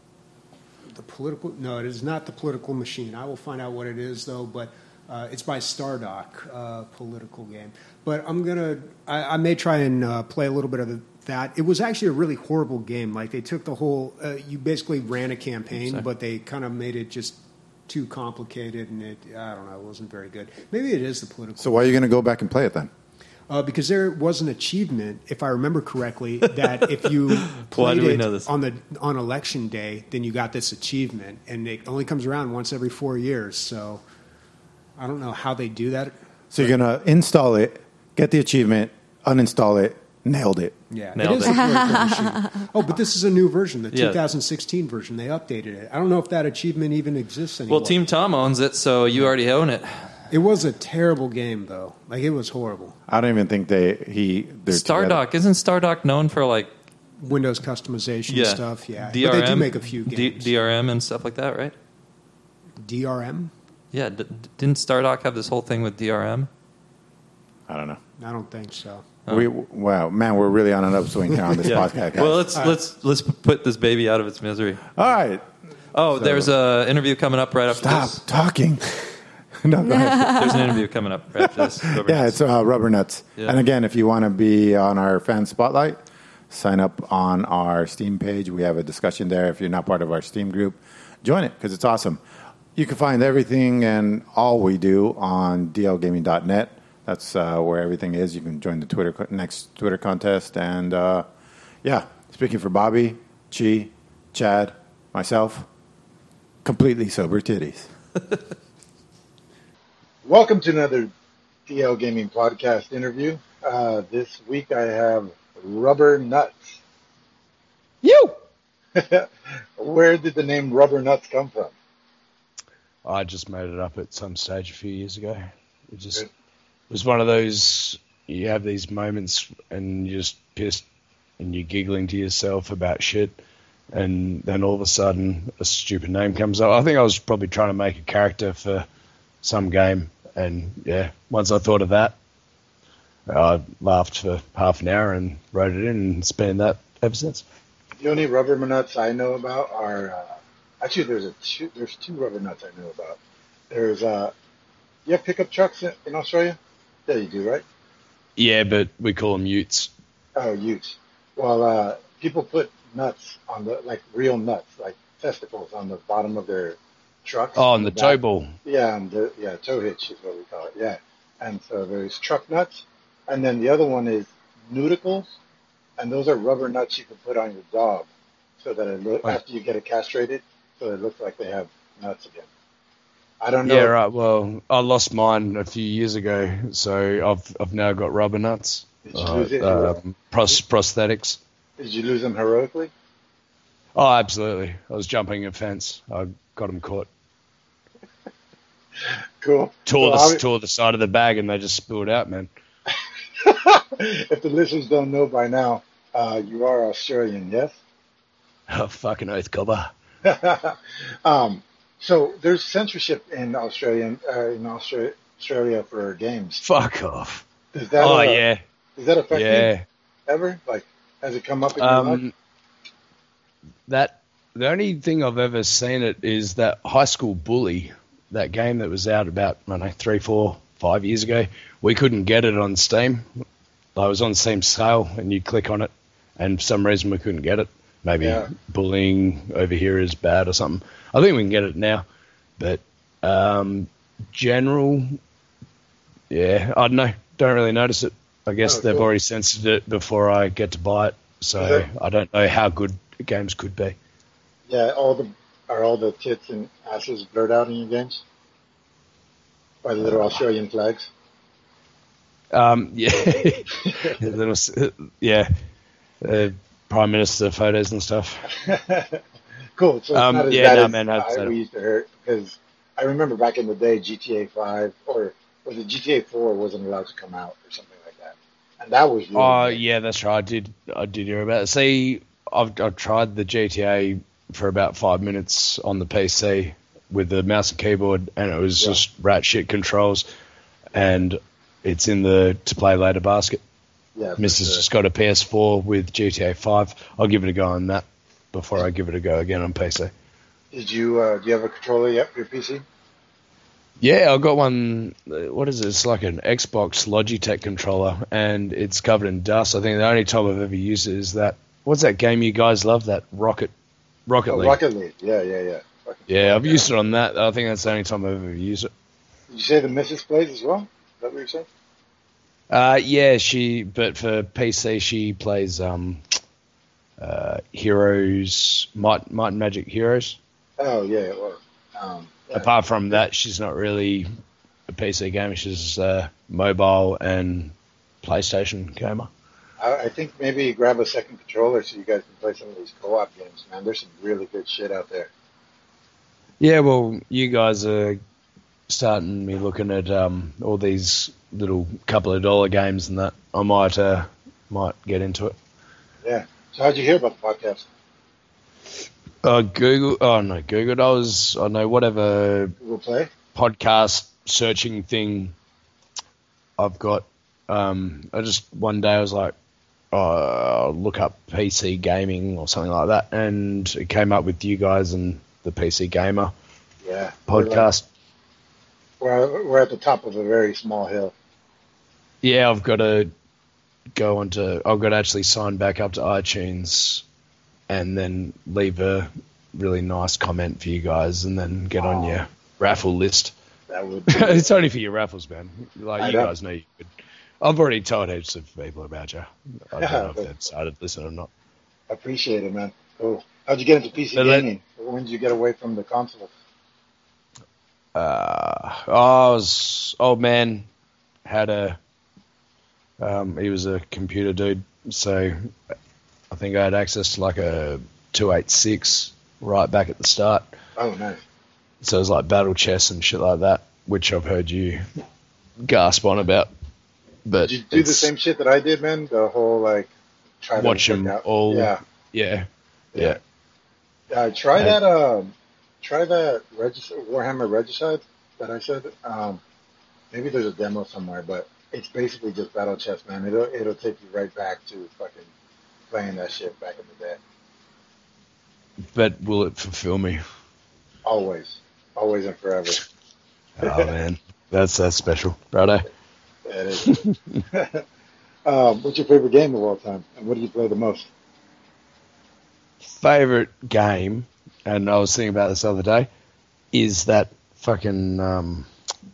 S5: The political? No, it is not The Political Machine. I will find out what it is, though, but uh, it's by Stardock, uh, political game. But I'm going to, I may try and uh, play a little bit of the, that. It was actually a really horrible game. Like, they took the whole, uh, you basically ran a campaign,
S1: Sorry.
S5: but they kind of made it just too complicated, and it, I don't know, it wasn't very good. Maybe it is the political.
S3: So why are you going to go back and play it then?
S5: Uh, because there was an achievement, if I remember correctly, that if you
S1: Why
S5: played
S1: do we
S5: it
S1: know this?
S5: on the on election day, then you got this achievement, and it only comes around once every four years. So I don't know how they do that.
S3: So you're going to install it, get the achievement, uninstall it, nailed it.
S5: Yeah,
S1: Nailed
S5: it is
S1: it.
S5: a political machine. Oh, but this is a new version, the
S1: Yeah.
S5: twenty sixteen version. They updated it. I don't know if that achievement even exists anymore.
S1: Well, Team Tom owns it, so you already own it.
S5: It was a terrible game, though. Like, it was horrible.
S3: I don't even think they he they're together.
S1: Stardock isn't Stardock known for like
S5: Windows customization
S1: yeah
S5: stuff, yeah.
S1: D R M,
S5: But they do make a few
S1: D-
S5: games.
S1: D R M and stuff like that, right?
S5: D R M?
S1: Yeah, d- didn't Stardock have this whole thing with D R M?
S3: I don't know.
S5: I don't think so.
S3: We wow, man, we're really on an upswing here on this podcast. Guys.
S1: Well, let's let's let's put this baby out of its misery.
S3: all right.
S1: Oh,
S3: So-
S1: there's a interview coming up right after
S3: Stop
S1: this.
S3: talking. No, go ahead.
S1: There's an interview coming up right after this. Rubber
S3: Yeah,
S1: Nuts.
S3: it's uh, Rubber Nuts.
S1: Yeah.
S3: And again, if you want to be on our fan spotlight, sign up on our Steam page. We have a discussion there. If you're not part of our Steam group, join it because it's awesome. You can find everything and all we do on d l gaming dot net. That's uh, where everything is. You can join the Twitter co- next Twitter contest. And uh, yeah, speaking for Bobby, Chi, Chad, myself, completely sober titties.
S6: Welcome to another D L Gaming Podcast interview. Uh, this week I have Rubber Nuts.
S7: You!
S6: Where did the name Rubber Nuts come from?
S7: I just made it up at some stage a few years ago. It just
S6: Good.
S7: it was one of those, you have these moments and you're just pissed and you're giggling to yourself about shit, and then all of a sudden a stupid name comes up. I think I was probably trying to make a character for some game, and yeah, once I thought of that, I laughed for half an hour and wrote it in, and it's been that ever since.
S6: The only Rubber Nuts I know about are uh, actually there's a two, there's two Rubber Nuts I know about. There's uh, you have pickup trucks in, in Australia? Yeah, you do, right?
S7: Yeah, but we call them utes.
S6: Oh, utes. Well, uh, people put nuts on the like real nuts, like testicles, on the bottom of their trucks.
S7: Oh, and the
S6: back.
S7: toe ball.
S6: Yeah, and the, yeah, toe hitch is what we call it. Yeah, and so there's truck nuts, and then the other one is nudicles, and those are rubber nuts you can put on your dog, so that it look,
S7: Right.
S6: after you get it castrated, so it looks like they have nuts again. I don't know.
S7: Yeah, right. Well, I lost mine a few years ago, so I've I've now got rubber nuts,
S6: Did you
S7: uh,
S6: lose it?
S7: um, pros- prosthetics.
S6: Did you lose them heroically?
S7: Oh, absolutely. I was jumping a fence. I got them caught.
S6: Cool.
S7: Tore
S6: Well,
S7: the
S6: I-
S7: tore the side of the bag, and they just spilled out, man.
S6: if the listeners don't know by now, uh, you are Australian, yes?
S7: Oh, fucking oath, cobber.
S6: um, so there's censorship in Australia, uh, in Austra- Australia for games.
S7: Fuck off.
S6: Does that,
S7: Oh
S6: uh,
S7: yeah,
S6: Does that affect you
S7: yeah.
S6: ever? Like, has it come up in your life?
S7: Um, that the only thing I've ever seen it is that High School Bully, that game that was out about I don't know three, four, five years ago. We couldn't get it on Steam. I was on Steam sale, and you click on it, and for some reason we couldn't get it. Maybe
S6: Yeah.
S7: bullying over here is bad or something. I think we can get it now, but um, general, yeah, I don't know. Don't really notice it. I guess
S6: Oh,
S7: they've
S6: cool.
S7: already censored it before I get to buy it, so
S6: Okay.
S7: I don't know how good games could be.
S6: Yeah, all the are all the tits and asses blurred out in your games by the little Australian flags.
S7: Um, yeah, Little, s- yeah, uh, Prime Minister photos and stuff.
S6: Cool. So it's
S7: Um,
S6: not as
S7: yeah,
S6: bad
S7: no,
S6: as
S7: man, I'd
S6: I,
S7: say-
S6: we used to hear, because I remember back in the day, G T A five or was it G T A four wasn't allowed to come out or something like that, and that was really
S7: Oh
S6: big.
S7: yeah, that's right. I did. I did hear about it. See, I've I've tried the G T A for about five minutes on the P C with the mouse and keyboard, and it was
S6: Yeah.
S7: just rat shit controls, and it's in the to play later basket.
S6: Yeah, for
S7: Missus
S6: sure.
S7: just got a P S four with G T A five. I'll give it a go on that before I give it a go again on P C.
S6: Did you uh, do you have a controller yet for your P C?
S7: Yeah, I got one. uh, What is it? It's like an Xbox Logitech controller, and it's covered in dust. I think the only time I've ever used it is that. What's that game you guys love? That Rocket, Rocket
S6: Oh,
S7: League.
S6: Rocket League. Yeah, yeah, yeah. Rocket
S7: Yeah, I've
S6: League,
S7: used it on that. I think that's the only time I've ever used it.
S6: Did you say the missus plays as well? Is that what you're saying?
S7: Uh, yeah, she. But for P C, she plays um, uh, Heroes, Might, Might and Magic Heroes.
S6: Oh yeah, it was. Um, yeah.
S7: Apart from that, she's not really a P C gamer. She's a mobile and PlayStation gamer.
S6: I, I think maybe grab a second controller so you guys can play some of these co-op games. Man, there's some really good shit out there.
S7: Yeah, well, you guys are starting me looking at um, all these little couple of dollar games and that. I might uh, might get into it.
S6: Yeah. So how'd you hear about the podcast?
S7: Uh, Google. Oh no, Google. I was. I know whatever
S6: Google Play?
S7: podcast searching thing I've got. Um, I just one day I was like, oh, I'll look up P C gaming or something like that, and it came up with you guys and the P C Gamer
S6: Yeah.
S7: podcast.
S6: We're, we're at the top of a very small hill.
S7: Yeah, I've got to go on to, I've got to actually sign back up to iTunes and then leave a really nice comment for you guys and then get on your raffle list.
S6: That would be
S7: It's only for your raffles, man. Like,
S6: I
S7: you
S6: know.
S7: guys know you could. I've already told heaps of people about you. I don't
S6: Yeah,
S7: know if
S6: but-
S7: they've started listening or not.
S6: appreciate it, man. Cool. How'd you get into P C
S7: But let-
S6: gaming? When did you get away from the consoles?
S7: Uh, I was, old man had a, um, he was a computer dude, so I think I had access to like a two eighty-six right back at the start.
S6: Oh, nice.
S7: So it was like battle chess and shit like that, which I've heard you gasp on about. But
S6: Did you do the
S7: it's-
S6: same shit that I did, man? The whole like try to
S7: Watch
S6: work
S7: them
S6: out-
S7: all.
S6: Yeah.
S7: Yeah. Yeah.
S6: Uh, try
S7: Yeah.
S6: that. Um, try that Regis- Warhammer Regicide that I said. Um, maybe there's a demo somewhere, but it's basically just battle chess, man. It'll it'll take you right back to fucking playing that shit back in the day.
S7: But will it fulfill me?
S6: Always, always and forever.
S7: Oh, man. That's, that's special. Righto.
S6: That is. um, what's your favorite game of all time, and what do you play the most?
S7: Favorite game, and I was thinking about this the other day, is that fucking um,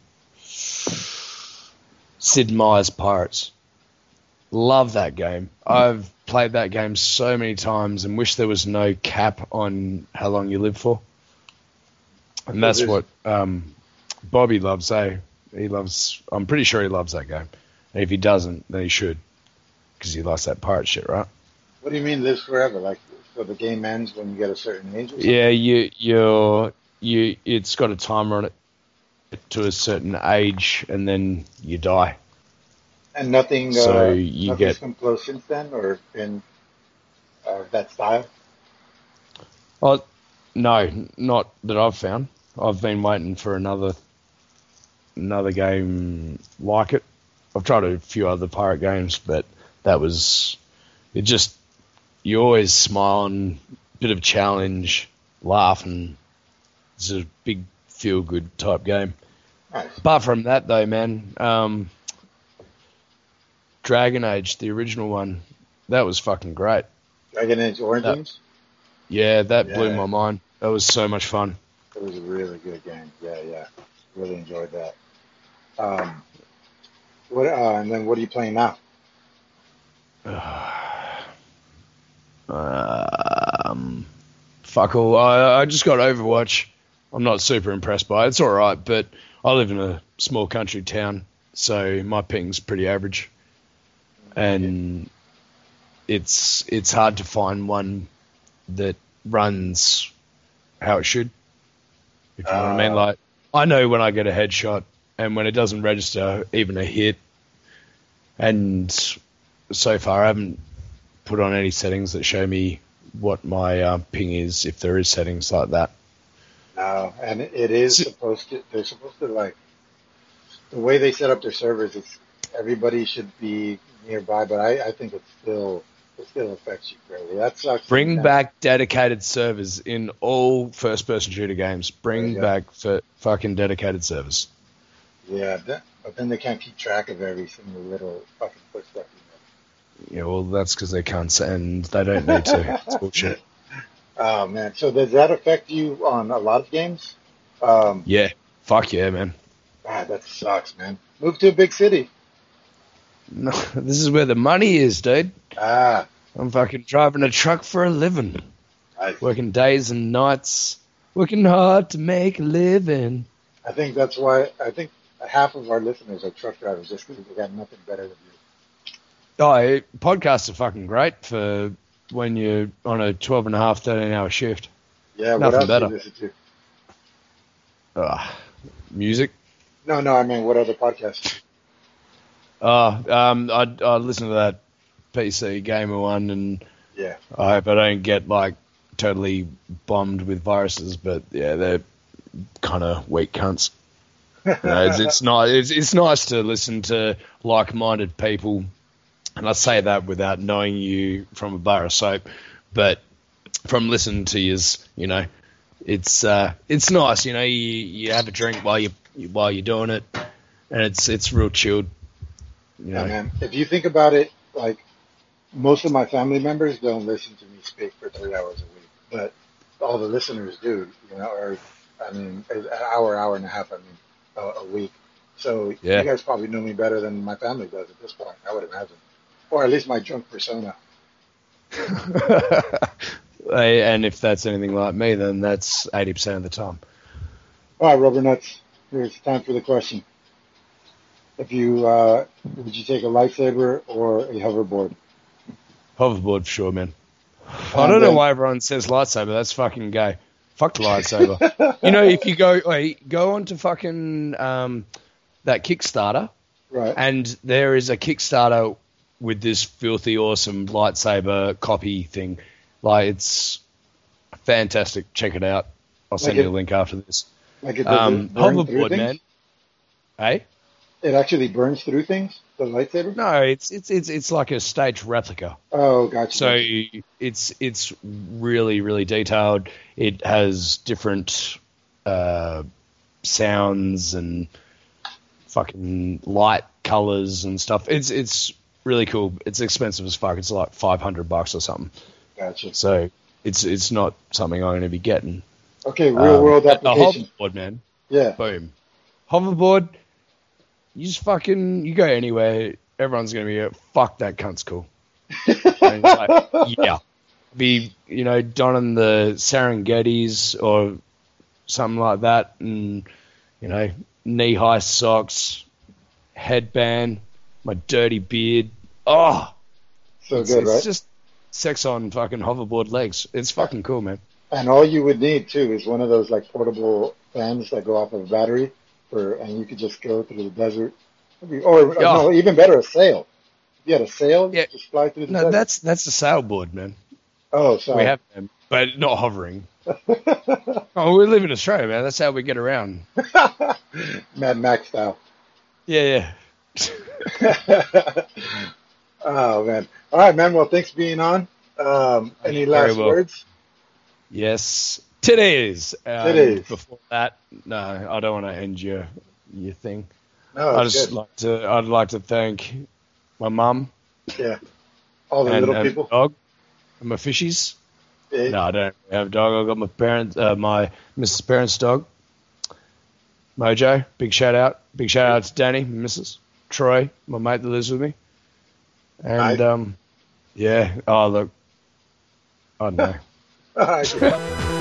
S7: Sid Meier's Pirates. Love that game. I've played that game so many times and wish there was no cap on how long you live for. And that's what um, Bobby loves, eh? He loves, I'm pretty sure he loves that game. And if he doesn't, then he should, because he likes that pirate shit, right?
S6: What do you mean lives forever? Like, so the game ends when you get a certain age? Or something?
S7: Yeah, you you you it's got a timer on it to a certain age, and then you die.
S6: And nothing.
S7: So
S6: uh,
S7: you
S6: nothing's
S7: get-
S6: come close since then, or in uh, that style.
S7: Oh no, not that I've found. I've been waiting for another another game like it. I've tried a few other pirate games, but that was it. Just you always smile and bit of challenge, laugh, and it's a big feel good type game.
S6: Nice.
S7: Apart from that, though, man, um, Dragon Age, the original one, that was fucking great.
S6: Dragon Age Origins.
S7: Yeah, that blew
S6: Yeah.
S7: my mind. That was so much fun.
S6: It was a really good game. Yeah, yeah. Really enjoyed that. Um, what? Uh, and then what are you playing now?
S7: Um, fuck all. I, I just got Overwatch. I'm not super impressed by it. It's all right, but I live in a small country town, so my ping's pretty average, and it's it's hard to find one that runs how it should. If you know what I mean,
S6: Uh.
S7: like I know when I get a headshot and when it doesn't register even a hit, and so far I haven't put on any settings that show me what my uh, ping is, if there is settings like that.
S6: No, and it is
S7: So-
S6: supposed to. They're supposed to like the way they set up their servers. It's everybody should be nearby, but I, I think it still it still affects you greatly. That sucks.
S7: Bring
S6: sometimes.
S7: back dedicated servers in all first-person shooter games.
S6: There
S7: Bring
S6: you go.
S7: back for fucking dedicated servers.
S6: Yeah, that, but then they can't keep track of every single little fucking footstep you
S7: Yeah, well, that's because they can't, and they don't need to. It's bullshit.
S6: make. Oh man, so does that affect you on a lot of games? Um,
S7: Yeah, fuck yeah, man.
S6: God, that sucks, man. Move to a big city.
S7: No, this is where the money is, dude.
S6: Ah,
S7: I'm fucking driving a truck for a living.
S6: I,
S7: Working days and nights. Working hard to make a living.
S6: I think that's why I think half of our listeners are truck drivers just because they got nothing better to do.
S7: Oh, it- podcasts are fucking great for when you're on a twelve and a half, thirteen hour shift.
S6: Yeah, what
S7: Nothing
S6: else
S7: better.
S6: do you listen to?
S7: Ugh. Music.
S6: No, no, I mean, what other podcasts?
S7: Oh, um, I I listen to that P C Gamer one, and
S6: Yeah.
S7: I hope I don't get like totally bombed with viruses. But yeah, they're kind of weak cunts. You know, it's, it's nice. It's, it's nice to listen to like-minded people, and I say that without knowing you from a bar of soap, but from listening to yous, you know, it's uh, it's nice. You know, you you have a drink while you while you're doing it, and it's it's real chilled. You know?
S6: Yeah, man. If you think about it, like most of my family members don't listen to me speak for three hours a week, but all the listeners do. You know, or I mean, an hour, hour and a half. I mean, a, a week. So
S7: Yeah.
S6: you guys probably know me better than my family does at this point. I would imagine, or at least my drunk persona.
S7: Hey, and if that's anything like me, then that's eighty percent of the time.
S6: All right, Rubber Nuts. Here's time for the question. If you uh, would you take a lightsaber or a hoverboard?
S7: Hoverboard for sure, man. I don't know why everyone says lightsaber. That's fucking gay. Fuck the lightsaber. You know, if you go wait, go on to fucking um, that Kickstarter,
S6: Right.
S7: and there is a Kickstarter with this filthy awesome lightsaber copy thing. Like, it's fantastic. Check it out. I'll send
S6: Like
S7: you
S6: it-
S7: a link after this.
S6: Like it does
S7: Um,
S6: it burn through
S7: hoverboard,
S6: things?
S7: man. Hey?
S6: It actually burns through things. The lightsaber.
S7: No, it's it's it's it's like a staged replica.
S6: Oh, gotcha.
S7: So
S6: gotcha.
S7: it's it's really really detailed. It has different uh, sounds and fucking light colors and stuff. It's it's really cool. It's expensive as fuck. It's like five hundred bucks or something.
S6: Gotcha.
S7: So it's it's not something I'm going to be getting.
S6: Okay, real world
S7: Um,
S6: application.
S7: A hoverboard, man.
S6: Yeah.
S7: Boom. Hoverboard. You just fucking you go anywhere. Everyone's going to be like, fuck that cunt's cool. And it's like, yeah. Be, you know, donning the Serengetis or something like that, and, you know, knee-high socks, headband, my dirty beard. Oh,
S6: So
S7: it's,
S6: good,
S7: it's
S6: right?
S7: just sex on fucking hoverboard legs. It's fucking cool, man.
S6: And all you would need too is one of those like portable fans that go off of a battery, for, and you could just go through the desert. Or
S7: Yeah.
S6: no, even better, a sail. If you had a sail,
S7: Yeah.
S6: just fly through the
S7: No,
S6: desert.
S7: that's that's a sailboard, man.
S6: Oh, sorry.
S7: We have them, but not hovering. Oh, we live in Australia, man. That's how we get around.
S6: Mad Max style.
S7: Yeah, yeah.
S6: Oh man! All right, man. Well, thanks for being on. Um, any
S7: Very
S6: last
S7: well.
S6: words?
S7: Yes, titties. Um,
S6: Titties.
S7: Before that, no, I don't want to end your your thing.
S6: No,
S7: I
S6: it's
S7: just
S6: good.
S7: like to. I'd like to thank my mum
S6: Yeah. All the
S7: and,
S6: little
S7: and
S6: people.
S7: dog and my fishies.
S6: Eh,
S7: No, I don't have a dog. I got my parents, uh, my Missus Parents' dog, Mojo. Big shout out. Big shout out to Danny, my Missus Troy, my mate that lives with me. And
S6: Nice.
S7: um, yeah. Oh look, I don't know.
S6: All right.